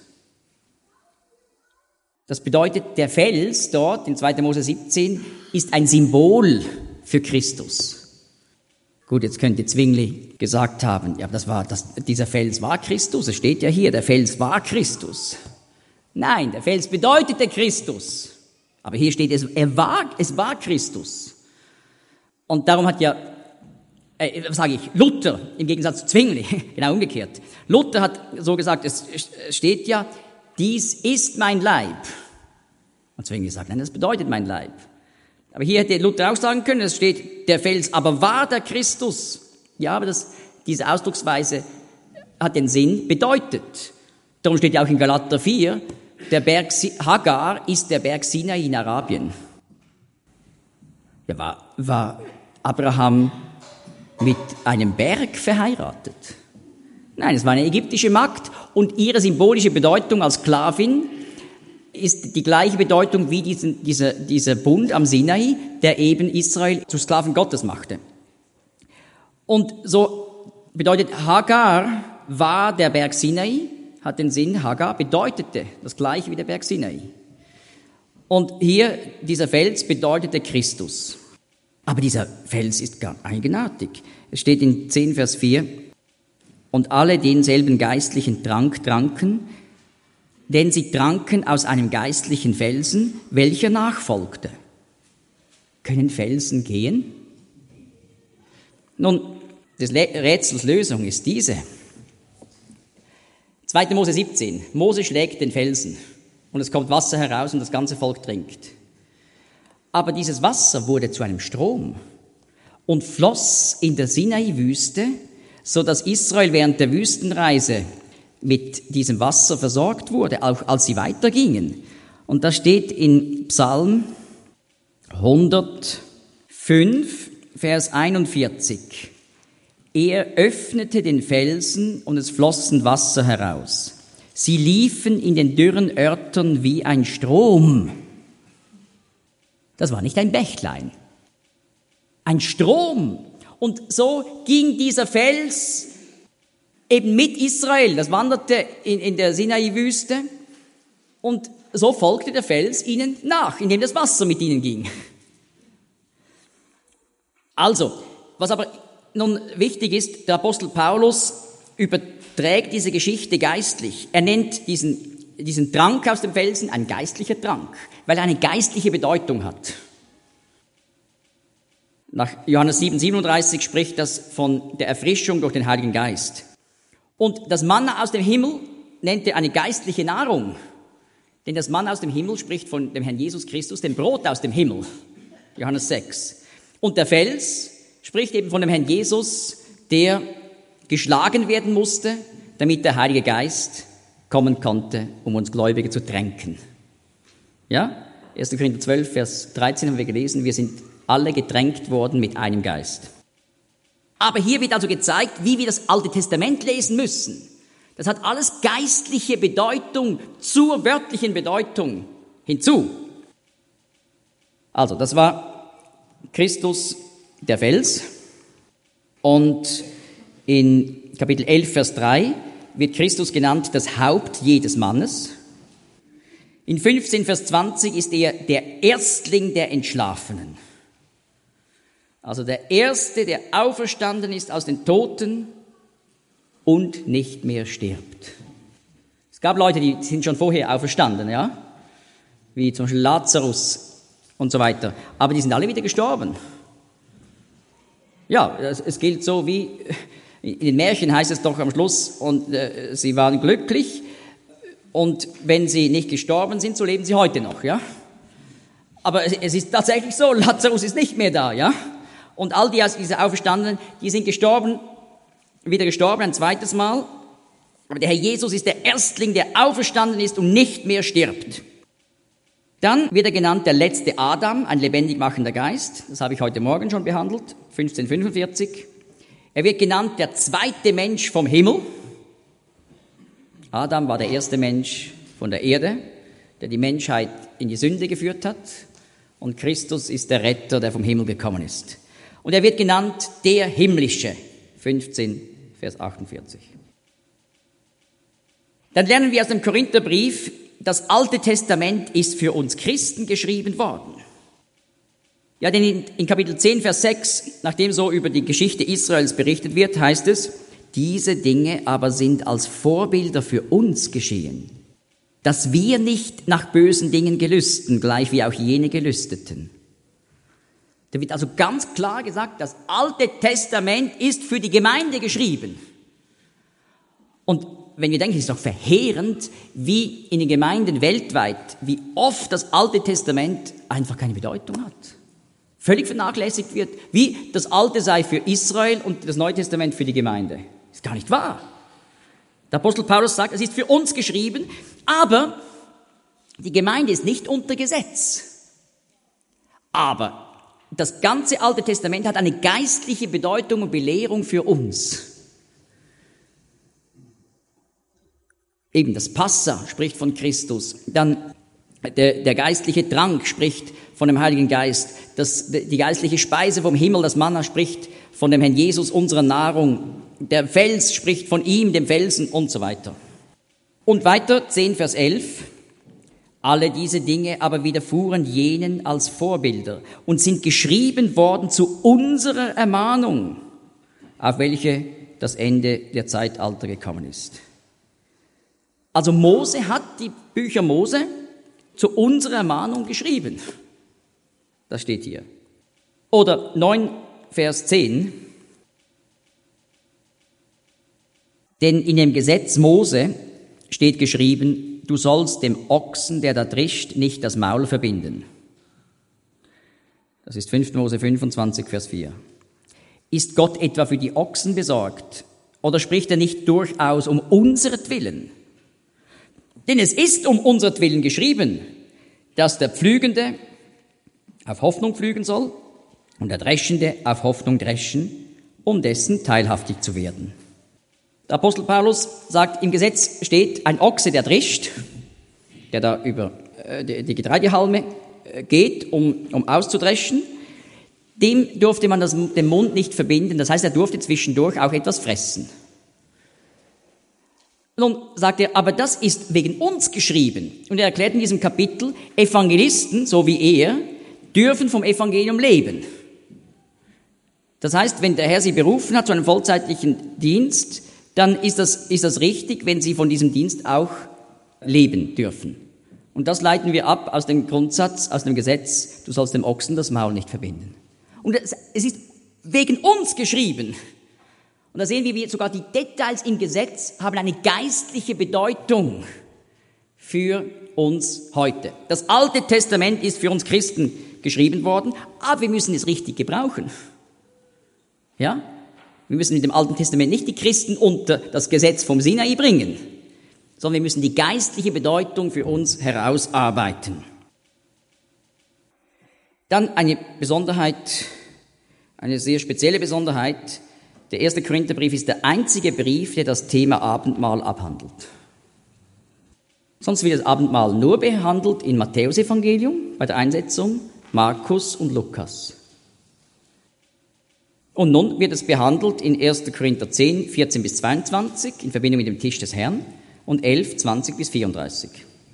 Das bedeutet, der Fels dort in 2. Mose 17 ist ein Symbol für Christus. Gut, jetzt könnte Zwingli gesagt haben, ja, dieser Fels war Christus. Es steht ja hier, der Fels war Christus. Nein, der Fels bedeutete Christus. Aber hier steht es war Christus. Und darum hat Luther im Gegensatz zu Zwingli, genau umgekehrt. Luther hat so gesagt, es steht ja, dies ist mein Leib. Und Zwingli sagt, nein, das bedeutet mein Leib. Aber hier hätte Luther auch sagen können, es steht, der Fels aber war der Christus. Ja, aber diese Ausdrucksweise hat den Sinn bedeutet. Darum steht ja auch in Galater 4, der Berg Hagar ist der Berg Sinai in Arabien. Ja, war Abraham mit einem Berg verheiratet? Nein, es war eine ägyptische Magd und ihre symbolische Bedeutung als Sklavin ist die gleiche Bedeutung wie dieser Bund am Sinai, der eben Israel zu Sklaven Gottes machte. Und so bedeutet Hagar war der Berg Sinai, hat den Sinn, Hagar bedeutete das gleiche wie der Berg Sinai. Und hier, dieser Fels bedeutete Christus. Aber dieser Fels ist gar eigenartig. Es steht in 10 Vers 4, und alle denselben geistlichen Trank tranken, denn sie tranken aus einem geistlichen Felsen, welcher nachfolgte. Können Felsen gehen? Nun, des Rätsels Lösung ist diese. 2. Mose 17. Mose schlägt den Felsen und es kommt Wasser heraus und das ganze Volk trinkt. Aber dieses Wasser wurde zu einem Strom und floss in der Sinai-Wüste, so dass Israel während der Wüstenreise mit diesem Wasser versorgt wurde, auch als sie weitergingen. Und da steht in Psalm 105, Vers 41, er öffnete den Felsen und es flossen Wasser heraus. Sie liefen in den dürren Örtern wie ein Strom. Das war nicht ein Bächlein. Ein Strom. Und so ging dieser Fels eben mit Israel. Das wanderte in der Sinai-Wüste. Und so folgte der Fels ihnen nach, indem das Wasser mit ihnen ging. Also, was aber nun wichtig ist, der Apostel Paulus überträgt diese Geschichte geistlich. Er nennt diesen Trank aus dem Felsen ein geistlicher Trank, weil er eine geistliche Bedeutung hat. Nach Johannes 7,37 spricht das von der Erfrischung durch den Heiligen Geist. Und das Manna aus dem Himmel nennt er eine geistliche Nahrung. Denn das Manna aus dem Himmel spricht von dem Herrn Jesus Christus, dem Brot aus dem Himmel. Johannes 6. Und der Fels spricht eben von dem Herrn Jesus, der geschlagen werden musste, damit der Heilige Geist kommen konnte, um uns Gläubige zu tränken. Ja? 1. Korinther 12, Vers 13 haben wir gelesen, wir sind alle getränkt worden mit einem Geist. Aber hier wird also gezeigt, wie wir das Alte Testament lesen müssen. Das hat alles geistliche Bedeutung zur wörtlichen Bedeutung hinzu. Also, das war Christus, der Fels. Und in Kapitel 11, Vers 3 wird Christus genannt das Haupt jedes Mannes. In 15, Vers 20 ist er der Erstling der Entschlafenen. Also der Erste, der auferstanden ist aus den Toten und nicht mehr stirbt. Es gab Leute, die sind schon vorher auferstanden, ja, wie zum Beispiel Lazarus und so weiter, aber die sind alle wieder gestorben. Ja, es gilt so wie, in den Märchen heißt es doch am Schluss, und sie waren glücklich, und wenn sie nicht gestorben sind, so leben sie heute noch, ja. Aber es ist tatsächlich so, Lazarus ist nicht mehr da, ja. Und all diese Auferstandenen, die sind wieder gestorben, ein zweites Mal. Aber der Herr Jesus ist der Erstling, der auferstanden ist und nicht mehr stirbt. Dann wird er genannt der letzte Adam, ein lebendig machender Geist. Das habe ich heute Morgen schon behandelt, 1545. Er wird genannt der zweite Mensch vom Himmel. Adam war der erste Mensch von der Erde, der die Menschheit in die Sünde geführt hat. Und Christus ist der Retter, der vom Himmel gekommen ist. Und er wird genannt der Himmlische, 15, Vers 48. Dann lernen wir aus dem Korintherbrief, das Alte Testament ist für uns Christen geschrieben worden. Ja, denn in Kapitel 10, Vers 6, nachdem so über die Geschichte Israels berichtet wird, heißt es, diese Dinge aber sind als Vorbilder für uns geschehen, dass wir nicht nach bösen Dingen gelüsten, gleich wie auch jene gelüsteten. Da wird also ganz klar gesagt, das Alte Testament ist für die Gemeinde geschrieben. Und wenn wir denken, es ist doch verheerend, wie in den Gemeinden weltweit, wie oft das Alte Testament einfach keine Bedeutung hat. Völlig vernachlässigt wird, wie das Alte sei für Israel und das Neue Testament für die Gemeinde. Ist gar nicht wahr. Der Apostel Paulus sagt, es ist für uns geschrieben, aber die Gemeinde ist nicht unter Gesetz. Aber das ganze Alte Testament hat eine geistliche Bedeutung und Belehrung für uns. Eben das Passa spricht von Christus, dann der geistliche Trank spricht von dem Heiligen Geist, die geistliche Speise vom Himmel, das Manna spricht von dem Herrn Jesus, unserer Nahrung, der Fels spricht von ihm, dem Felsen und so weiter. Und weiter, 10 Vers 11, alle diese Dinge aber widerfuhren jenen als Vorbilder und sind geschrieben worden zu unserer Ermahnung, auf welche das Ende der Zeitalter gekommen ist. Also Mose hat die Bücher Mose zu unserer Ermahnung geschrieben. Das steht hier. Oder 9 Vers 10. Denn in dem Gesetz Mose steht geschrieben, du sollst dem Ochsen, der da drischt, nicht das Maul verbinden. Das ist 5. Mose 25, Vers 4. Ist Gott etwa für die Ochsen besorgt? Oder spricht er nicht durchaus um unseretwillen? Denn es ist um unseretwillen geschrieben, dass der Pflügende auf Hoffnung pflügen soll und der Dreschende auf Hoffnung dreschen, um dessen teilhaftig zu werden. Der Apostel Paulus sagt, im Gesetz steht ein Ochse, der drischt, der da über die Getreidehalme geht, um auszudreschen. Dem durfte man den Mund nicht verbinden, das heißt, er durfte zwischendurch auch etwas fressen. Nun sagt er, aber das ist wegen uns geschrieben. Und er erklärt in diesem Kapitel, Evangelisten, so wie er, dürfen vom Evangelium leben. Das heißt, wenn der Herr sie berufen hat zu einem vollzeitlichen Dienst, dann ist das richtig, wenn sie von diesem Dienst auch leben dürfen. Und das leiten wir ab aus dem Grundsatz, aus dem Gesetz, du sollst dem Ochsen das Maul nicht verbinden. Und es ist wegen uns geschrieben. Und da sehen wir, wie sogar die Details im Gesetz haben eine geistliche Bedeutung für uns heute. Das Alte Testament ist für uns Christen geschrieben worden, aber wir müssen es richtig gebrauchen. Ja? Wir müssen mit dem Alten Testament nicht die Christen unter das Gesetz vom Sinai bringen, sondern wir müssen die geistliche Bedeutung für uns herausarbeiten. Dann eine Besonderheit, eine sehr spezielle Besonderheit. Der 1. Korintherbrief ist der einzige Brief, der das Thema Abendmahl abhandelt. Sonst wird das Abendmahl nur behandelt in Matthäusevangelium bei der Einsetzung, Markus und Lukas. Und nun wird es behandelt in 1. Korinther 10, 14 bis 22 in Verbindung mit dem Tisch des Herrn und 11, 20 bis 34.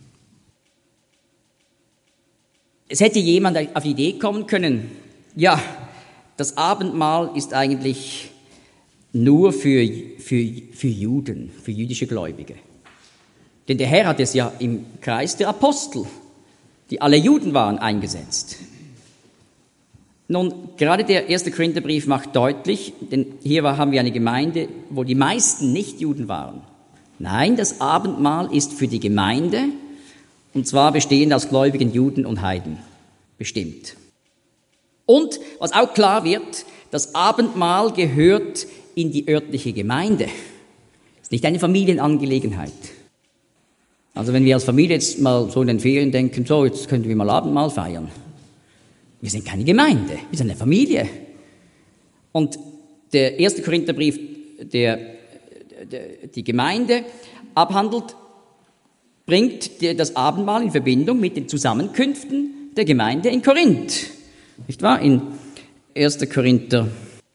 Es hätte jemand auf die Idee kommen können, ja, das Abendmahl ist eigentlich nur für Juden, für jüdische Gläubige. Denn der Herr hat es ja im Kreis der Apostel, die alle Juden waren, eingesetzt. Nun, gerade der 1. Korintherbrief macht deutlich, denn hier haben wir eine Gemeinde, wo die meisten Nichtjuden waren. Nein, das Abendmahl ist für die Gemeinde, und zwar bestehend aus gläubigen Juden und Heiden, bestimmt. Und, was auch klar wird, das Abendmahl gehört in die örtliche Gemeinde. Es ist nicht eine Familienangelegenheit. Also wenn wir als Familie jetzt mal so in den Ferien denken, so, jetzt könnten wir mal Abendmahl feiern. Wir sind keine Gemeinde, wir sind eine Familie. Und der 1. Korintherbrief, der die Gemeinde abhandelt, bringt das Abendmahl in Verbindung mit den Zusammenkünften der Gemeinde in Korinth. Nicht wahr? In 1. Korinther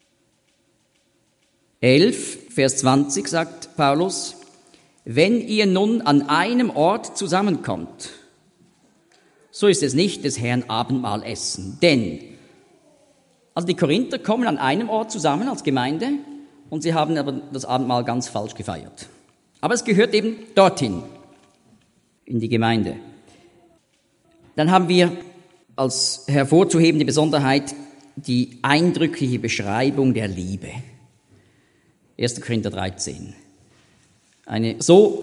11, Vers 20 sagt Paulus, wenn ihr nun an einem Ort zusammenkommt, so ist es nicht des Herrn Abendmahl essen. Denn, also die Korinther kommen an einem Ort zusammen als Gemeinde und sie haben aber das Abendmahl ganz falsch gefeiert. Aber es gehört eben dorthin, in die Gemeinde. Dann haben wir als hervorzuhebende Besonderheit die eindrückliche Beschreibung der Liebe. 1. Korinther 13. Eine so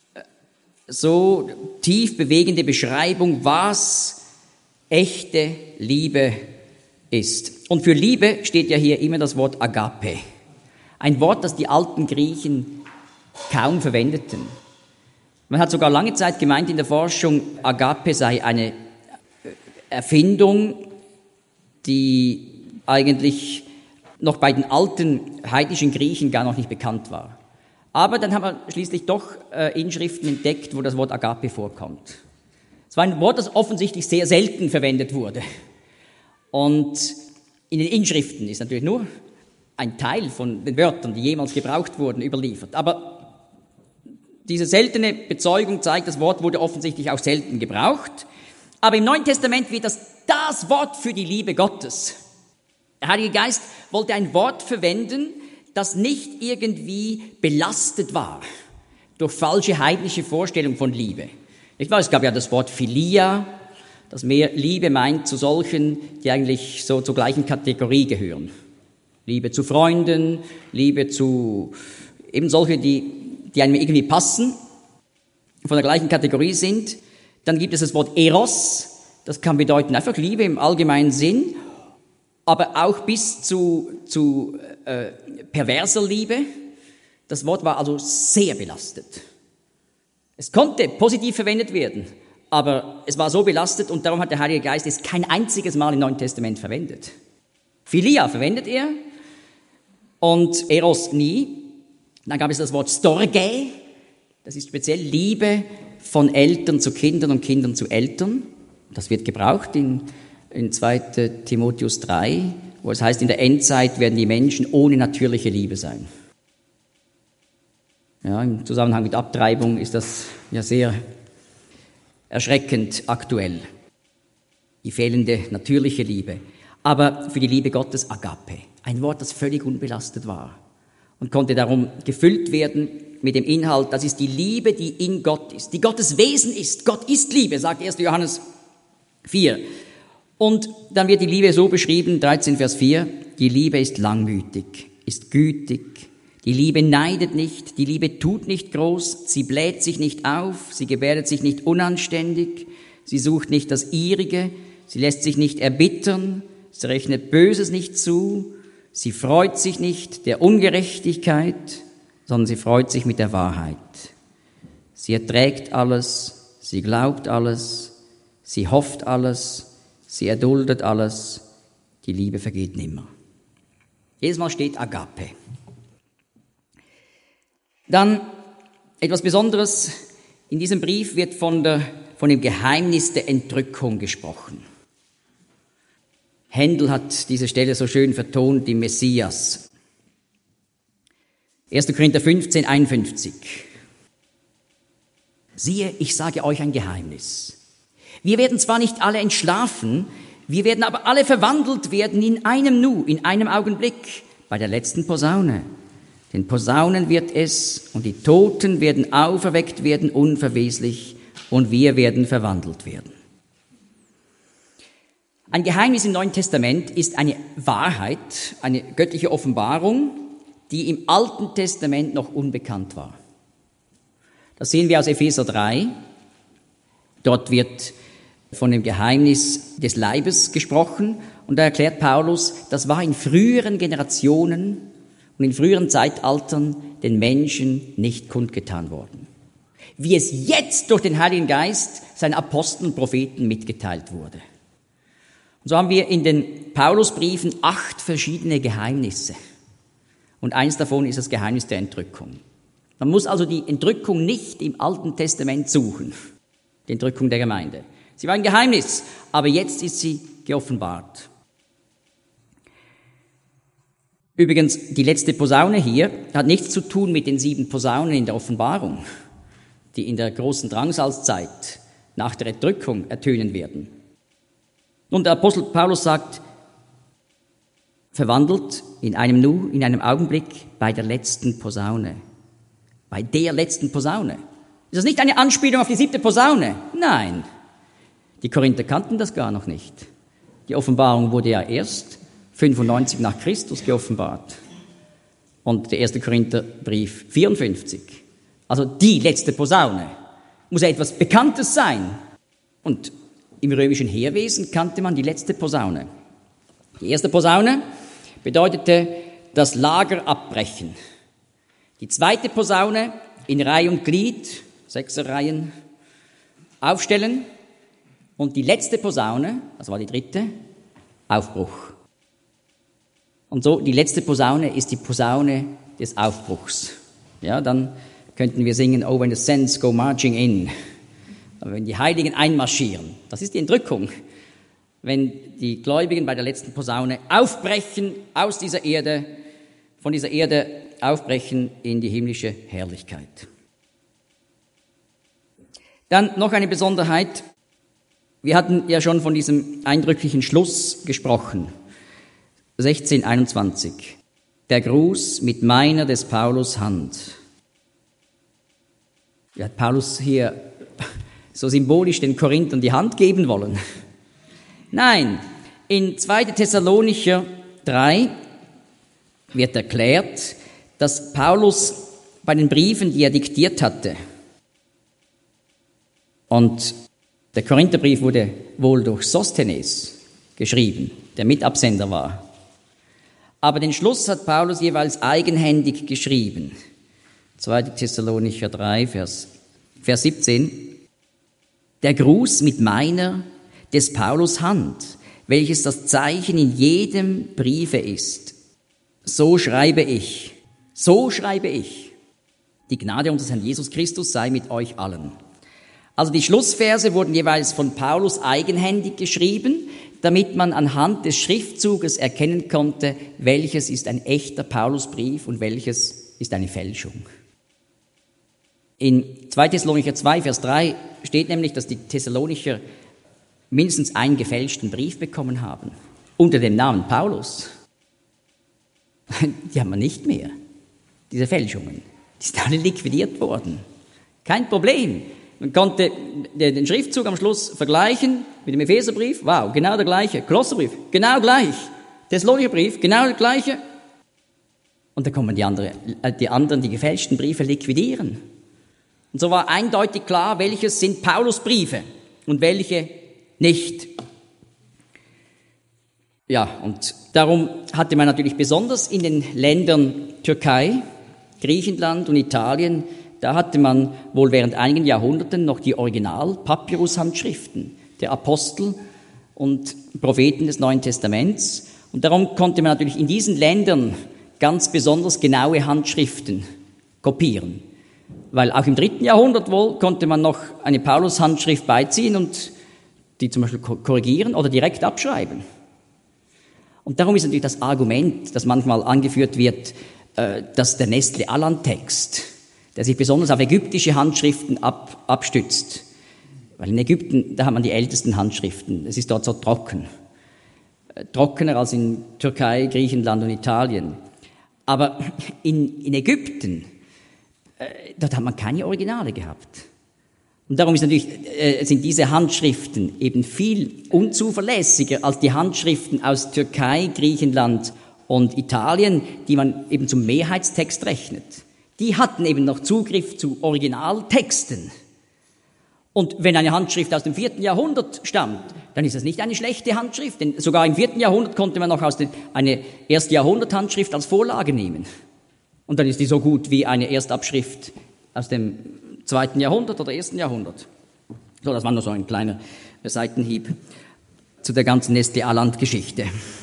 tief bewegende Beschreibung, was echte Liebe ist. Und für Liebe steht ja hier immer das Wort Agape. Ein Wort, das die alten Griechen kaum verwendeten. Man hat sogar lange Zeit gemeint in der Forschung, Agape sei eine Erfindung, die eigentlich noch bei den alten heidnischen Griechen gar noch nicht bekannt war. Aber dann haben wir schließlich doch Inschriften entdeckt, wo das Wort Agape vorkommt. Es war ein Wort, das offensichtlich sehr selten verwendet wurde. Und in den Inschriften ist natürlich nur ein Teil von den Wörtern, die jemals gebraucht wurden, überliefert. Aber diese seltene Bezeugung zeigt, das Wort wurde offensichtlich auch selten gebraucht. Aber im Neuen Testament wird das Wort für die Liebe Gottes. Der Heilige Geist wollte ein Wort verwenden, das nicht irgendwie belastet war durch falsche heidnische Vorstellungen von Liebe. Nicht wahr? Es gab ja das Wort Philia, das mehr Liebe meint zu solchen, die eigentlich so zur gleichen Kategorie gehören. Liebe zu Freunden, Liebe zu eben solche, die einem irgendwie passen, von der gleichen Kategorie sind. Dann gibt es das Wort Eros, das kann bedeuten einfach Liebe im allgemeinen Sinn, aber auch bis zu perverser Liebe. Das Wort war also sehr belastet. Es konnte positiv verwendet werden, aber es war so belastet und darum hat der Heilige Geist es kein einziges Mal im Neuen Testament verwendet. Philia verwendet er und Eros nie. Dann gab es das Wort Storge, das ist speziell Liebe von Eltern zu Kindern und Kindern zu Eltern. Das wird gebraucht in 2. Timotheus 3, wo es heißt, in der Endzeit werden die Menschen ohne natürliche Liebe sein. Ja, im Zusammenhang mit Abtreibung ist das ja sehr erschreckend aktuell. Die fehlende natürliche Liebe. Aber für die Liebe Gottes Agape. Ein Wort, das völlig unbelastet war. Und konnte darum gefüllt werden mit dem Inhalt, das ist die Liebe, die in Gott ist, die Gottes Wesen ist. Gott ist Liebe, sagt 1. Johannes 4. Und dann wird die Liebe so beschrieben, 13 Vers 4, die Liebe ist langmütig, ist gütig, die Liebe neidet nicht, die Liebe tut nicht groß, sie bläht sich nicht auf, sie gebärdet sich nicht unanständig, sie sucht nicht das Ihrige, sie lässt sich nicht erbittern, sie rechnet Böses nicht zu, sie freut sich nicht der Ungerechtigkeit, sondern sie freut sich mit der Wahrheit. Sie erträgt alles, sie glaubt alles, sie hofft alles, sie erduldet alles, die Liebe vergeht nimmer. Jedes Mal steht Agape. Dann etwas Besonderes, in diesem Brief wird von dem Geheimnis der Entrückung gesprochen. Händel hat diese Stelle so schön vertont, die Messias. 1. Korinther 15, 51. Siehe, ich sage euch ein Geheimnis. Wir werden zwar nicht alle entschlafen, wir werden aber alle verwandelt werden in einem Nu, in einem Augenblick, bei der letzten Posaune. Den Posaunen wird es, und die Toten werden auferweckt werden, unverweslich, und wir werden verwandelt werden. Ein Geheimnis im Neuen Testament ist eine Wahrheit, eine göttliche Offenbarung, die im Alten Testament noch unbekannt war. Das sehen wir aus Epheser 3. Dort wird von dem Geheimnis des Leibes gesprochen, und da erklärt Paulus, das war in früheren Generationen und in früheren Zeitaltern den Menschen nicht kundgetan worden. Wie es jetzt durch den Heiligen Geist seinen Aposteln und Propheten mitgeteilt wurde. Und so haben wir in den Paulusbriefen 8 verschiedene Geheimnisse. Und eins davon ist das Geheimnis der Entrückung. Man muss also die Entrückung nicht im Alten Testament suchen, die Entrückung der Gemeinde. Sie war ein Geheimnis, aber jetzt ist sie geoffenbart. Übrigens, die letzte Posaune hier hat nichts zu tun mit den 7 Posaunen in der Offenbarung, die in der großen Drangsalzzeit nach der Entrückung ertönen werden. Und der Apostel Paulus sagt, verwandelt in einem Nu, in einem Augenblick bei der letzten Posaune. Bei der letzten Posaune. Ist das nicht eine Anspielung auf die 7. Posaune? Nein. Die Korinther kannten das gar noch nicht. Die Offenbarung wurde ja erst 95 nach Christus geoffenbart. Und der 1. Korintherbrief 54. Also die letzte Posaune. Muss ja etwas Bekanntes sein. Und im römischen Heerwesen kannte man die letzte Posaune. Die erste Posaune bedeutete das Lager abbrechen. Die zweite Posaune in Reihe und Glied, 6er Reihen, aufstellen. Und die letzte Posaune, das war die dritte, Aufbruch. Und so, die letzte Posaune ist die Posaune des Aufbruchs. Ja, dann könnten wir singen, Oh, when the saints go marching in. Wenn die Heiligen einmarschieren. Das ist die Entrückung. Wenn die Gläubigen bei der letzten Posaune aufbrechen aus dieser Erde, von dieser Erde aufbrechen in die himmlische Herrlichkeit. Dann noch eine Besonderheit. Wir hatten ja schon von diesem eindrücklichen Schluss gesprochen. 16:21. Der Gruß mit meiner des Paulus Hand. Wie hat Paulus hier so symbolisch den Korinthern die Hand geben wollen? Nein, in 2. Thessalonicher 3 wird erklärt, dass Paulus bei den Briefen, die er diktiert hatte, und der Korintherbrief wurde wohl durch Sosthenes geschrieben, der Mitabsender war. Aber den Schluss hat Paulus jeweils eigenhändig geschrieben. 2. Thessalonicher 3, Vers 17. Der Gruß mit meiner des Paulus Hand, welches das Zeichen in jedem Briefe ist. So schreibe ich. Die Gnade unseres Herrn Jesus Christus sei mit euch allen. Also die Schlussverse wurden jeweils von Paulus eigenhändig geschrieben, damit man anhand des Schriftzuges erkennen konnte, welches ist ein echter Paulusbrief und welches ist eine Fälschung. In 2. Thessalonicher 2, Vers 3 steht nämlich, dass die Thessalonicher mindestens einen gefälschten Brief bekommen haben, unter dem Namen Paulus. Die haben wir nicht mehr, diese Fälschungen. Die sind alle liquidiert worden. Kein Problem. Man konnte den Schriftzug am Schluss vergleichen mit dem Epheserbrief. Wow, genau der gleiche. Kolosserbrief, genau gleich. Thessalonicher Brief, genau der gleiche. Und da kommen die anderen, die gefälschten Briefe liquidieren. Und so war eindeutig klar, welches sind Paulusbriefe und welche nicht. Ja, und darum hatte man natürlich besonders in den Ländern Türkei, Griechenland und Italien, da hatte man wohl während einigen Jahrhunderten noch die Original-Papyrus-Handschriften der Apostel und Propheten des Neuen Testaments. Und darum konnte man natürlich in diesen Ländern ganz besonders genaue Handschriften kopieren. Weil auch im 3. Jahrhundert wohl konnte man noch eine Paulus-Handschrift beiziehen und die zum Beispiel korrigieren oder direkt abschreiben. Und darum ist natürlich das Argument, das manchmal angeführt wird, dass der Nestle-Aland-Text, der sich besonders auf ägyptische Handschriften abstützt. Weil in Ägypten, da hat man die ältesten Handschriften. Es ist dort so trocken. Trockener als in Türkei, Griechenland und Italien. Aber in Ägypten, dort hat man keine Originale gehabt. Und darum sind diese Handschriften eben viel unzuverlässiger als die Handschriften aus Türkei, Griechenland und Italien, die man eben zum Mehrheitstext rechnet. Die hatten eben noch Zugriff zu Originaltexten. Und wenn eine Handschrift aus dem 4. Jahrhundert stammt, dann ist das nicht eine schlechte Handschrift, denn sogar im 4. Jahrhundert konnte man noch eine 1. Jahrhundert-Handschrift als Vorlage nehmen. Und dann ist die so gut wie eine Erstabschrift aus dem 2. Jahrhundert oder 1. Jahrhundert. So, das war nur so ein kleiner Seitenhieb zu der ganzen Nestle Aland-Geschichte.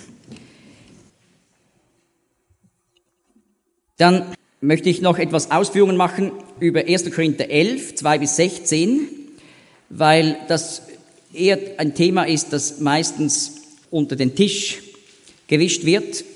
Dann möchte ich noch etwas Ausführungen machen über 1. Korinther 11, 2-16, weil das eher ein Thema ist, das meistens unter den Tisch gewischt wird.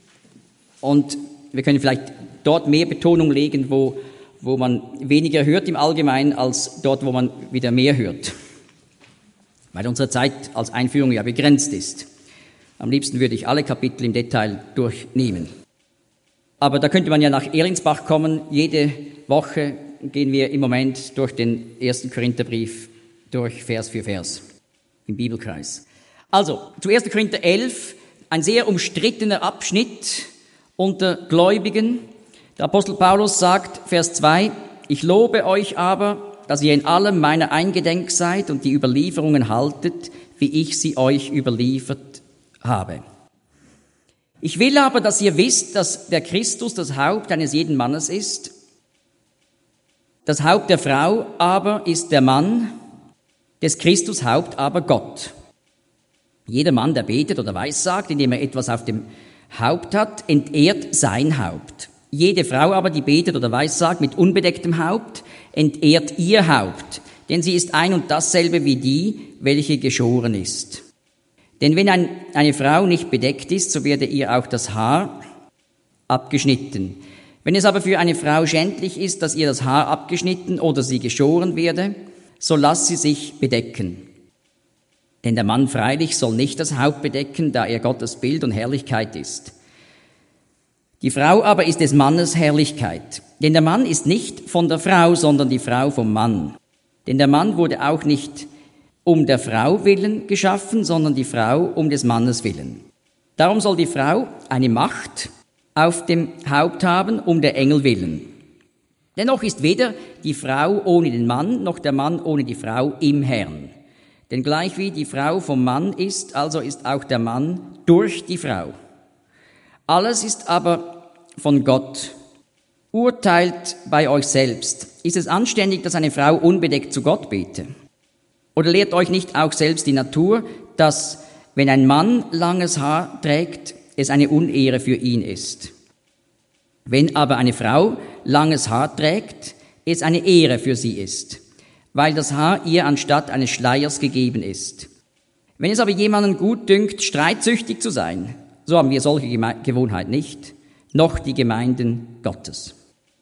Und wir können vielleicht dort mehr Betonung legen, wo man weniger hört im Allgemeinen, als dort, wo man wieder mehr hört. Weil unsere Zeit als Einführung ja begrenzt ist. Am liebsten würde ich alle Kapitel im Detail durchnehmen. Aber da könnte man ja nach Ehrinsbach kommen. Jede Woche gehen wir im Moment durch den 1. Korintherbrief durch Vers für Vers im Bibelkreis. Also, zu 1. Korinther 11, ein sehr umstrittener Abschnitt unter Gläubigen. Der Apostel Paulus sagt, Vers 2, ich lobe euch aber, dass ihr in allem meiner eingedenk seid und die Überlieferungen haltet, wie ich sie euch überliefert habe. Ich will aber, dass ihr wisst, dass der Christus das Haupt eines jeden Mannes ist. Das Haupt der Frau aber ist der Mann, des Christus Haupt aber Gott. Jeder Mann, der betet oder weissagt, indem er etwas auf dem Haupt hat, entehrt sein Haupt. Jede Frau aber, die betet oder weissagt mit unbedecktem Haupt, entehrt ihr Haupt, denn sie ist ein und dasselbe wie die, welche geschoren ist. Denn wenn eine Frau nicht bedeckt ist, so werde ihr auch das Haar abgeschnitten. Wenn es aber für eine Frau schändlich ist, dass ihr das Haar abgeschnitten oder sie geschoren werde, so lass sie sich bedecken. Denn der Mann freilich soll nicht das Haupt bedecken, da er Gottes Bild und Herrlichkeit ist. Die Frau aber ist des Mannes Herrlichkeit. Denn der Mann ist nicht von der Frau, sondern die Frau vom Mann. Denn der Mann wurde auch nicht um der Frau willen geschaffen, sondern die Frau um des Mannes willen. Darum soll die Frau eine Macht auf dem Haupt haben, um der Engel willen. Dennoch ist weder die Frau ohne den Mann, noch der Mann ohne die Frau im Herrn. Denn gleich wie die Frau vom Mann ist, also ist auch der Mann durch die Frau. Alles ist aber von Gott. Urteilt bei euch selbst. Ist es anständig, dass eine Frau unbedeckt zu Gott bete? Oder lehrt euch nicht auch selbst die Natur, dass, wenn ein Mann langes Haar trägt, es eine Unehre für ihn ist? Wenn aber eine Frau langes Haar trägt, es eine Ehre für sie ist, weil das Haar ihr anstatt eines Schleiers gegeben ist. Wenn es aber jemanden gut dünkt, streitsüchtig zu sein, so haben wir solche Gewohnheit nicht, noch die Gemeinden Gottes.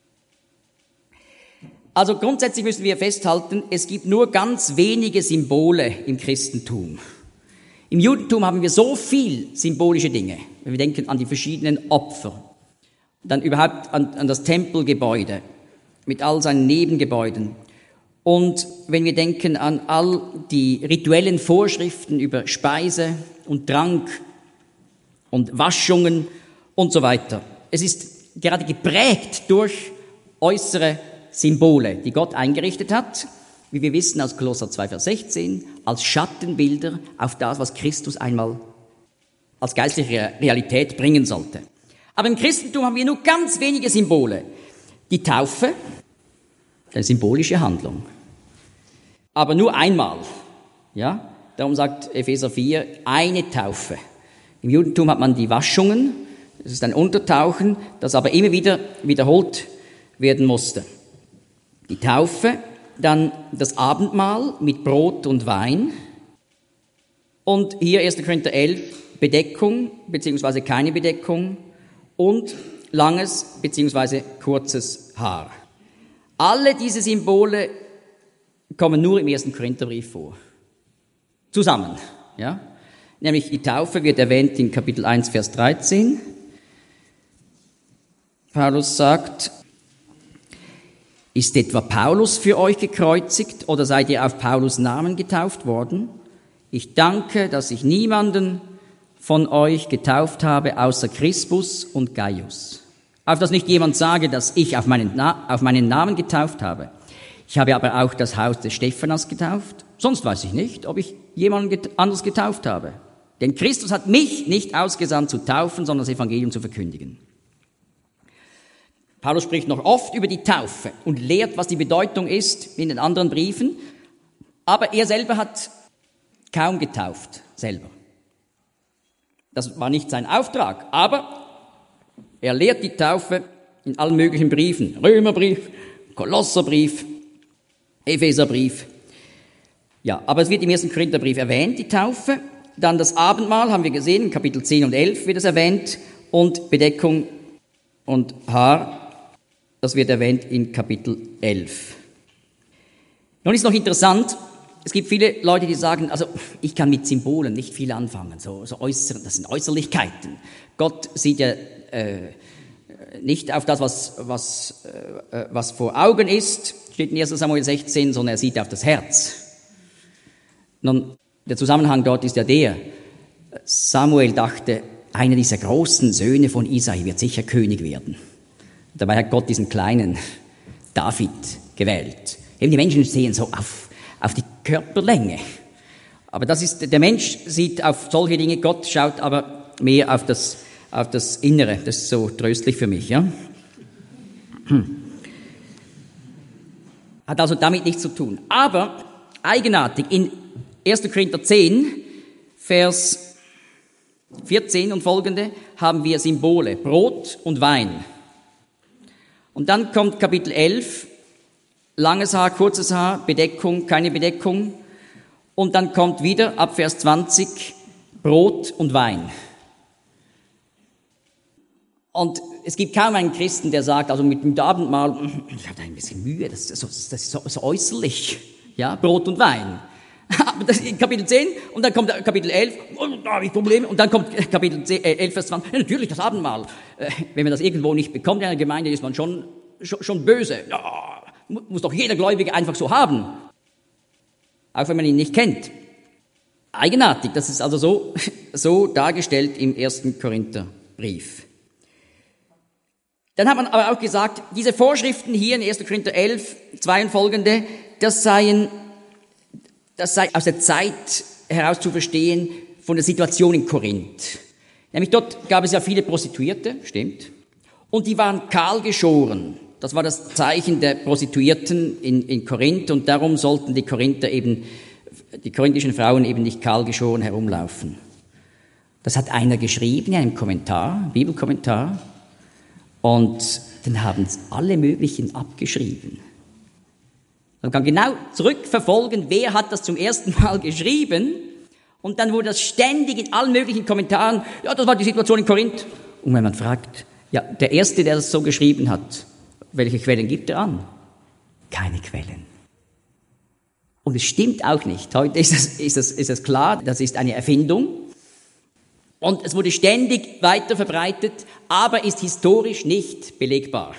Also grundsätzlich müssen wir festhalten, es gibt nur ganz wenige Symbole im Christentum. Im Judentum haben wir so viel symbolische Dinge. Wenn wir denken an die verschiedenen Opfer, dann überhaupt an das Tempelgebäude mit all seinen Nebengebäuden. Und wenn wir denken an all die rituellen Vorschriften über Speise und Trank und Waschungen und so weiter. Es ist gerade geprägt durch äußere Symbole, die Gott eingerichtet hat, wie wir wissen aus Kolosser 2, Vers 16, als Schattenbilder auf das, was Christus einmal als geistliche Realität bringen sollte. Aber im Christentum haben wir nur ganz wenige Symbole. Die Taufe, eine symbolische Handlung. Aber nur einmal. Ja? Darum sagt Epheser 4, eine Taufe. Im Judentum hat man die Waschungen, das ist ein Untertauchen, das aber immer wieder wiederholt werden musste. Die Taufe, dann das Abendmahl mit Brot und Wein und hier 1. Korinther 11, Bedeckung bzw. keine Bedeckung und langes bzw. kurzes Haar. Alle diese Symbole kommen nur im 1. Korintherbrief vor. Zusammen, ja? Nämlich die Taufe wird erwähnt in Kapitel 1, Vers 13. Paulus sagt, ist etwa Paulus für euch gekreuzigt oder seid ihr auf Paulus Namen getauft worden? Ich danke, dass ich niemanden von euch getauft habe, außer Crispus und Gaius. Auf dass nicht jemand sage, dass ich auf meinen Namen getauft habe. Ich habe aber auch das Haus des Stephanas getauft. Sonst weiß ich nicht, ob ich jemanden anders getauft habe. Denn Christus hat mich nicht ausgesandt zu taufen, sondern das Evangelium zu verkündigen. Paulus spricht noch oft über die Taufe und lehrt, was die Bedeutung ist in den anderen Briefen. Aber er selber hat kaum getauft, selber. Das war nicht sein Auftrag, aber er lehrt die Taufe in allen möglichen Briefen. Römerbrief, Kolosserbrief, Epheserbrief. Ja, aber es wird im 1. Korintherbrief erwähnt, die Taufe. Dann das Abendmahl, haben wir gesehen, in Kapitel 10 und 11 wird es erwähnt. Und Bedeckung und Haar, das wird erwähnt in Kapitel 11. Nun ist noch interessant, es gibt viele Leute, die sagen, also ich kann mit Symbolen nicht viel anfangen, so das sind Äußerlichkeiten. Gott sieht ja nicht auf das, was vor Augen ist, steht in 1. Samuel 16, sondern er sieht auf das Herz. Nun, der Zusammenhang dort ist ja der, Samuel dachte, einer dieser großen Söhne von Isai wird sicher König werden. Dabei hat Gott diesen kleinen David gewählt. Eben die Menschen sehen so auf die Körperlänge. Aber der Mensch sieht auf solche Dinge, Gott schaut aber mehr auf das Innere. Das ist so tröstlich für mich, ja. Hat also damit nichts zu tun. Aber eigenartig, in 1. Korinther 10, Vers 14 und folgende, haben wir Symbole, Brot und Wein. Und dann kommt Kapitel 11, langes Haar, kurzes Haar, Bedeckung, keine Bedeckung. Und dann kommt wieder ab Vers 20 Brot und Wein. Und es gibt kaum einen Christen, der sagt, also mit dem Abendmahl, ich habe da ein bisschen Mühe, das ist so äußerlich, ja, Brot und Wein. Aber das ist Kapitel 10 und dann kommt Kapitel 11, da habe ich Probleme, und dann kommt Kapitel 11, Vers 20, ja, natürlich das Abendmahl. Wenn man das irgendwo nicht bekommt in einer Gemeinde, ist man schon böse. Ja, muss doch jeder Gläubige einfach so haben. Auch wenn man ihn nicht kennt. Eigenartig, das ist also so dargestellt im 1. Korintherbrief. Dann hat man aber auch gesagt, diese Vorschriften hier in 1. Korinther 11, 2 und folgende, das sei aus der Zeit heraus zu verstehen von der Situation in Korinth. Nämlich dort gab es ja viele Prostituierte, stimmt, und die waren kahl geschoren. Das war das Zeichen der Prostituierten in Korinth, und darum sollten die korinthischen Frauen eben nicht kahl geschoren herumlaufen. Das hat einer geschrieben in einem Kommentar, Bibelkommentar, und dann haben es alle möglichen abgeschrieben. Man kann genau zurückverfolgen, wer hat das zum ersten Mal geschrieben, und dann wurde das ständig in allen möglichen Kommentaren, ja, das war die Situation in Korinth. Und wenn man fragt, ja, der Erste, der das so geschrieben hat, welche Quellen gibt er an? Keine Quellen. Und es stimmt auch nicht. Heute ist es klar, das ist eine Erfindung. Und es wurde ständig weiter verbreitet, aber ist historisch nicht belegbar.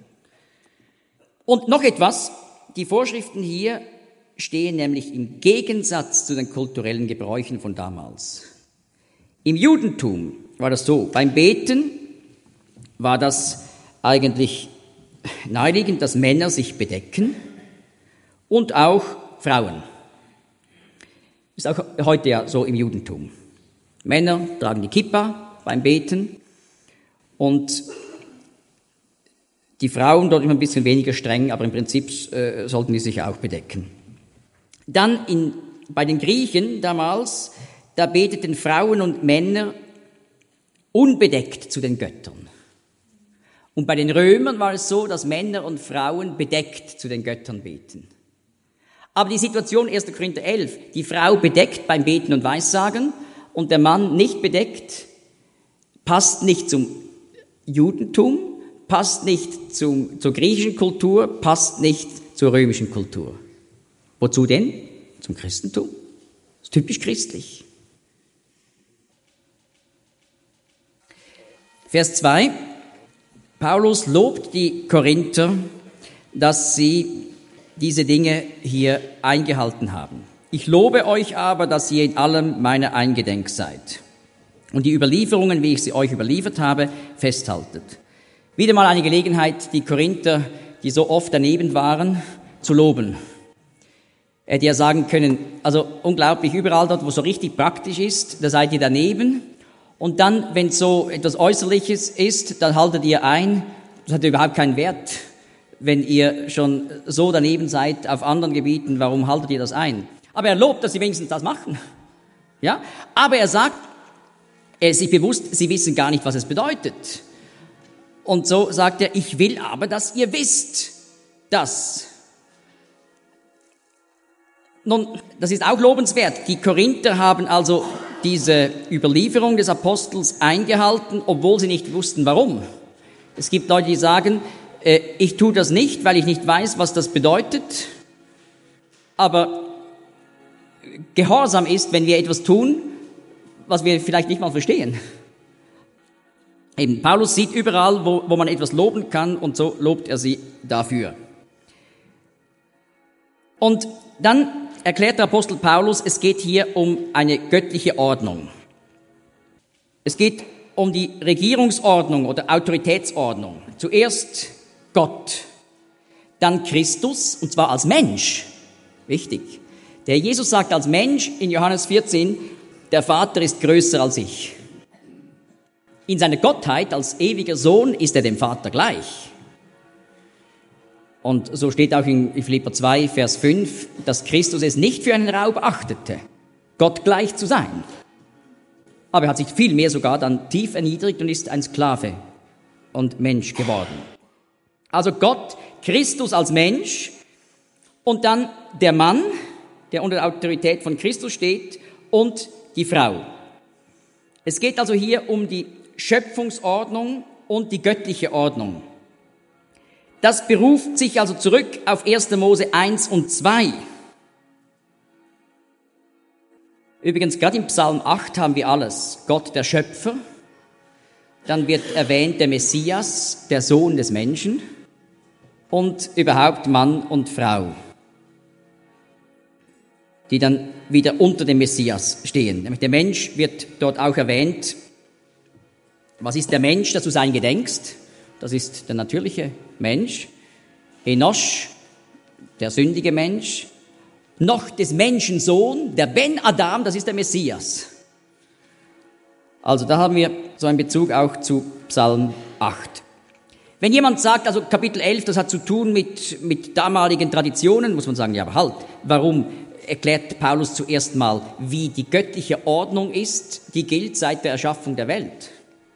Und noch etwas, die Vorschriften hier stehen nämlich im Gegensatz zu den kulturellen Gebräuchen von damals. Im Judentum war das so, beim Beten war das eigentlich naheliegend, dass Männer sich bedecken und auch Frauen. Ist auch heute ja so im Judentum. Männer tragen die Kippa beim Beten und die Frauen dort immer ein bisschen weniger streng, aber im Prinzip sollten die sich auch bedecken. Dann bei den Griechen damals, da beteten Frauen und Männer unbedeckt zu den Göttern. Und bei den Römern war es so, dass Männer und Frauen bedeckt zu den Göttern beten. Aber die Situation 1. Korinther 11, die Frau bedeckt beim Beten und Weissagen und der Mann nicht bedeckt, passt nicht zum Judentum, passt nicht zur griechischen Kultur, passt nicht zur römischen Kultur. Wozu denn? Zum Christentum. Das ist typisch christlich. Vers 2. Paulus lobt die Korinther, dass sie diese Dinge hier eingehalten haben. Ich lobe euch aber, dass ihr in allem meiner eingedenk seid und die Überlieferungen, wie ich sie euch überliefert habe, festhaltet. Wieder mal eine Gelegenheit, die Korinther, die so oft daneben waren, zu loben. Er hätte ja sagen können, also unglaublich, überall dort, wo es so richtig praktisch ist, da seid ihr daneben. Und dann, wenn es so etwas Äußerliches ist, dann haltet ihr ein. Das hat überhaupt keinen Wert. Wenn ihr schon so daneben seid auf anderen Gebieten, warum haltet ihr das ein? Aber er lobt, dass sie wenigstens das machen. Ja? Aber er sagt, er ist sich bewusst, sie wissen gar nicht, was es bedeutet. Und so sagt er, ich will aber, dass ihr wisst, dass. Nun, das ist auch lobenswert. Die Korinther haben also diese Überlieferung des Apostels eingehalten, obwohl sie nicht wussten, warum. Es gibt Leute, die sagen, ich tue das nicht, weil ich nicht weiß, was das bedeutet. Aber Gehorsam ist, wenn wir etwas tun, was wir vielleicht nicht mal verstehen. Eben, Paulus sieht überall, wo man etwas loben kann, und so lobt er sie dafür. Und dann erklärt der Apostel Paulus, es geht hier um eine göttliche Ordnung. Es geht um die Regierungsordnung oder Autoritätsordnung. Zuerst Gott, dann Christus, und zwar als Mensch. Wichtig. Der Jesus sagt als Mensch in Johannes 14, der Vater ist größer als ich. In seiner Gottheit als ewiger Sohn ist er dem Vater gleich. Und so steht auch in Philipper 2, Vers 5, dass Christus es nicht für einen Raub achtete, Gott gleich zu sein. Aber er hat sich vielmehr sogar dann tief erniedrigt und ist ein Sklave und Mensch geworden. Also Gott, Christus als Mensch und dann der Mann, der unter der Autorität von Christus steht, und die Frau. Es geht also hier um die Schöpfungsordnung und die göttliche Ordnung. Das beruft sich also zurück auf 1. Mose 1 und 2. Übrigens, gerade im Psalm 8 haben wir alles. Gott, der Schöpfer. Dann wird erwähnt der Messias, der Sohn des Menschen. Und überhaupt Mann und Frau, die dann wieder unter dem Messias stehen. Nämlich der Mensch wird dort auch erwähnt. Was ist der Mensch, dass du sein gedenkst? Das ist der natürliche Mensch. Enosch, der sündige Mensch. Noch des Menschen Sohn, der Ben Adam, das ist der Messias. Also da haben wir so einen Bezug auch zu Psalm 8. Wenn jemand sagt, also Kapitel 11, das hat zu tun mit damaligen Traditionen, muss man sagen, ja, aber halt, warum erklärt Paulus zuerst mal, wie die göttliche Ordnung ist, die gilt seit der Erschaffung der Welt.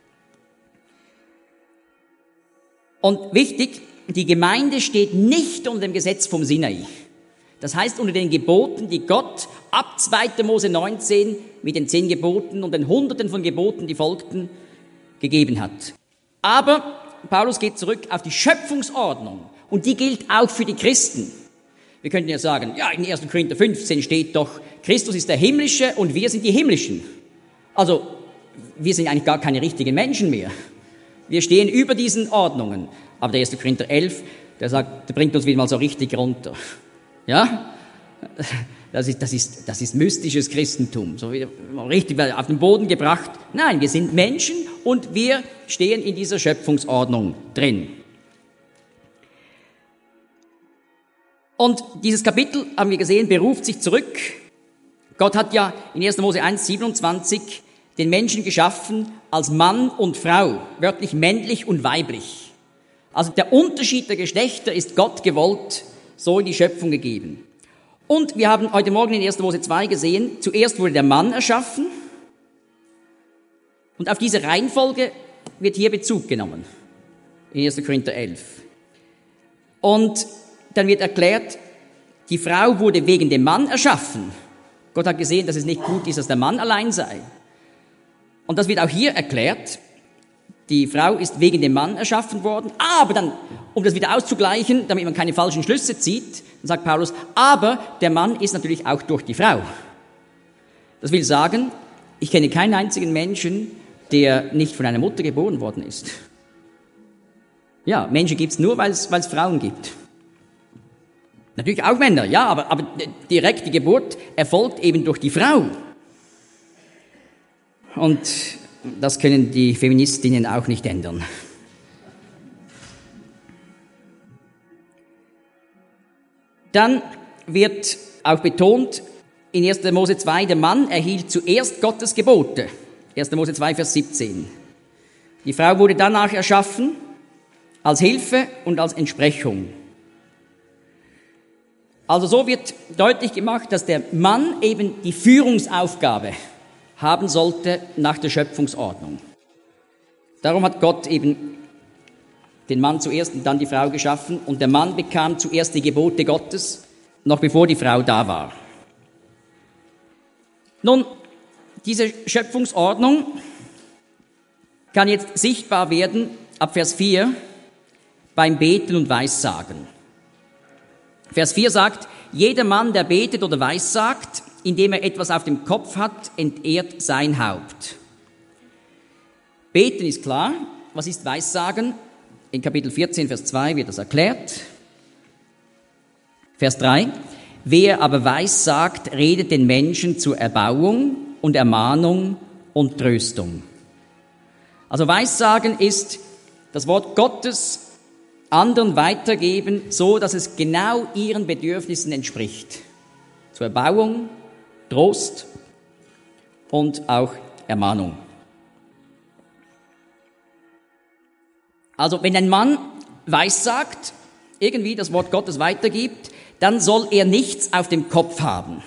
Und wichtig, die Gemeinde steht nicht unter dem Gesetz vom Sinai. Das heißt unter den Geboten, die Gott ab 2. Mose 19 mit den 10 Geboten und den Hunderten von Geboten, die folgten, gegeben hat. Aber Paulus geht zurück auf die Schöpfungsordnung und die gilt auch für die Christen. Wir könnten ja sagen, ja, in 1. Korinther 15 steht doch, Christus ist der Himmlische und wir sind die Himmlischen. Also, wir sind eigentlich gar keine richtigen Menschen mehr. Wir stehen über diesen Ordnungen. Aber der 1. Korinther 11, der bringt uns wieder mal so richtig runter. Ja? Das ist mystisches Christentum. So wieder richtig auf den Boden gebracht. Nein, wir sind Menschen und wir stehen in dieser Schöpfungsordnung drin. Und dieses Kapitel, haben wir gesehen, beruft sich zurück. Gott hat ja in 1. Mose 1, 27 den Menschen geschaffen als Mann und Frau, wörtlich männlich und weiblich. Also der Unterschied der Geschlechter ist Gott gewollt, so in die Schöpfung gegeben. Und wir haben heute Morgen in 1. Mose 2 gesehen, zuerst wurde der Mann erschaffen und auf diese Reihenfolge wird hier Bezug genommen, in 1. Korinther 11. Und dann wird erklärt, die Frau wurde wegen dem Mann erschaffen. Gott hat gesehen, dass es nicht gut ist, dass der Mann allein sei. Und das wird auch hier erklärt. Die Frau ist wegen dem Mann erschaffen worden, aber dann, um das wieder auszugleichen, damit man keine falschen Schlüsse zieht, dann sagt Paulus, aber der Mann ist natürlich auch durch die Frau. Das will sagen, ich kenne keinen einzigen Menschen, der nicht von einer Mutter geboren worden ist. Ja, Menschen gibt's nur, weil es Frauen gibt. Natürlich auch Männer, ja, aber direkt die Geburt erfolgt eben durch die Frau. Und das können die Feministinnen auch nicht ändern. Dann wird auch betont, in 1. Mose 2, der Mann erhielt zuerst Gottes Gebote. 1. Mose 2, Vers 17. Die Frau wurde danach erschaffen, als Hilfe und als Entsprechung. Also so wird deutlich gemacht, dass der Mann eben die Führungsaufgabe haben sollte nach der Schöpfungsordnung. Darum hat Gott eben den Mann zuerst und dann die Frau geschaffen und der Mann bekam zuerst die Gebote Gottes, noch bevor die Frau da war. Nun, diese Schöpfungsordnung kann jetzt sichtbar werden ab Vers 4 beim Beten und Weissagen. Vers 4 sagt, jeder Mann, der betet oder weissagt, indem er etwas auf dem Kopf hat, entehrt sein Haupt. Beten ist klar. Was ist Weissagen? In Kapitel 14, Vers 2 wird das erklärt. Vers 3. Wer aber weissagt, redet den Menschen zur Erbauung und Ermahnung und Tröstung. Also Weissagen ist das Wort Gottes anderen weitergeben, so dass es genau ihren Bedürfnissen entspricht. Zur Erbauung, Trost und auch Ermahnung. Also wenn ein Mann weissagt, irgendwie das Wort Gottes weitergibt, dann soll er nichts auf dem Kopf haben.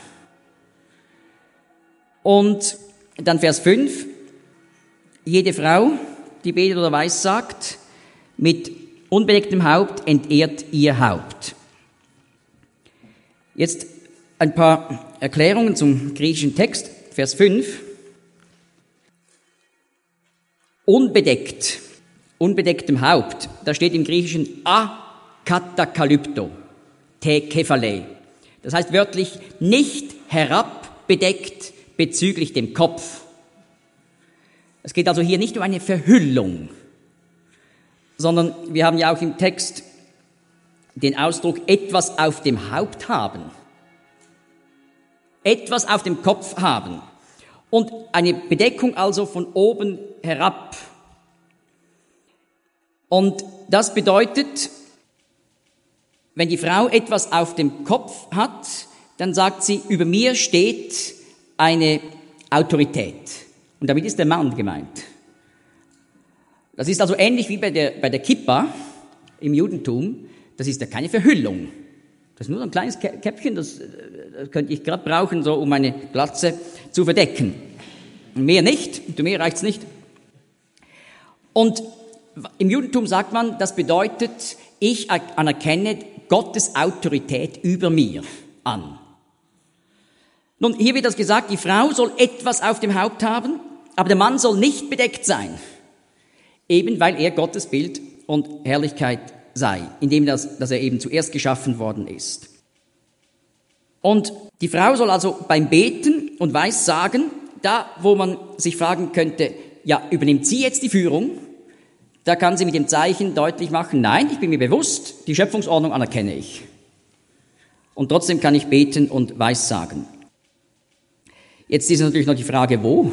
Und dann Vers 5, jede Frau, die betet oder weissagt, mit unbedecktem Haupt entehrt ihr Haupt. Jetzt ein paar Erklärungen zum griechischen Text, Vers 5. Unbedeckt, unbedecktem Haupt, da steht im Griechischen akatakalypto, te kephale. Das heißt wörtlich nicht herabbedeckt bezüglich dem Kopf. Es geht also hier nicht um eine Verhüllung, sondern wir haben ja auch im Text den Ausdruck etwas auf dem Haupt haben. Etwas auf dem Kopf haben. Und eine Bedeckung also von oben herab. Und das bedeutet, wenn die Frau etwas auf dem Kopf hat, dann sagt sie, über mir steht eine Autorität. Und damit ist der Mann gemeint. Das ist also ähnlich wie bei der Kippa im Judentum. Das ist ja keine Verhüllung. Das ist nur so ein kleines Käppchen, das könnte ich gerade brauchen, so um meine Glatze zu verdecken. Mehr nicht, mehr reicht's nicht. Und im Judentum sagt man, das bedeutet, ich anerkenne Gottes Autorität über mir an. Nun, hier wird das gesagt, die Frau soll etwas auf dem Haupt haben, aber der Mann soll nicht bedeckt sein. Eben weil er Gottes Bild und Herrlichkeit sei, indem dass er eben zuerst geschaffen worden ist. Und die Frau soll also beim Beten und Weissagen, da wo man sich fragen könnte, ja, übernimmt sie jetzt die Führung? Da kann sie mit dem Zeichen deutlich machen, nein, ich bin mir bewusst, die Schöpfungsordnung anerkenne ich. Und trotzdem kann ich beten und Weissagen. Jetzt ist natürlich noch die Frage, wo?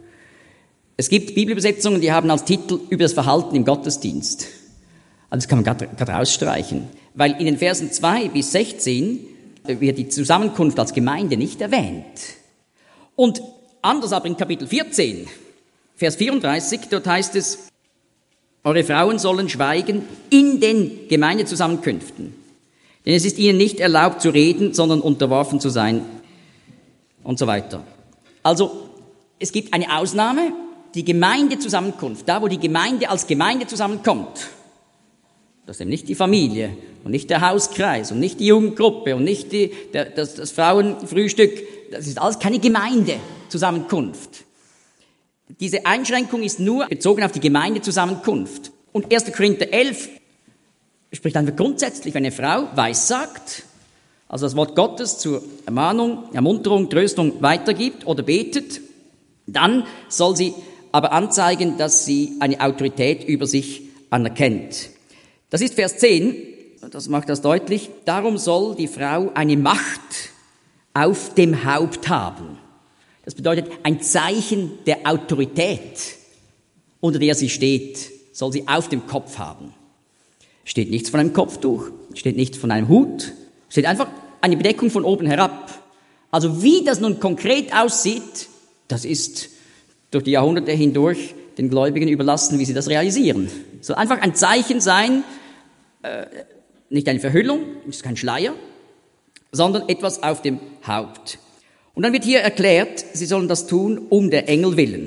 Es gibt Bibelübersetzungen, die haben als Titel über das Verhalten im Gottesdienst. Also das kann man gerade rausstreichen. Weil in den Versen 2 bis 16 wird die Zusammenkunft als Gemeinde nicht erwähnt. Und anders aber in Kapitel 14, Vers 34, dort heißt es, eure Frauen sollen schweigen in den Gemeindezusammenkünften. Denn es ist ihnen nicht erlaubt zu reden, sondern unterworfen zu sein und so weiter. Also es gibt eine Ausnahme, die Gemeindezusammenkunft, da wo die Gemeinde als Gemeinde zusammenkommt. Das ist eben nicht die Familie und nicht der Hauskreis und nicht die Jugendgruppe und nicht das Frauenfrühstück. Das ist alles keine Gemeindezusammenkunft. Diese Einschränkung ist nur bezogen auf die Gemeindezusammenkunft. Und 1. Korinther 11 spricht einfach grundsätzlich, wenn eine Frau weissagt, also das Wort Gottes zur Ermahnung, Ermunterung, Tröstung weitergibt oder betet, dann soll sie aber anzeigen, dass sie eine Autorität über sich anerkennt. Das ist Vers 10, das macht das deutlich. Darum soll die Frau eine Macht auf dem Haupt haben. Das bedeutet ein Zeichen der Autorität, unter der sie steht, soll sie auf dem Kopf haben. Steht nichts von einem Kopftuch, steht nichts von einem Hut, steht einfach eine Bedeckung von oben herab. Also wie das nun konkret aussieht, das ist durch die Jahrhunderte hindurch den Gläubigen überlassen, wie sie das realisieren. Es soll einfach ein Zeichen sein, nicht eine Verhüllung, ist kein Schleier, sondern etwas auf dem Haupt. Und dann wird hier erklärt, sie sollen das tun um der Engel willen.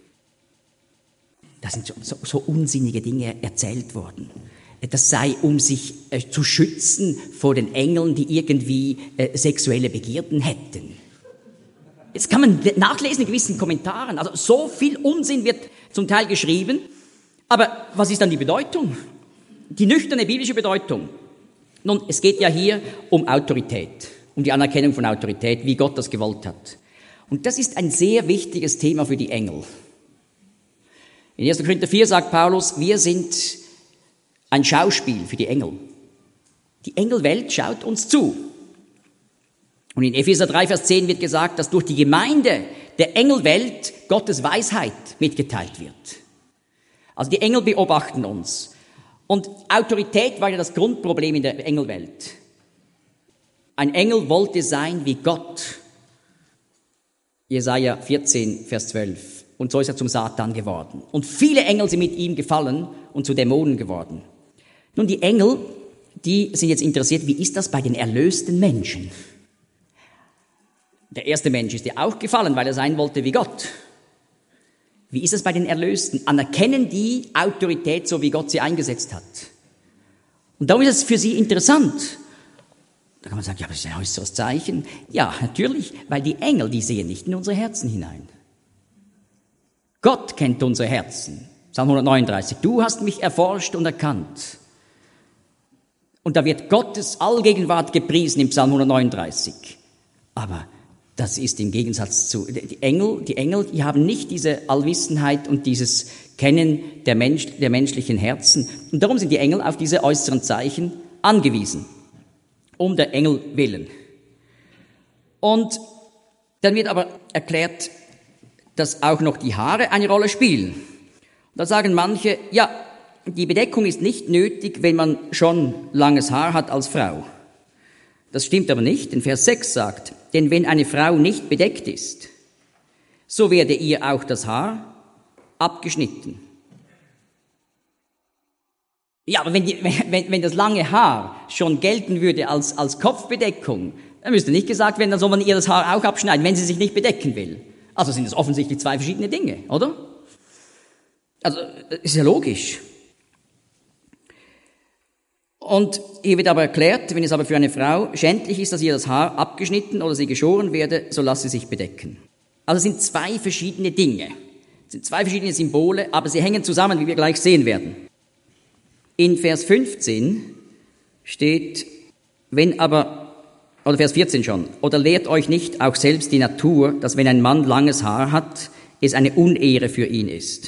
Da sind so unsinnige Dinge erzählt worden. Das sei, um sich zu schützen vor den Engeln, die irgendwie sexuelle Begierden hätten. Jetzt kann man nachlesen in gewissen Kommentaren. Also so viel Unsinn wird zum Teil geschrieben. Aber was ist dann die Bedeutung? Die nüchterne biblische Bedeutung. Nun, es geht ja hier um Autorität, um die Anerkennung von Autorität, wie Gott das gewollt hat. Und das ist ein sehr wichtiges Thema für die Engel. In 1. Korinther 4 sagt Paulus, wir sind ein Schauspiel für die Engel. Die Engelwelt schaut uns zu. Und in Epheser 3, Vers 10 wird gesagt, dass durch die Gemeinde der Engelwelt Gottes Weisheit mitgeteilt wird. Also die Engel beobachten uns. Und Autorität war ja das Grundproblem in der Engelwelt. Ein Engel wollte sein wie Gott. Jesaja 14, Vers 12. Und so ist er zum Satan geworden. Und viele Engel sind mit ihm gefallen und zu Dämonen geworden. Nun, die Engel, die sind jetzt interessiert, wie ist das bei den erlösten Menschen? Der erste Mensch ist ja auch gefallen, weil er sein wollte wie Gott. Wie ist es bei den Erlösten? Anerkennen die Autorität, so wie Gott sie eingesetzt hat? Und darum ist es für sie interessant. Da kann man sagen, ja, aber das ist ein äußeres Zeichen. Ja, natürlich, weil die Engel, die sehen nicht in unsere Herzen hinein. Gott kennt unsere Herzen. Psalm 139. Du hast mich erforscht und erkannt. Und da wird Gottes Allgegenwart gepriesen im Psalm 139. Aber das ist im Gegensatz zu die Engel, die haben nicht diese Allwissenheit und dieses Kennen der menschlichen Herzen. Und darum sind die Engel auf diese äußeren Zeichen angewiesen, um der Engel willen. Und dann wird aber erklärt, dass auch noch die Haare eine Rolle spielen. Da sagen manche, ja, die Bedeckung ist nicht nötig, wenn man schon langes Haar hat als Frau. Das stimmt aber nicht, denn Vers 6 sagt, denn wenn eine Frau nicht bedeckt ist, so werde ihr auch das Haar abgeschnitten. Ja, aber wenn das lange Haar schon gelten würde als Kopfbedeckung, dann müsste nicht gesagt werden, dann soll man ihr das Haar auch abschneiden, wenn sie sich nicht bedecken will. Also sind es offensichtlich zwei verschiedene Dinge, oder? Also, ist ja logisch. Und hier wird aber erklärt, wenn es aber für eine Frau schändlich ist, dass ihr das Haar abgeschnitten oder sie geschoren werde, so lasse sie sich bedecken. Also es sind zwei verschiedene Dinge. Es sind zwei verschiedene Symbole, aber sie hängen zusammen, wie wir gleich sehen werden. In Vers 15 steht, oder Vers 14 schon, oder lehrt euch nicht auch selbst die Natur, dass wenn ein Mann langes Haar hat, es eine Unehre für ihn ist.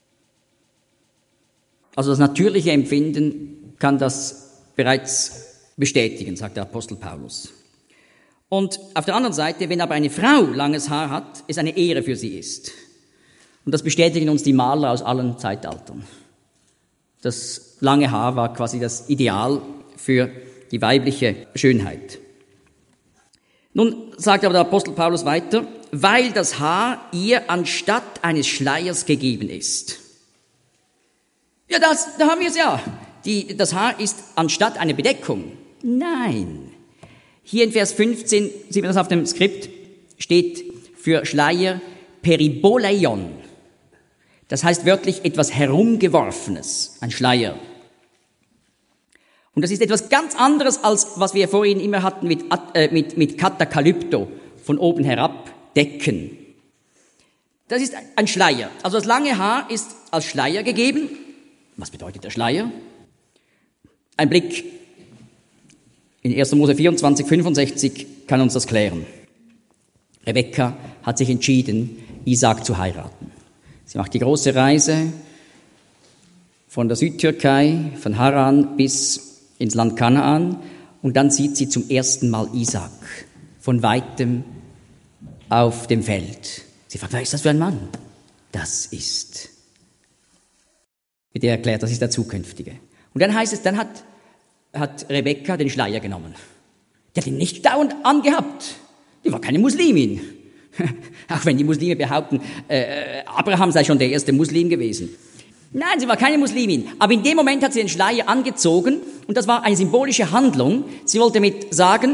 Also das natürliche Empfinden kann das bereits bestätigen, sagt der Apostel Paulus. Und auf der anderen Seite, wenn aber eine Frau langes Haar hat, es eine Ehre für sie ist. Und das bestätigen uns die Maler aus allen Zeitaltern. Das lange Haar war quasi das Ideal für die weibliche Schönheit. Nun sagt aber der Apostel Paulus weiter, weil das Haar ihr anstatt eines Schleiers gegeben ist. Ja, da haben wir es ja. Das Haar ist anstatt einer Bedeckung. Nein. Hier in Vers 15, sieht man das auf dem Skript, steht für Schleier Periboleion. Das heißt wörtlich etwas Herumgeworfenes, ein Schleier. Und das ist etwas ganz anderes, als was wir vorhin immer hatten mit Katakalypto, von oben herab decken. Das ist ein Schleier. Also das lange Haar ist als Schleier gegeben. Was bedeutet der Schleier? Ein Blick in 1. Mose 24, 65 kann uns das klären. Rebekka hat sich entschieden, Isaak zu heiraten. Sie macht die große Reise von der Südtürkei, von Haran bis ins Land Kanaan. Und dann sieht sie zum ersten Mal Isaak von Weitem auf dem Feld. Sie fragt, wer ist das für ein Mann? Das ist. Mit der erklärt, das ist der Zukünftige. Und dann heißt es, dann hat Rebekka den Schleier genommen. Die hat ihn nicht dauernd angehabt. Die war keine Muslimin. Auch wenn die Muslime behaupten, Abraham sei schon der erste Muslim gewesen. Nein, sie war keine Muslimin. Aber in dem Moment hat sie den Schleier angezogen und das war eine symbolische Handlung. Sie wollte damit sagen,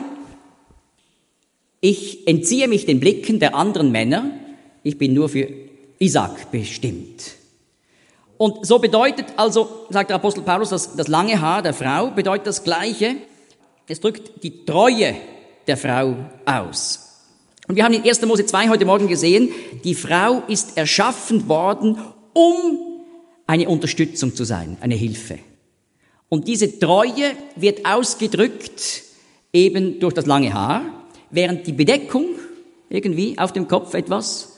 ich entziehe mich den Blicken der anderen Männer. Ich bin nur für Isaak bestimmt. Und so bedeutet also, sagt der Apostel Paulus, das lange Haar der Frau bedeutet das Gleiche. Es drückt die Treue der Frau aus. Und wir haben in 1. Mose 2 heute Morgen gesehen, die Frau ist erschaffen worden, um eine Unterstützung zu sein, eine Hilfe. Und diese Treue wird ausgedrückt eben durch das lange Haar, während die Bedeckung irgendwie auf dem Kopf etwas,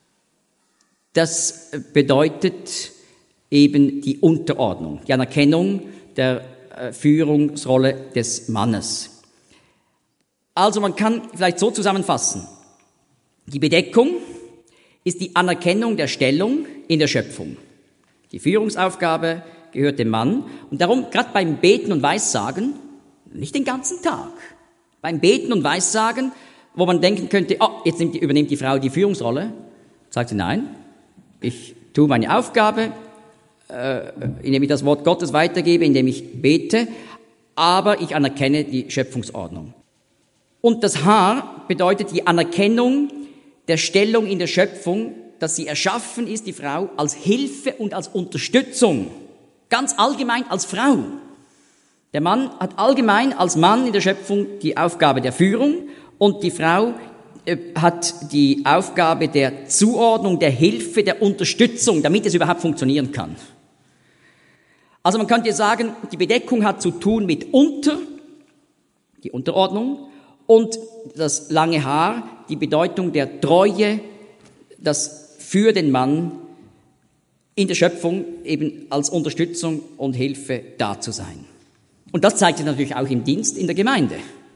das bedeutet eben die Unterordnung, die Anerkennung der Führungsrolle des Mannes. Also man kann vielleicht so zusammenfassen, die Bedeckung ist die Anerkennung der Stellung in der Schöpfung. Die Führungsaufgabe gehört dem Mann und darum, gerade beim Beten und Weissagen, nicht den ganzen Tag, beim Beten und Weissagen, wo man denken könnte, jetzt übernimmt die Frau die Führungsrolle, sagt sie, nein, ich tue meine Aufgabe, indem ich das Wort Gottes weitergebe, indem ich bete, aber ich anerkenne die Schöpfungsordnung. Und das Haar bedeutet die Anerkennung der Stellung in der Schöpfung, dass sie erschaffen ist, die Frau, als Hilfe und als Unterstützung. Ganz allgemein als Frau. Der Mann hat allgemein als Mann in der Schöpfung die Aufgabe der Führung und die Frau hat die Aufgabe der Zuordnung, der Hilfe, der Unterstützung, damit es überhaupt funktionieren kann. Also man könnte sagen, die Bedeckung hat zu tun mit die Unterordnung, und das lange Haar, die Bedeutung der Treue, das für den Mann in der Schöpfung eben als Unterstützung und Hilfe da zu sein. Und das zeigt sich natürlich auch im Dienst in der Gemeinde.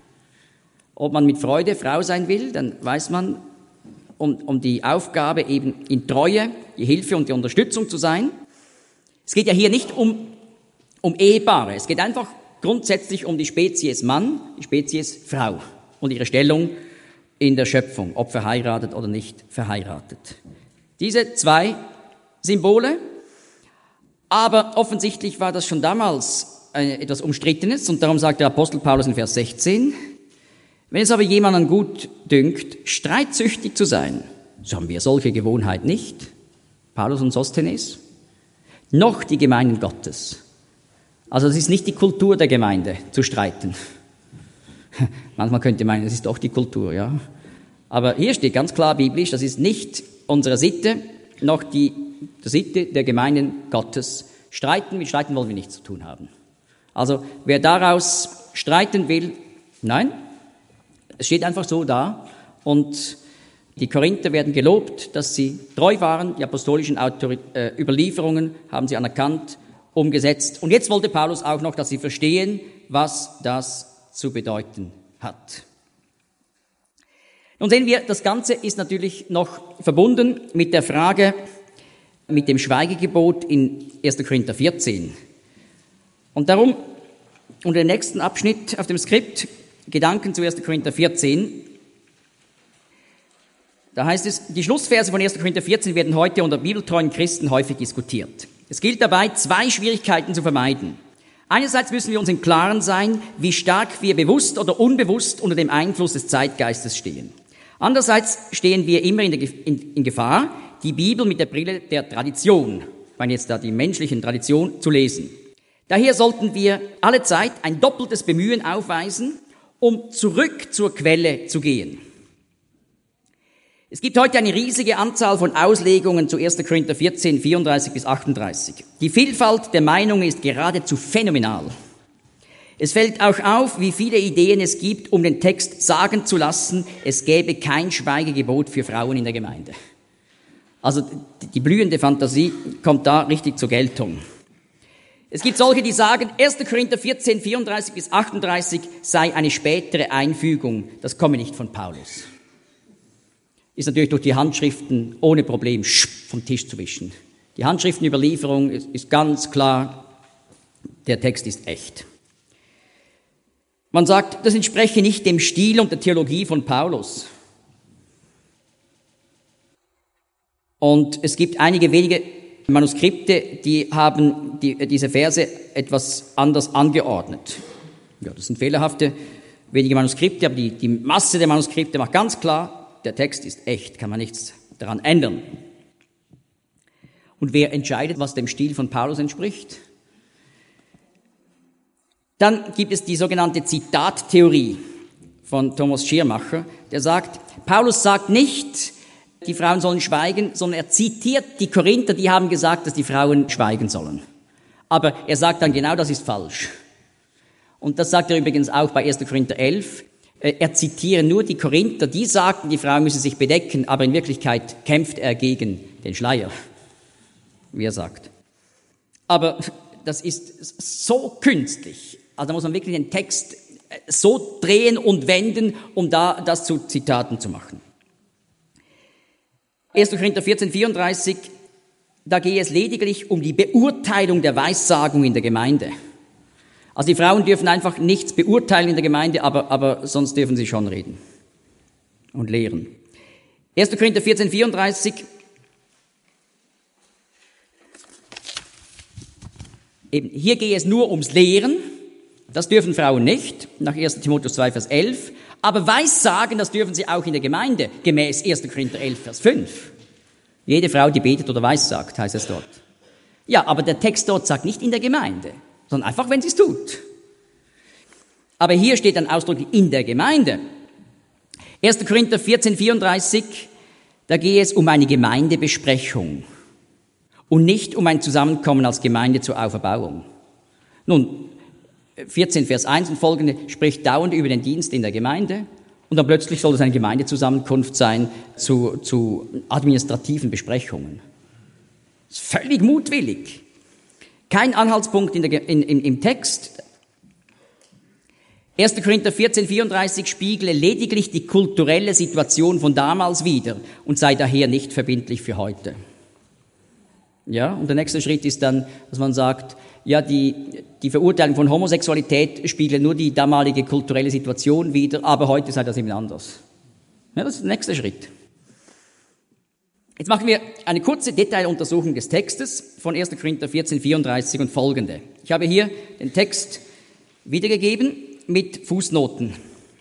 Ob man mit Freude Frau sein will, dann weiß man um die Aufgabe eben in Treue, die Hilfe und die Unterstützung zu sein. Es geht ja hier nicht um Ehepaare, es geht einfach grundsätzlich um die Spezies Mann, die Spezies Frau und ihre Stellung in der Schöpfung, ob verheiratet oder nicht verheiratet. Diese zwei Symbole, aber offensichtlich war das schon damals etwas Umstrittenes und darum sagt der Apostel Paulus in Vers 16, wenn es aber jemanden gut dünkt, streitsüchtig zu sein, so haben wir solche Gewohnheit nicht, Paulus und Sosthenes, noch die Gemeinden Gottes. Also es ist nicht die Kultur der Gemeinde, zu streiten. Manchmal könnte man meinen, es ist doch die Kultur, ja. Aber hier steht ganz klar biblisch, das ist nicht unsere Sitte, noch die Sitte der Gemeinden Gottes. Mit Streiten wollen wir nichts zu tun haben. Also wer daraus streiten will, nein, es steht einfach so da. Und die Korinther werden gelobt, dass sie treu waren, die apostolischen Überlieferungen haben sie anerkannt, umgesetzt. Und jetzt wollte Paulus auch noch, dass sie verstehen, was das zu bedeuten hat. Nun sehen wir, das Ganze ist natürlich noch verbunden mit der Frage, mit dem Schweigegebot in 1. Korinther 14. Und darum, unter dem nächsten Abschnitt auf dem Skript, Gedanken zu 1. Korinther 14, da heißt es, die Schlussverse von 1. Korinther 14 werden heute unter bibeltreuen Christen häufig diskutiert. Es gilt dabei, zwei Schwierigkeiten zu vermeiden. Einerseits müssen wir uns im Klaren sein, wie stark wir bewusst oder unbewusst unter dem Einfluss des Zeitgeistes stehen. Andererseits stehen wir immer in Gefahr, die Bibel mit der Brille der Tradition, ich meine jetzt da die menschlichen Tradition, zu lesen. Daher sollten wir alle Zeit ein doppeltes Bemühen aufweisen, um zurück zur Quelle zu gehen. Es gibt heute eine riesige Anzahl von Auslegungen zu 1. Korinther 14, 34 bis 38. Die Vielfalt der Meinungen ist geradezu phänomenal. Es fällt auch auf, wie viele Ideen es gibt, um den Text sagen zu lassen, es gäbe kein Schweigegebot für Frauen in der Gemeinde. Also die blühende Fantasie kommt da richtig zur Geltung. Es gibt solche, die sagen, 1. Korinther 14, 34 bis 38 sei eine spätere Einfügung. Das komme nicht von Paulus. Ist natürlich durch die Handschriften ohne Problem vom Tisch zu wischen. Die Handschriftenüberlieferung ist ganz klar, der Text ist echt. Man sagt, das entspreche nicht dem Stil und der Theologie von Paulus. Und es gibt einige wenige Manuskripte, die haben diese Verse etwas anders angeordnet. Ja, das sind fehlerhafte wenige Manuskripte, aber die Masse der Manuskripte macht ganz klar, der Text ist echt, kann man nichts daran ändern. Und wer entscheidet, was dem Stil von Paulus entspricht? Dann gibt es die sogenannte Zitattheorie von Thomas Schirmacher, der sagt, Paulus sagt nicht, die Frauen sollen schweigen, sondern er zitiert die Korinther, die haben gesagt, dass die Frauen schweigen sollen. Aber er sagt dann genau, das ist falsch. Und das sagt er übrigens auch bei 1. Korinther 11. Er zitiert nur die Korinther, die sagten, die Frauen müssen sich bedecken, aber in Wirklichkeit kämpft er gegen den Schleier, wie er sagt. Aber das ist so künstlich. Also da muss man wirklich den Text so drehen und wenden, um das zu Zitaten zu machen. 1. Korinther 14, 34, da gehe es lediglich um die Beurteilung der Weissagung in der Gemeinde. Also die Frauen dürfen einfach nichts beurteilen in der Gemeinde, aber sonst dürfen sie schon reden und lehren. 1. Korinther 14, 34, eben hier gehe es nur ums Lehren. Das dürfen Frauen nicht, nach 1. Timotheus 2, Vers 11. Aber Weissagen, das dürfen sie auch in der Gemeinde, gemäß 1. Korinther 11, Vers 5. Jede Frau, die betet oder weissagt, heißt es dort. Ja, aber der Text dort sagt nicht in der Gemeinde, sondern einfach, wenn sie es tut. Aber hier steht dann ausdrücklich in der Gemeinde. 1. Korinther 14, 34, da gehe es um eine Gemeindebesprechung und nicht um ein Zusammenkommen als Gemeinde zur Auferbauung. Nun, 14, Vers 1 und folgende spricht dauernd über den Dienst in der Gemeinde und dann plötzlich soll es eine Gemeindezusammenkunft sein zu administrativen Besprechungen. Das ist völlig mutwillig. Kein Anhaltspunkt im Text. 1. Korinther 14, 34 spiegle lediglich die kulturelle Situation von damals wider und sei daher nicht verbindlich für heute. Ja, und der nächste Schritt ist dann, dass man sagt, ja, die Verurteilung von Homosexualität spiegelt nur die damalige kulturelle Situation wider, aber heute sei das eben anders. Ja, das ist der nächste Schritt. Jetzt machen wir eine kurze Detailuntersuchung des Textes von 1. Korinther 14, 34 und folgende. Ich habe hier den Text wiedergegeben mit Fußnoten.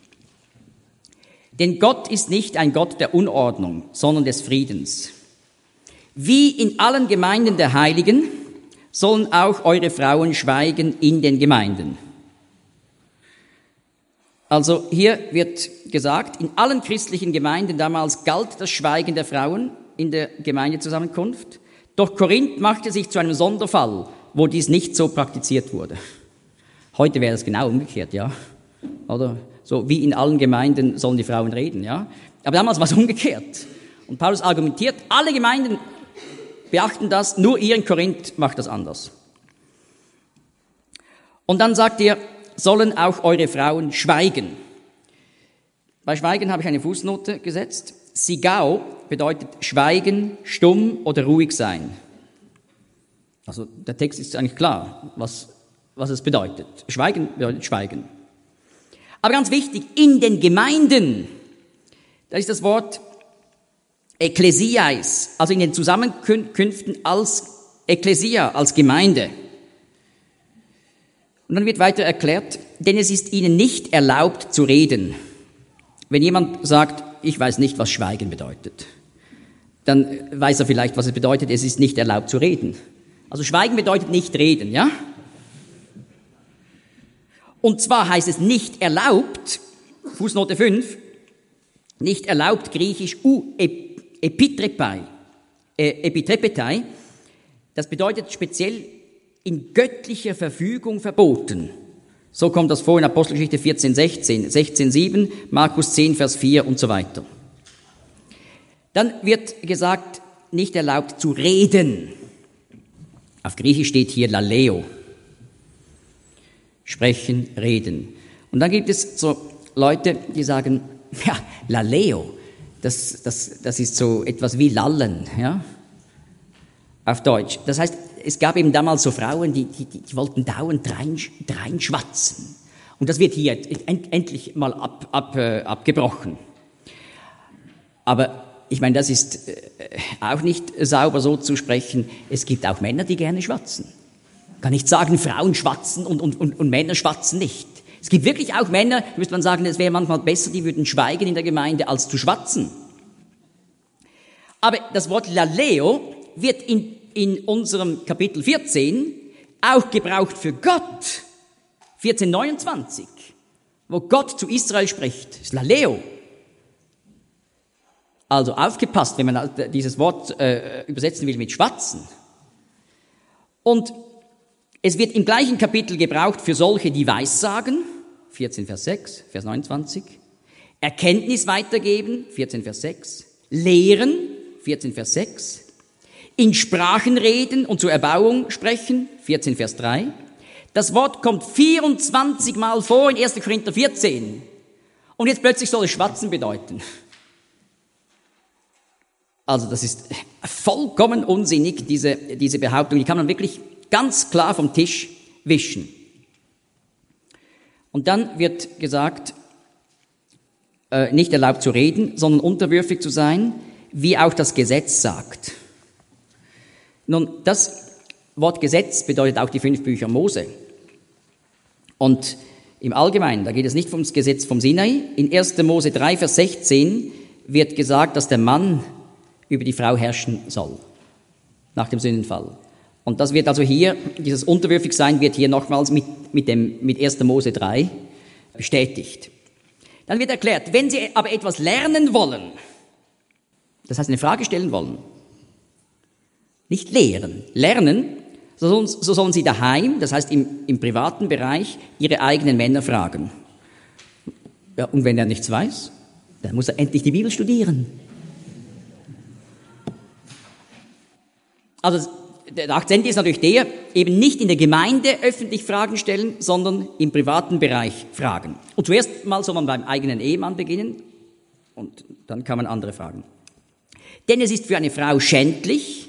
Denn Gott ist nicht ein Gott der Unordnung, sondern des Friedens. Wie in allen Gemeinden der Heiligen sollen auch eure Frauen schweigen in den Gemeinden. Also hier wird gesagt, in allen christlichen Gemeinden damals galt das Schweigen der Frauen in der Gemeindezusammenkunft. Doch Korinth machte sich zu einem Sonderfall, wo dies nicht so praktiziert wurde. Heute wäre es genau umgekehrt, ja. Oder so wie in allen Gemeinden sollen die Frauen reden, ja. Aber damals war es umgekehrt. Und Paulus argumentiert, alle Gemeinden beachten das, nur ihr in Korinth macht das anders. Und dann sagt er, sollen auch eure Frauen schweigen. Bei Schweigen habe ich eine Fußnote gesetzt. Sigao bedeutet schweigen, stumm oder ruhig sein. Also der Text ist eigentlich klar, was es bedeutet. Schweigen bedeutet schweigen. Aber ganz wichtig, in den Gemeinden, da ist das Wort Ekklesiais, also in den Zusammenkünften als Ekklesia, als Gemeinde. Und dann wird weiter erklärt, denn es ist ihnen nicht erlaubt zu reden. Wenn jemand sagt, ich weiß nicht, was Schweigen bedeutet, dann weiß er vielleicht, was es bedeutet, es ist nicht erlaubt zu reden. Also Schweigen bedeutet nicht reden, ja? Und zwar heißt es nicht erlaubt, Fußnote 5, nicht erlaubt, griechisch epitrepetai, das bedeutet speziell in göttlicher Verfügung verboten. So kommt das vor in Apostelgeschichte 14, 16, 16, 7, Markus 10, Vers 4 und so weiter. Dann wird gesagt, nicht erlaubt zu reden. Auf Griechisch steht hier laleo. sprechen, reden. Und dann gibt es so Leute, die sagen, ja, Laleo, das ist so etwas wie Lallen, ja, auf Deutsch. Das heißt, es gab eben damals so Frauen, die wollten dauernd reinschwatzen. Und das wird hier endlich mal abgebrochen. Aber ich meine, das ist auch nicht sauber so zu sprechen. Es gibt auch Männer, die gerne schwatzen. Man kann nicht sagen, Frauen schwatzen und Männer schwatzen nicht. Es gibt wirklich auch Männer, müsste man sagen, es wäre manchmal besser, die würden schweigen in der Gemeinde, als zu schwatzen. Aber das Wort Laleo wird in unserem Kapitel 14 auch gebraucht für Gott. 14,29, wo Gott zu Israel spricht, ist Laleo. Also aufgepasst, wenn man dieses Wort übersetzen will mit schwatzen. Und es wird im gleichen Kapitel gebraucht für solche, die Weissagen, 14 Vers 6, Vers 29, Erkenntnis weitergeben, 14 Vers 6, Lehren, 14 Vers 6, in Sprachen reden und zur Erbauung sprechen, 14 Vers 3. Das Wort kommt 24 Mal vor in 1. Korinther 14. Und jetzt plötzlich soll es schwatzen bedeuten. Also das ist vollkommen unsinnig, diese Behauptung. Die kann man wirklich ganz klar vom Tisch wischen. Und dann wird gesagt, nicht erlaubt zu reden, sondern unterwürfig zu sein, wie auch das Gesetz sagt. Nun, das Wort Gesetz bedeutet auch die 5 Bücher Mose. Und im Allgemeinen, da geht es nicht ums Gesetz vom Sinai. In 1. Mose 3, Vers 16 wird gesagt, dass der Mann über die Frau herrschen soll, nach dem Sündenfall. Und das wird also hier, dieses Unterwürfigsein wird hier nochmals mit 1. Mose 3 bestätigt. Dann wird erklärt, wenn Sie aber etwas lernen wollen, das heißt eine Frage stellen wollen, nicht lehren, lernen, so sollen Sie daheim, das heißt im privaten Bereich, Ihre eigenen Männer fragen. Ja, und wenn er nichts weiß, dann muss er endlich die Bibel studieren. Also der Akzent ist natürlich der, eben nicht in der Gemeinde öffentlich Fragen stellen, sondern im privaten Bereich fragen. Und zuerst mal soll man beim eigenen Ehemann beginnen und dann kann man andere fragen. Denn es ist für eine Frau schändlich,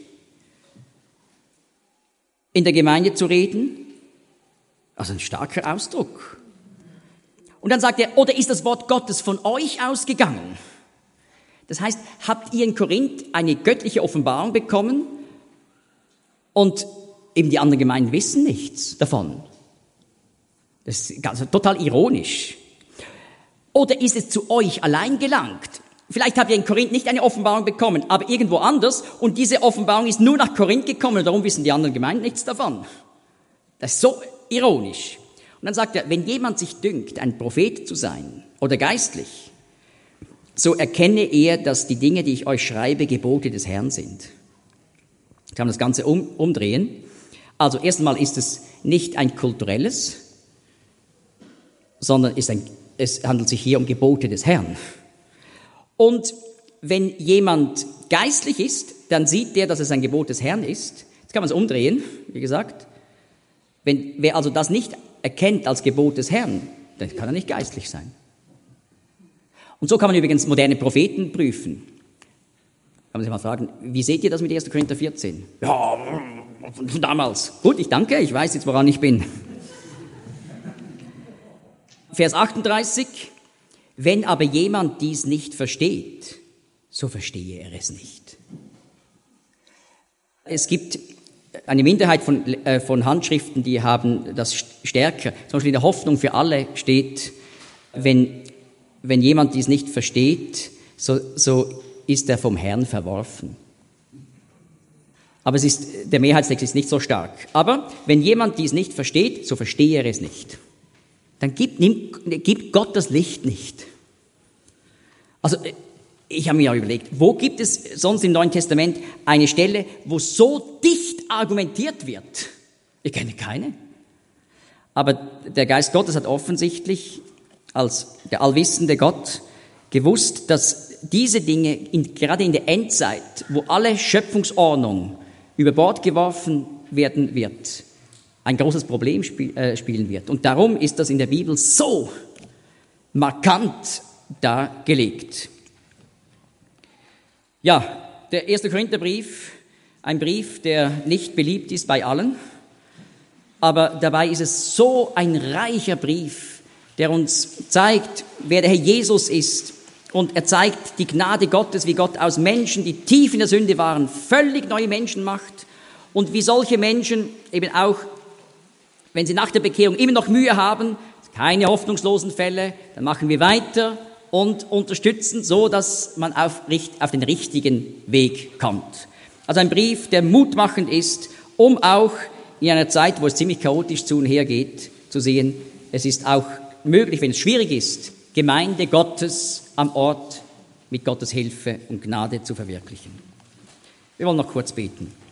in der Gemeinde zu reden. Also ein starker Ausdruck. Und dann sagt er, oder ist das Wort Gottes von euch ausgegangen? Das heißt, habt ihr in Korinth eine göttliche Offenbarung bekommen und eben die anderen Gemeinden wissen nichts davon? Das ist also total ironisch. Oder ist es zu euch allein gelangt? Vielleicht habt ihr in Korinth nicht eine Offenbarung bekommen, aber irgendwo anders und diese Offenbarung ist nur nach Korinth gekommen und darum wissen die anderen Gemeinden nichts davon. Das ist so ironisch. Und dann sagt er, wenn jemand sich dünkt, ein Prophet zu sein oder geistlich, so erkenne er, dass die Dinge, die ich euch schreibe, Gebote des Herrn sind. Ich kann das Ganze umdrehen. Also erst einmal ist es nicht ein kulturelles, sondern es handelt sich hier um Gebote des Herrn. Und wenn jemand geistlich ist, dann sieht der, dass es ein Gebot des Herrn ist. Jetzt kann man es umdrehen, wie gesagt. Wer also das nicht erkennt als Gebot des Herrn, dann kann er nicht geistlich sein. Und so kann man übrigens moderne Propheten prüfen. Kann man sich mal fragen, wie seht ihr das mit 1. Korinther 14? Ja, von damals. Gut, ich danke, ich weiß jetzt, woran ich bin. Vers 38. Wenn aber jemand dies nicht versteht, so verstehe er es nicht. Es gibt eine Minderheit von Handschriften, die haben das stärker. Zum Beispiel in der Hoffnung für alle steht, wenn jemand dies nicht versteht, so ist er vom Herrn verworfen. Aber der Mehrheitstext ist nicht so stark. Aber wenn jemand dies nicht versteht, so verstehe er es nicht. Dann gibt Gott das Licht nicht. Also ich habe mir ja überlegt, wo gibt es sonst im Neuen Testament eine Stelle, wo so dicht argumentiert wird? Ich kenne keine. Aber der Geist Gottes hat offensichtlich als der allwissende Gott gewusst, dass diese Dinge gerade in der Endzeit, wo alle Schöpfungsordnung über Bord geworfen werden wird, ein großes Problem spielen wird. Und darum ist das in der Bibel so markant dargelegt. Ja, der 1. Korintherbrief, ein Brief, der nicht beliebt ist bei allen, aber dabei ist es so ein reicher Brief, der uns zeigt, wer der Herr Jesus ist. Und er zeigt die Gnade Gottes, wie Gott aus Menschen, die tief in der Sünde waren, völlig neue Menschen macht. Und wie solche Menschen eben auch, wenn sie nach der Bekehrung immer noch Mühe haben, keine hoffnungslosen Fälle, dann machen wir weiter und unterstützen, so dass man auf den richtigen Weg kommt. Also ein Brief, der mutmachend ist, um auch in einer Zeit, wo es ziemlich chaotisch zu und her geht, zu sehen, es ist auch möglich, wenn es schwierig ist, Gemeinde Gottes am Ort mit Gottes Hilfe und Gnade zu verwirklichen. Wir wollen noch kurz beten.